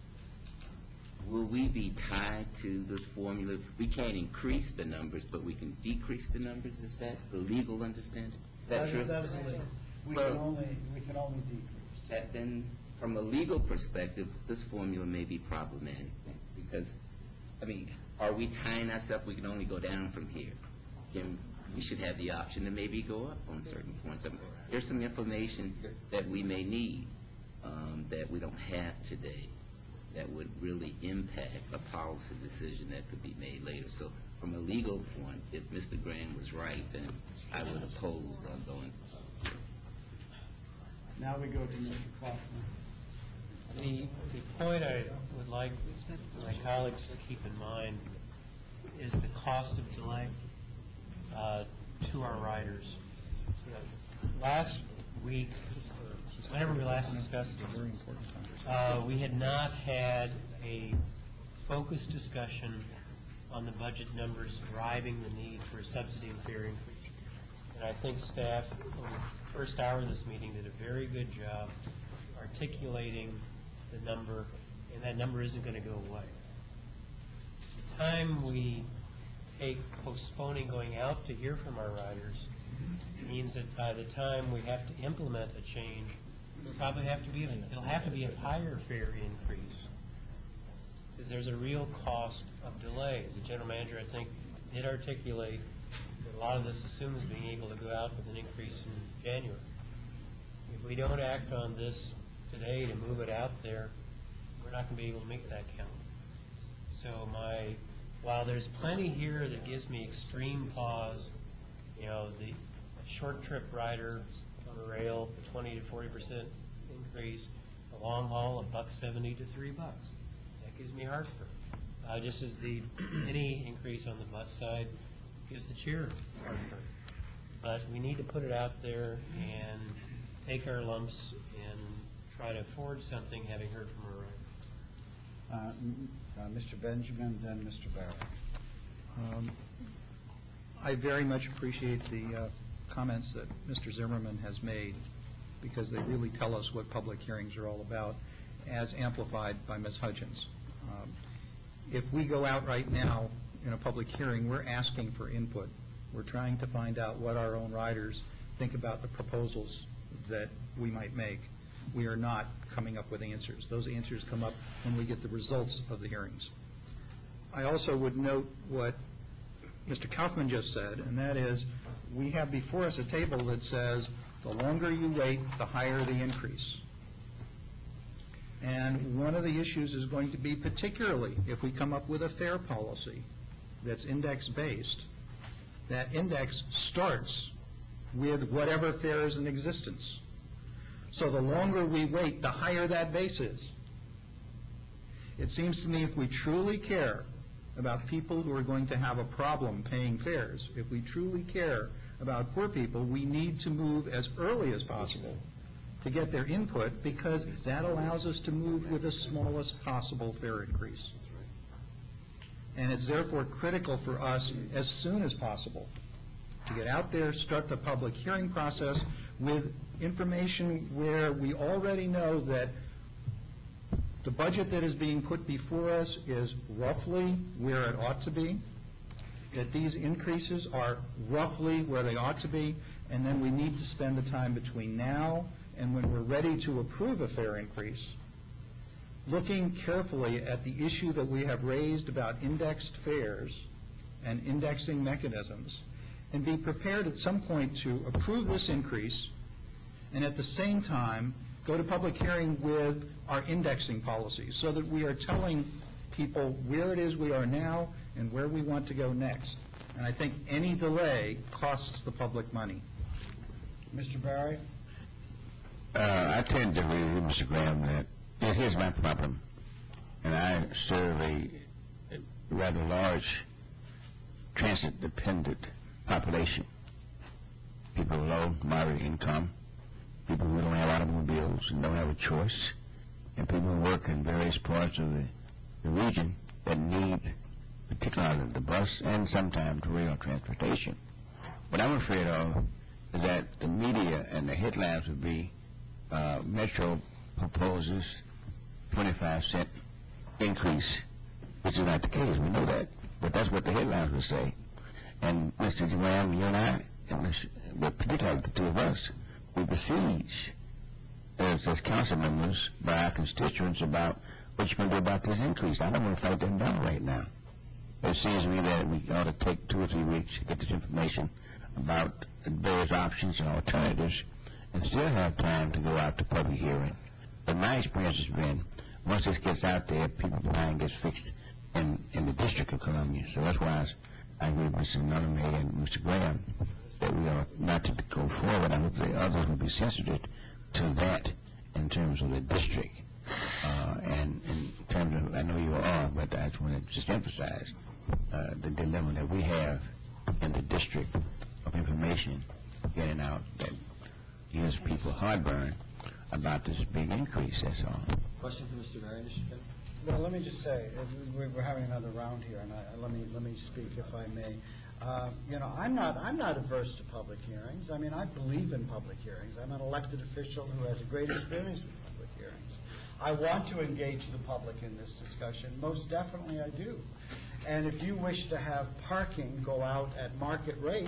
will we be tied to this formula? We can't increase the numbers, but we can decrease the numbers. Is that the legal understanding? Is that, That true? is, that is illegal. We Well, can only, we can only decrease. That then, from a legal perspective, this formula may be problematic then, because, I mean, are we tying ourselves? We can only go down from here. Can, we should have the option to maybe go up on certain points. I mean, there's some information that we may need um, that we don't have today that would really impact a policy decision that could be made later. So from a legal point, if Mister Graham was right, then I would oppose on going. Now we go to Mister Kaufman. The, the point I would like my colleagues to keep in mind is the cost of delay uh, to our riders. Last week, whenever we last discussed this, uh, we had not had a focused discussion on the budget numbers driving the need for a subsidy and fare increase. And I think staff, over the first hour of this meeting, did a very good job articulating the number, and that number isn't going to go away. The time we take postponing going out to hear from our riders means that by the time we have to implement a change, it'll probably have to be, it'll have to be a higher fare increase, because there's a real cost of delay. The general manager, I think, did articulate that a lot of this assumes being able to go out with an increase in January. If we don't act on this today to move it out there, we're not going to be able to make that count. So my, while there's plenty here that gives me extreme pause, you know, the short trip rider on the rail, the twenty to forty percent increase, the long haul, a buck seventy to three bucks. That gives me heartburn. Uh, just as the any increase on the bus side gives the chair heartburn. But we need to put it out there and take our lumps and try to afford something, having heard from our riders. Uh, m- uh, Mister Benjamin, then Mister Barrett. Um, I very much appreciate the uh, comments that Mister Zimmerman has made, because they really tell us what public hearings are all about, as amplified by Miz Hudgens. Um, if we go out right now in a public hearing, we're asking for input. We're trying to find out what our own riders think about the proposals that we might make. We are not coming up with answers. Those answers come up when we get the results of the hearings. I also would note what Mister Kaufman just said, and that is, we have before us a table that says the longer you wait, the higher the increase. And one of the issues is going to be, particularly if we come up with a fare policy that's index-based, that index starts with whatever fare is in existence. So the longer we wait, the higher that base is. It seems to me if we truly care about people who are going to have a problem paying fares, if we truly care about poor people, we need to move as early as possible to get their input, because that allows us to move with the smallest possible fare increase. And it's therefore critical for us as soon as possible to get out there, start the public hearing process with information where we already know that the budget that is being put before us is roughly where it ought to be, that these increases are roughly where they ought to be, and then we need to spend the time between now and when we're ready to approve a fare increase, looking carefully at the issue that we have raised about indexed fares and indexing mechanisms, and be prepared at some point to approve this increase and at the same time go to public hearing with our indexing policies so that we are telling people where it is we are now and where we want to go next. And I think any delay costs the public money. Mister Barry? Uh, I tend to agree with Mister Graham that yeah, here's my problem. And I serve a rather large transit-dependent population. People with low, moderate income, people who don't have automobiles and don't have a choice, and people who work in various parts of the, the region that need particularly the bus and sometimes rail transportation. What I'm afraid of is that the media and the headlines would be uh, Metro proposes twenty-five cent increase, which is not the case. We know that. But that's what the headlines would say. And Mister Graham, you and I, and Mister but particularly the two of us, we besiege as, as council members by our constituents about what you're going to do about this increase. I don't want to fight them down right now. It seems to me that we ought to take two or three weeks to get this information about various options and alternatives and still have time to go out to public hearing. But my experience has been, once this gets out there, people's mind gets fixed in, in the District of Columbia. So that's why I, I agree with Mister Nonomy and Mister Graham that we ought not to go forward. I hope the others will be sensitive to that in terms of the district. Uh, and in terms of, I know you are, but I just want to just emphasize uh, the dilemma that we have in the district of information getting out that gives people heartburn about this big increase, that's all. Question for Mister Barry, Mister Chairman? Well, let me just say, uh, we- we're having another round here, and I, let me, let me speak if I may. Uh, You know, I'm not, I'm not averse to public hearings. I mean, I believe in public hearings. I'm an elected official who has a great experience with public hearings. I want to engage the public in this discussion. Most definitely I do. And if you wish to have parking go out at market rate,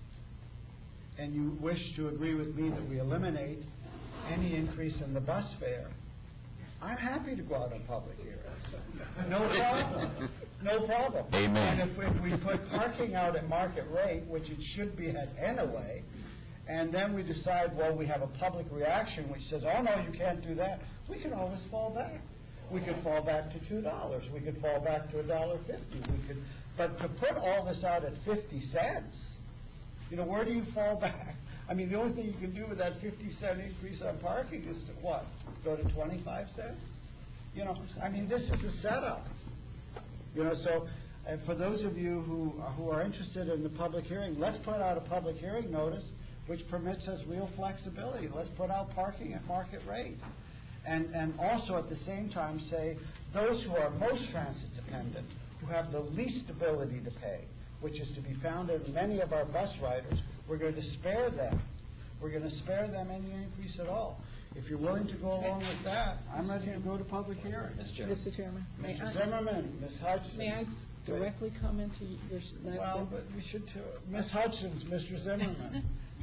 and you wish to agree with me that we eliminate any increase in the bus fare, I'm happy to go out on public hearings. No problem. No problem. Amen. And if, if we put parking out at market rate, which it should be at anyway, and then we decide, well, we have a public reaction which says, oh, no, you can't do that, we can always fall back. We could fall back to two dollars. We could fall back to a dollar fifty. We could, but to put all this out at fifty cents, you know, where do you fall back? I mean, the only thing you can do with that fifty cent increase on parking is to what? Go to twenty-five cents? You know, I mean, this is a setup. You know, so uh, for those of you who, uh, who are interested in the public hearing, let's put out a public hearing notice which permits us real flexibility. Let's put out parking at market rate. And, and also at the same time say, those who are most transit dependent, who have the least ability to pay, which is to be found in many of our bus riders, we're going to spare them. We're going to spare them any increase at all. If you're willing to go along with that, I'm ready to go to public hearing. Mister Chairman, may Mister I, Zimmerman, Miz Hudson. may I directly comment to your last Well, statement? but we should too. Miz Hudson's Mister Zimmerman.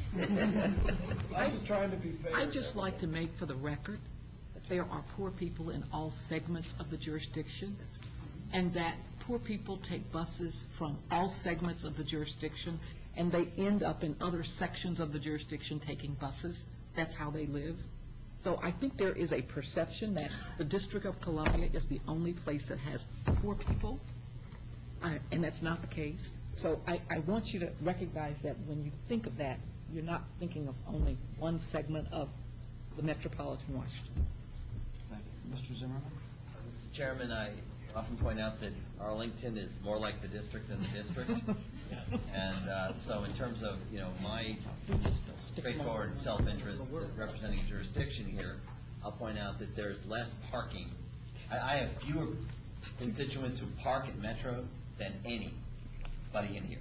I'm just trying to be fair. I'd just like to make for the record that there are poor people in all segments of the jurisdiction, and that poor people take buses from all segments of the jurisdiction, and they end up in other sections of the jurisdiction taking buses. That's how they live. So I think there is a perception that the District of Columbia is the only place that has poor people, uh, and that's not the case. So I, I want you to recognize that when you think of that, you're not thinking of only one segment of the metropolitan Washington. Thank you. Mister Zimmerman? Mister Chairman, I often point out that Arlington is more like the district than the district. And uh, so in terms of, you know, my straightforward self-interest representing jurisdiction here, I'll point out that there's less parking. I, I have fewer constituents who park at Metro than anybody in here.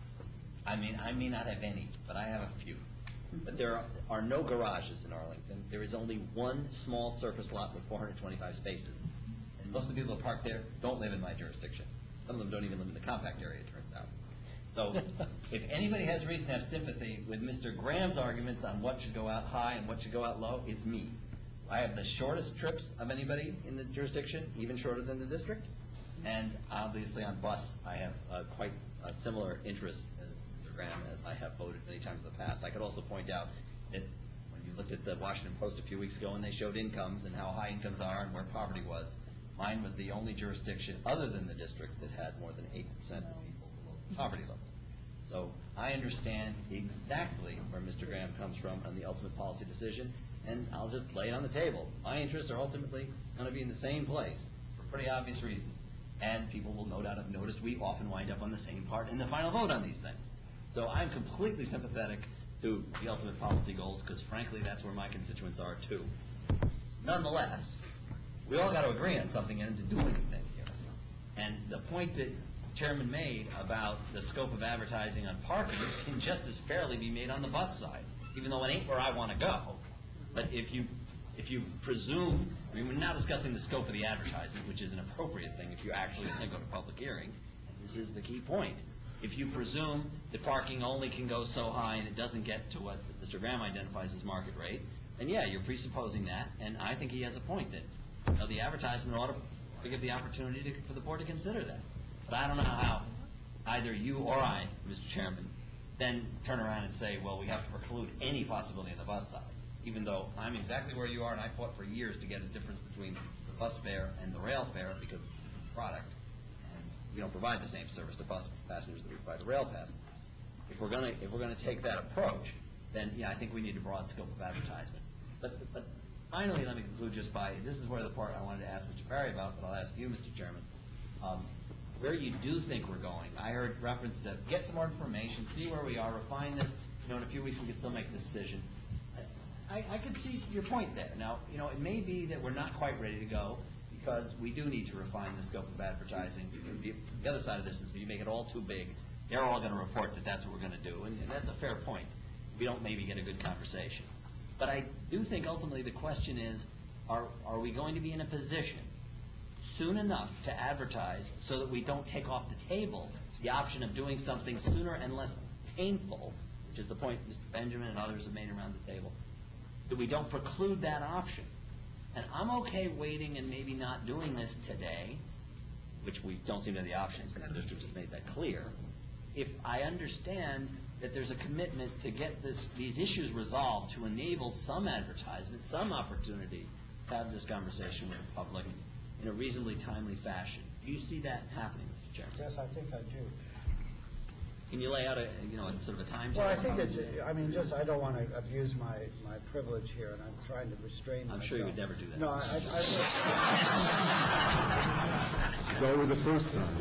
I mean, I may not have any, but I have a few. But there are, are no garages in Arlington. There is only one small surface lot with four hundred twenty-five spaces. And most of the people who park there don't live in my jurisdiction. Some of them don't even live in the compact area, it turns out. So if anybody has reason to have sympathy with Mister Graham's arguments on what should go out high and what should go out low, it's me. I have the shortest trips of anybody in the jurisdiction, even shorter than the district. And obviously on bus, I have uh, quite uh, similar interests as Mister Graham, as I have voted many times in the past. I could also point out that when you looked at the Washington Post a few weeks ago and they showed incomes and how high incomes are and where poverty was, mine was the only jurisdiction other than the district that had more than eight percent of people below the poverty level. So I understand exactly where Mister Graham comes from on the ultimate policy decision, and I'll just lay it on the table. My interests are ultimately going to be in the same place for pretty obvious reasons. And people will no doubt have noticed we often wind up on the same part in the final vote on these things. So I'm completely sympathetic to the ultimate policy goals because, frankly, that's where my constituents are, too. Nonetheless, we all got to agree on something and to do anything here. And the point that Chairman made about the scope of advertising on parking can just as fairly be made on the bus side, even though it ain't where I want to go. But if you if you presume, I mean, we're now discussing the scope of the advertisement, which is an appropriate thing if you actually want to go to public hearing. And this is the key point. If you presume that parking only can go so high and it doesn't get to what Mister Graham identifies as market rate, then yeah, you're presupposing that, and I think he has a point that, you know, the advertisement ought to, ought to give the opportunity to, for the board to consider that. But I don't know how either you or I, Mister Chairman, then turn around and say, well, we have to preclude any possibility on the bus side, even though I'm exactly where you are, and I fought for years to get a difference between the bus fare and the rail fare because of the product. And we don't provide the same service to bus passengers that we provide to rail passengers. If we're going to if we're going to take that approach, then yeah, I think we need a broad scope of advertisement. But but finally, let me conclude just by, this is where the part I wanted to ask Mister Perry about, but I'll ask you, Mister Chairman. Um, where you do think we're going. I heard reference to get some more information, see where we are, refine this. You know, in a few weeks we could still make the decision. I, I could see your point there. Now, you know, it may be that we're not quite ready to go because we do need to refine the scope of advertising. The, the other side of this is if you make it all too big, they're all going to report that that's what we're going to do, and, and that's a fair point. We don't maybe get a good conversation. But I do think ultimately the question is, are, are we going to be in a position soon enough to advertise so that we don't take off the table the option of doing something sooner and less painful, which is the point Mister Benjamin and others have made around the table, that we don't preclude that option. And I'm okay waiting and maybe not doing this today, which we don't seem to have the options, and the district has made that clear, if I understand that there's a commitment to get this, these issues resolved to enable some advertisement, some opportunity to have this conversation with the public in a reasonably timely fashion. Do you see that happening, Mister Chairman? Yes, I think I do. Can you lay out a, you know, sort of a time? Well, I think it's, I mean, just, I don't want to abuse my, my privilege here, and I'm trying to restrain myself. I'm sure you would never do that. No, I, I, I It's always a first time.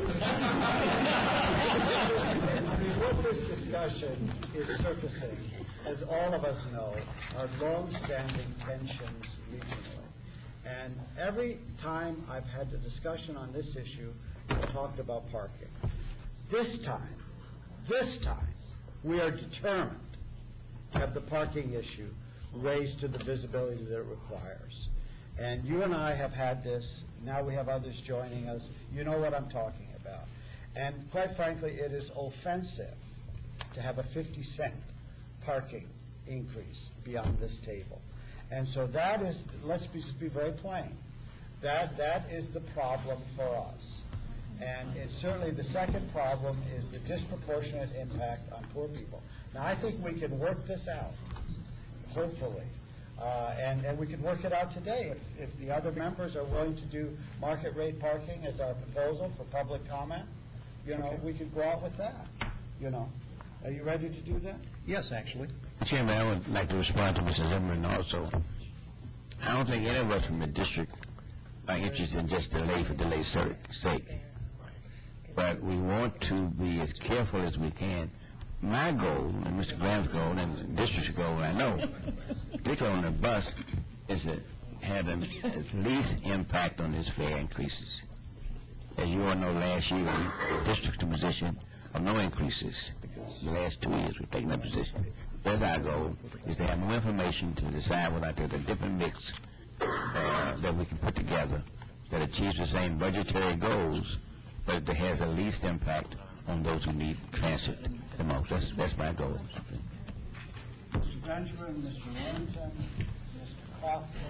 I mean, what this discussion is surfacing, as all of us know, are long-standing tensions regionally. And every time I've had the discussion on this issue, we've talked about parking. This time, this time, we are determined to have the parking issue raised to the visibility that it requires. And you and I have had this, now we have others joining us. You know what I'm talking about. And quite frankly, it is offensive to have a fifty cent parking increase beyond this table. And so that is, let's be, just be very plain, that that is the problem for us. And it's certainly the second problem is the disproportionate impact on poor people. Now, I think we can work this out, hopefully. Uh, and, and we can work it out today if, if the other members are willing to do market rate parking as our proposal for public comment. you know, we could go out with that, you know. Are you ready to do that? Yes, actually. Chairman, I would like to respond to Mister Zimmerman also. I don't think any of us from the district are interested in just delay for delay's sake. But we want to be as careful as we can. My goal, and Mister Graham's goal, and the district's goal, I know, particularly on the bus, is to have the least impact on his fare increases. As you all know, last year, the district's in a position of no increases. The last two years, we've taken that position. That's our goal, is to have more information to decide whether there's a different mix uh, that we can put together that achieves the same budgetary goals, but that has the least impact on those who need transit the most. That's, that's my goal. Mister Benjamin, Mister Linton, Mister Kaufman.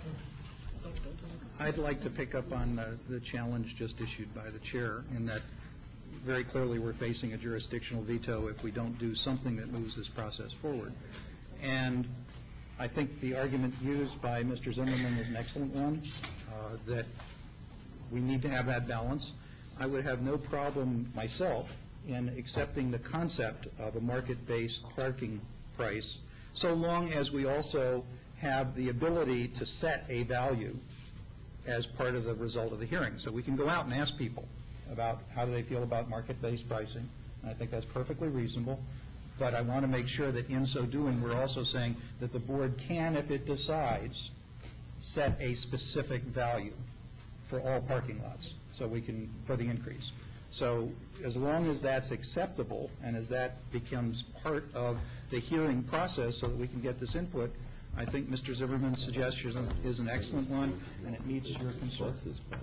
I'd like to pick up on the, the challenge just issued by the chair, in that very clearly we're facing a jurisdictional veto if we don't do something that moves this process forward. And I think the argument used by Mister Zimmerman is an excellent one, uh, that we need to have that balance. I would have no problem myself in accepting the concept of a market-based parking price, so long as we also have the ability to set a value as part of the result of the hearing. So we can go out and ask people about how do they feel about market-based pricing, and I think that's perfectly reasonable. But I want to make sure that in so doing, we're also saying that the board can, if it decides, set a specific value for all parking lots, so we can, for the increase. So as long as that's acceptable, and as that becomes part of the hearing process so that we can get this input, I think Mister Zimmerman's suggestion is an excellent one, and it meets your concerns.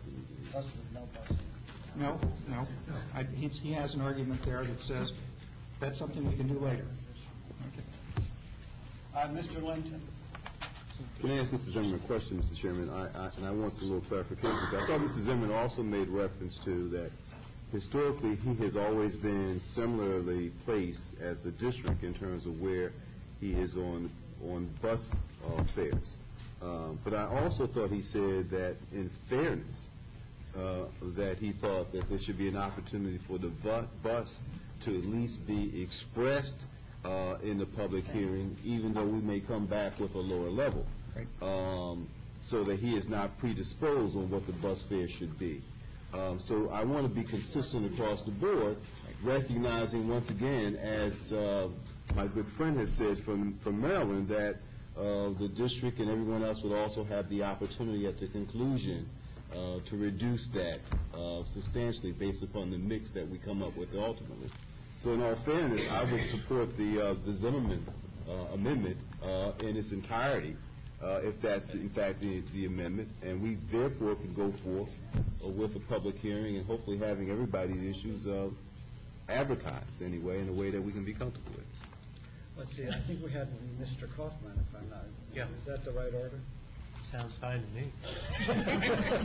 No, no. I, he's, he has an argument there that says that's something we can do later. Okay. Uh, Mister Linton. Can I ask Mister Zimmerman a question, Mister Chairman? I, I, and I want some little clarification. I thought Mister Zimmerman also made reference to that historically he has always been similarly placed as a district in terms of where he is on on bus uh, fares. Uh, but I also thought he said that in fairness, uh, that he thought that there should be an opportunity for the bu bus to at least be expressed uh, in the public hearing, even though we may come back with a lower level, right. um, so that he is not predisposed on what the bus fare should be. Um, so I want to be consistent across the board, recognizing once again, as uh, my good friend has said from, from Maryland, that uh, the district and everyone else would also have the opportunity at the conclusion uh, to reduce that uh, substantially based upon the mix that we come up with ultimately. So in all fairness, I would support the, uh, the Zimmerman uh, amendment uh, in its entirety, uh, if that's in fact the, the amendment, and we therefore can go forth uh, with a public hearing and hopefully having everybody's issues uh, advertised anyway in a way that we can be comfortable with. Let's see, I think we had Mister Kaufman, if I'm not. Yeah. Is that the right order? Sounds fine to me.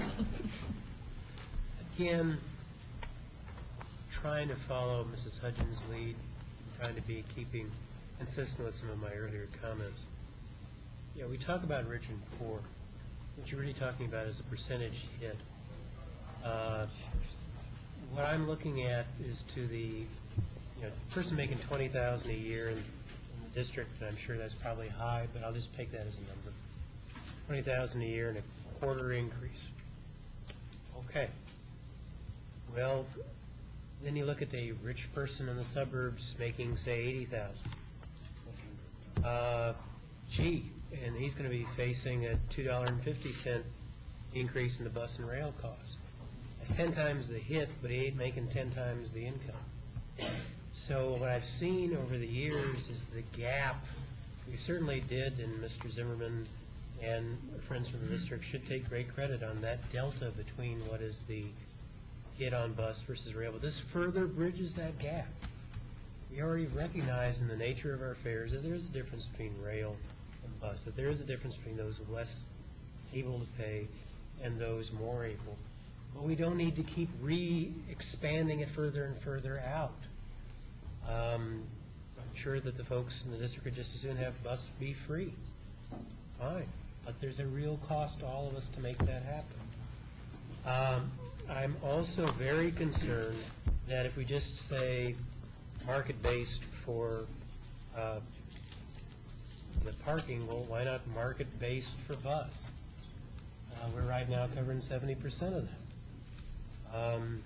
Again, trying to follow Missus Hudgens' lead, trying to be keeping consistent with some of my earlier comments. Yeah, we talk about rich and poor. What you're really talking about is a percentage hit. Uh, what I'm looking at is to the you know, person making twenty thousand dollars a year in, in the district, and I'm sure that's probably high, but I'll just take that as a number. twenty thousand dollars a year and a quarter increase. Okay. Well, then you look at the rich person in the suburbs making, say, eighty thousand dollars. Uh, gee, and he's going to be facing a two dollars and fifty cents increase in the bus and rail costs. That's ten times the hit, but he ain't making ten times the income. So what I've seen over the years is the gap. We certainly did, and Mister Zimmerman and friends from the district should take great credit on that delta between what is the hit on bus versus rail. But this further bridges that gap. We already recognize in the nature of our fares that there is a difference between rail and bus, that there is a difference between those less able to pay and those more able. But we don't need to keep re-expanding it further and further out. Um, I'm sure that the folks in the district could just as soon have bus be free. Fine. But there's a real cost to all of us to make that happen. Um, I'm also very concerned that if we just say market-based for uh, the parking, well, why not market-based for bus? Uh, We're right now covering seventy percent of that. Um,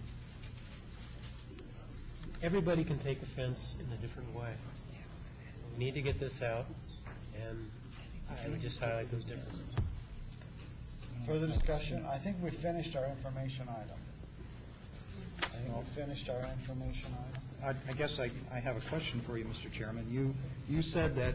Everybody can take offense in a different way. We need to get this out, and I would just highlight those differences. Further discussion? I think we've finished our information item. I think we've finished our information item. I I guess I I have a question for you, Mister Chairman. You you said that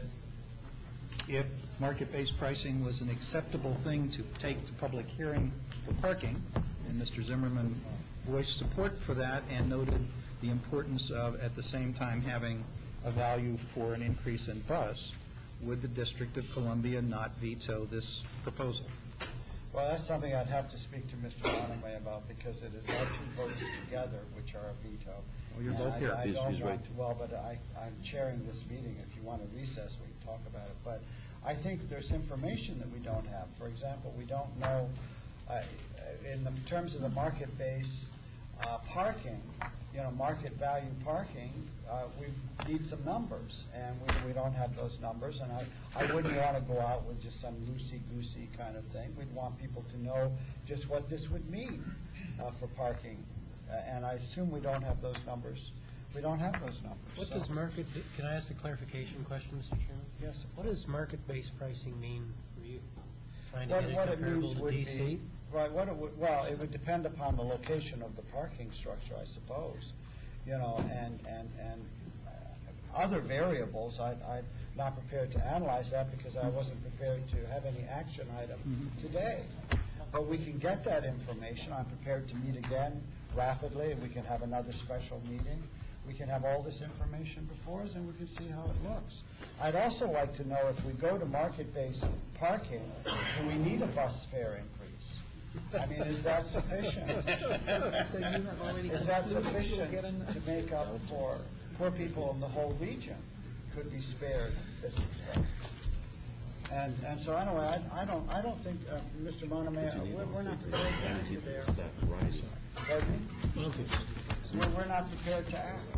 if market-based pricing was an acceptable thing to take to public hearing for parking, and Mister Zimmerman voiced support for that and noted the importance of, at the same time, having a value for an increase in bus, would the District of Columbia not veto this proposal? Well, that's something I'd have to speak to Mister Monomay about, because it is our two votes together which are a veto. Well, you're And both I- here. I He's- don't he's want right. to, well, but I, I'm chairing this meeting. If you want to recess, we can talk about it. But I think there's information that we don't have. For example, we don't know, uh, in the terms of the market-based uh, parking, you know, market value parking, uh, we need some numbers, and we, we don't have those numbers, and I, I wouldn't want to go out with just some loosey-goosey kind of thing. We'd want people to know just what this would mean uh, for parking, uh, and I assume we don't have those numbers. We don't have those numbers. What so- does market, can I ask a clarification question, Mister Chairman? Yes, sir. What does market-based pricing mean for you? Trying to What, get it what it comparable means to would D C? be, right, what it would, well, it would depend upon the location of the parking structure, I suppose, you know, and, and, and uh, other variables. I, I'm not prepared to analyze that because I wasn't prepared to have any action item today. But we can get that information. I'm prepared to meet again rapidly, and we can have another special meeting. We can have all this information before us, and we can see how it looks. I'd also like to know, if we go to market-based parking, do we need a bus fare increase? I mean, is that sufficient? So- so you have already Is that concluded you'll sufficient get an- to make up for poor people in the whole region could be spared this expense? And, and so anyway, I, I don't, I don't think, uh, Mister Monomay, we're, we're not prepared to act today. Pardon me? We're, we're not prepared to act.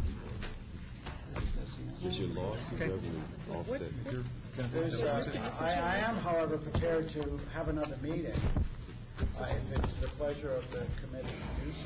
Is your loss of revenue offset? There's, uh, I, I am, however, prepared to have another meeting, uh, if it's the pleasure of the committee to do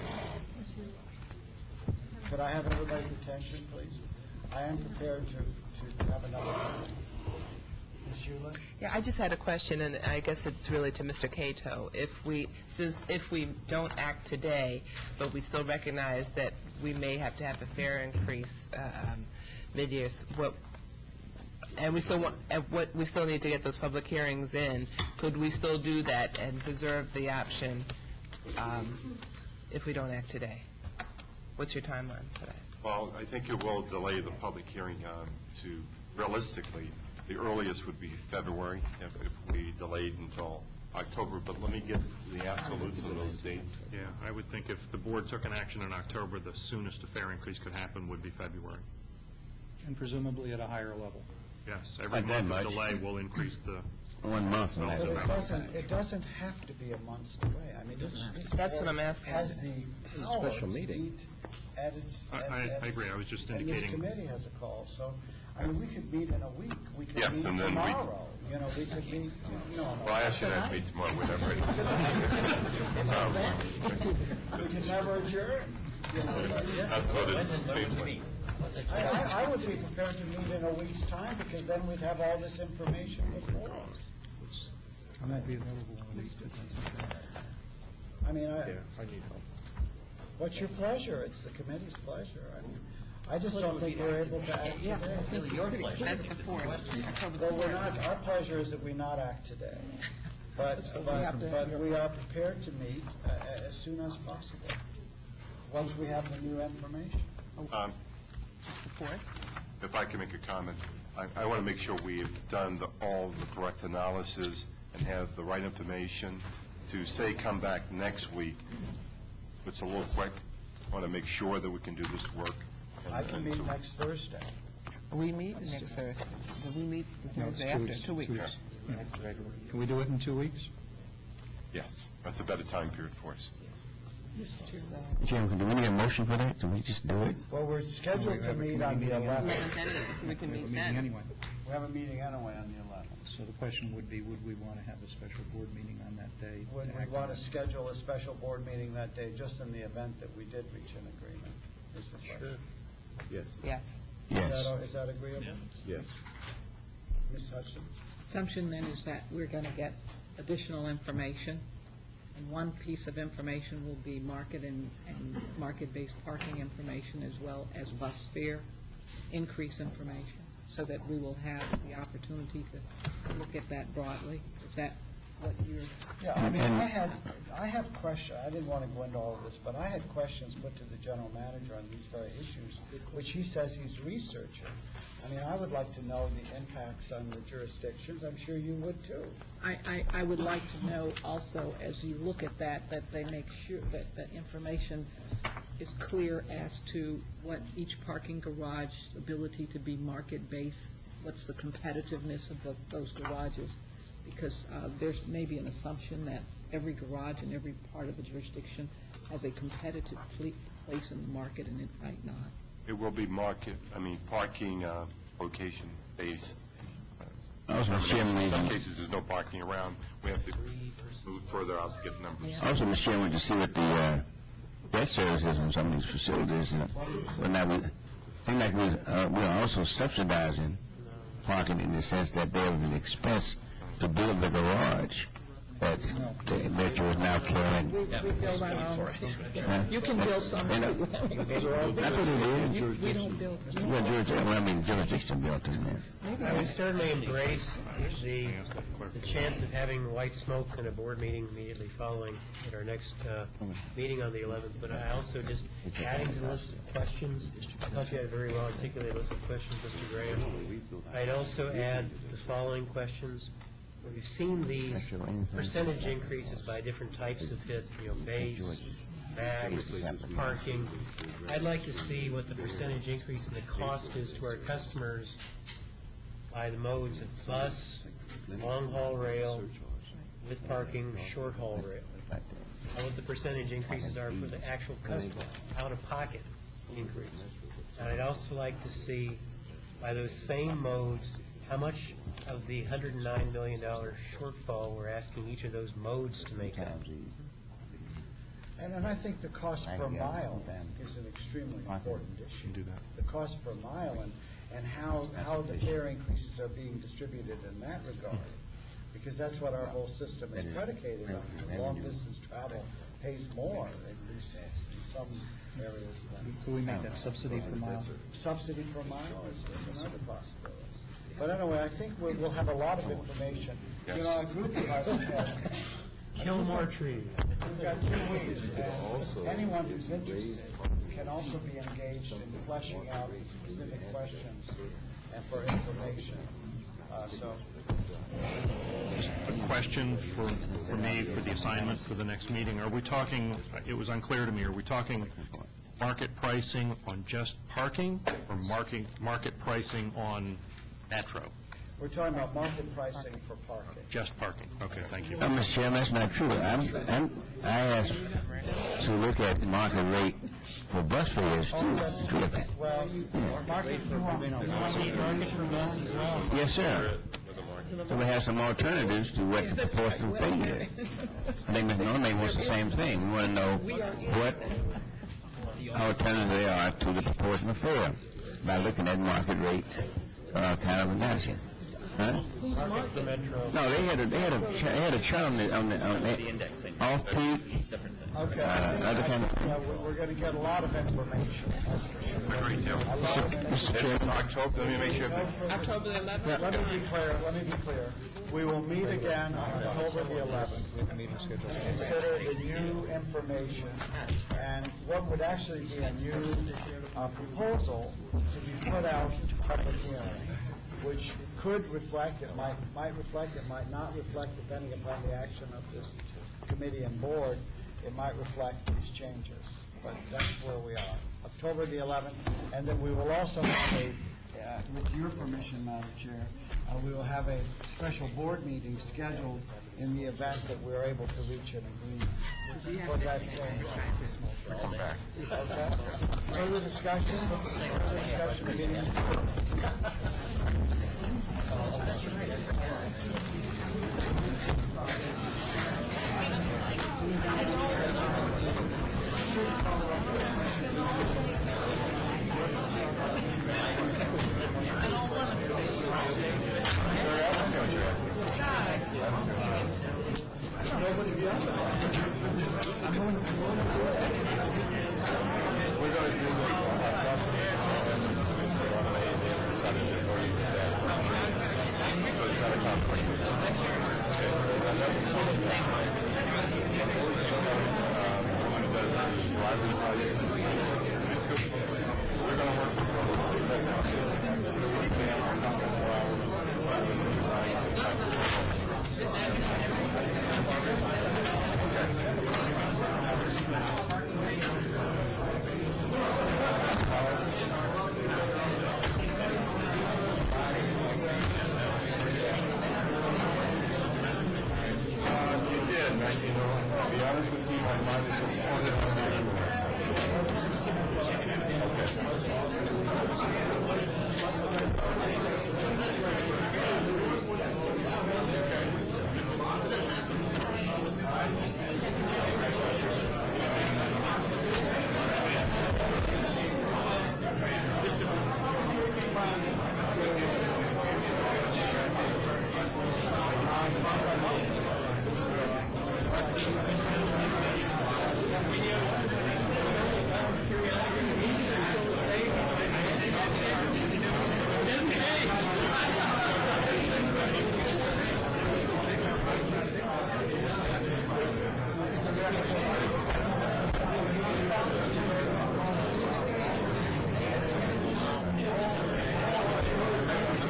so. Could I have everybody's attention, please? I am prepared to, to have another meeting. Miz Schuler? Yeah, I just had a question, and I guess it's really to Mister Cato. If we, since if we don't act today, but we still recognize that we may have to have a fare increase uh, um, mid-year, what, and we still want, and what, we still need to get those public hearings in, could we still do that and preserve the option um, if we don't act today? What's your timeline for that? Well, I think it will delay the public hearing um, to, realistically, the earliest would be February if, if we delayed until October, but let me get the absolutes of those dates. Yeah, I would think if the board took an action in October, the soonest a fare increase could happen would be February. And presumably at a higher level. Yes, every Not that month of much. delay will increase the... One month. No, But it's it about- doesn't, it doesn't have to be a month's delay. I mean, this, this That's what board I'm asking. has the power special to meeting. meet at its... I- at- I- at I agree. its- I was just And indicating- this committee has a call, so, I mean, we could meet in a week. We could Yes, meet and then we- tomorrow. You know, we could meet, no, no. Well, I actually have to meet tomorrow, whatever. We could never adjourn. you know, but, yeah. That's what it I, I I would be prepared to meet in a week's time, because then we'd have all this information before. I might be available on these. I mean, I, I need help. what's your pleasure? It's the committee's pleasure. I mean, I just don't think we're able to act today. That's really your pleasure. That's the point. Well, we're not, our pleasure is that we not act today. But, but, but we are prepared to meet uh, as soon as possible, once we have the new information. Um, If I can make a comment, I, I want to make sure we've done the, all the correct analysis and have the right information to say come back next week. It's a little quick. I want to make sure that we can do this work. I can meet next Thursday. We meet next Thursday. Do we meet the No, it's Thursday two after? weeks. Two weeks. Can we do it in two weeks? Yes, that's a better time period for us. Mister Chairman. Chairman, do we need a motion for that? Do we just do it? Well, we're scheduled to meet on the eleventh. eleventh anyway, so we can meet then. Anyway. We have a meeting anyway on the eleventh. So the question would be, would we want to have a special board meeting on that day? Would we want to schedule a special board meeting that day, just in the event that we did reach an agreement? Is the question. Yes. Yes. Is Yes. that, is that agreeable? Yes. Miz Hudson? Assumption then is that we're going to get additional information, and one piece of information will be market and, and market-based parking information, as well as bus fare increase information, so that we will have the opportunity to look at that broadly. Is that what you're... Yeah, I mean, I had, I have questions, I didn't want to go into all of this, but I had questions put to the general manager on these very issues, which he says he's researching. I mean, I would like to know the impacts on the jurisdictions. I'm sure you would, too. I, I, I would like to know also, as you look at that, that they make sure that the information is clear as to what each parking garage's ability to be market-based, what's the competitiveness of the, those garages, because uh, there's maybe an assumption that every garage in every part of the jurisdiction has a competitive ple- place in the market, and it might not. It will be market, I mean, parking uh, location based. Also, Mister Chairman, In some we- cases, there's no parking around. We have to move further out to get numbers. Also, Mister Chairman, to see what the uh, debt service is on some of these facilities, and but now we seem like we uh, we are also subsidizing parking in the sense that there was an expense to build the garage that the Metro is now carrying. We, we build our own. Huh? You can build some. And, uh, That's what it is. You- We don't build. Well, jurisdiction, well, I mean, jurisdiction built in there. I would certainly embrace the, the chance of having white smoke in a board meeting immediately following at our next uh, meeting on the eleventh, but I also just adding to the list of questions, I thought you had a very well articulated list of questions, Mister Graham. I'd also add the following questions. We've seen these percentage increases by different types of H I T, you know, base, max, parking. I'd like to see what the percentage increase in the cost is to our customers by the modes of bus, long-haul rail, with parking, short-haul rail. And what the percentage increases are for the actual customer, out-of-pocket increase. And I'd also like to see, by those same modes, how much of the one hundred nine million dollars shortfall we're asking each of those modes to make up. And, and I think the cost per mile is an extremely important issue. The cost per mile and, and how, how the fare increases are being distributed in that regard. Because that's what our whole system is predicated on. Long-distance travel pays more, at least in some areas. than- Could we make that subsidy per mile? Subsidy per mile is, is another possibility. But anyway, I think we'll, we'll have a lot of information. You know, a group of us have... Kill more trees. We've got two weeks, and anyone who's interested can also be engaged in fleshing out the specific questions and for information. Uh, so, Just a question for, for me, for the assignment for the next meeting. Are we talking, it was unclear to me, are we talking market pricing on just parking or market, market pricing on Metro? we're talking about market pricing for parking. Just parking. Okay, thank you. Uh, Mister Chairman, that's not true. I'm, I'm, I asked to look at the market rate for bus fares, too. to look at. Well, market for Market for bus as well. Yes, sir. So we have some alternatives to what the proportional thing is. I think Mister Norman wants the same thing. We want to know what alternatives there are to the proportional fare by looking at market rates, uh, kind of analysis. Huh? Market for Metro. No, they had a, they had a, ch- they had a chart on the, on the, on the off-peak, Okay, uh, I think, other I kind of think, thing. yeah, we're, we're gonna get a lot of information, that's for sure. Agree, Tim. A lot of information. Mister Chairman. October, let me make sure. October the eleventh? Let me be clear, let me be clear. We will meet again on October the eleventh. We have a meeting scheduled. Consider the new information, and what would actually be a new uh, proposal to be put out to public hearing, which could reflect, it might, might reflect, it might not reflect, depending upon the action of this committee and board, it might reflect these changes. But that's where we are, October the eleventh, and then we will also have a, uh, uh, with your permission, Madam Chair, uh, we will have a special board meeting scheduled in the event that we're able to reach an agreement for that same. Okay. Further discussion? Further discussion? Meeting? We're going to do the hot justice and Mister Ronay and Senator Voting staff. So it's not a conflict. Driver's license. We're going to work for we stay on a couple more Uh, you did, man. You know, to be honest with you, my mind is disappointed on you. Okay.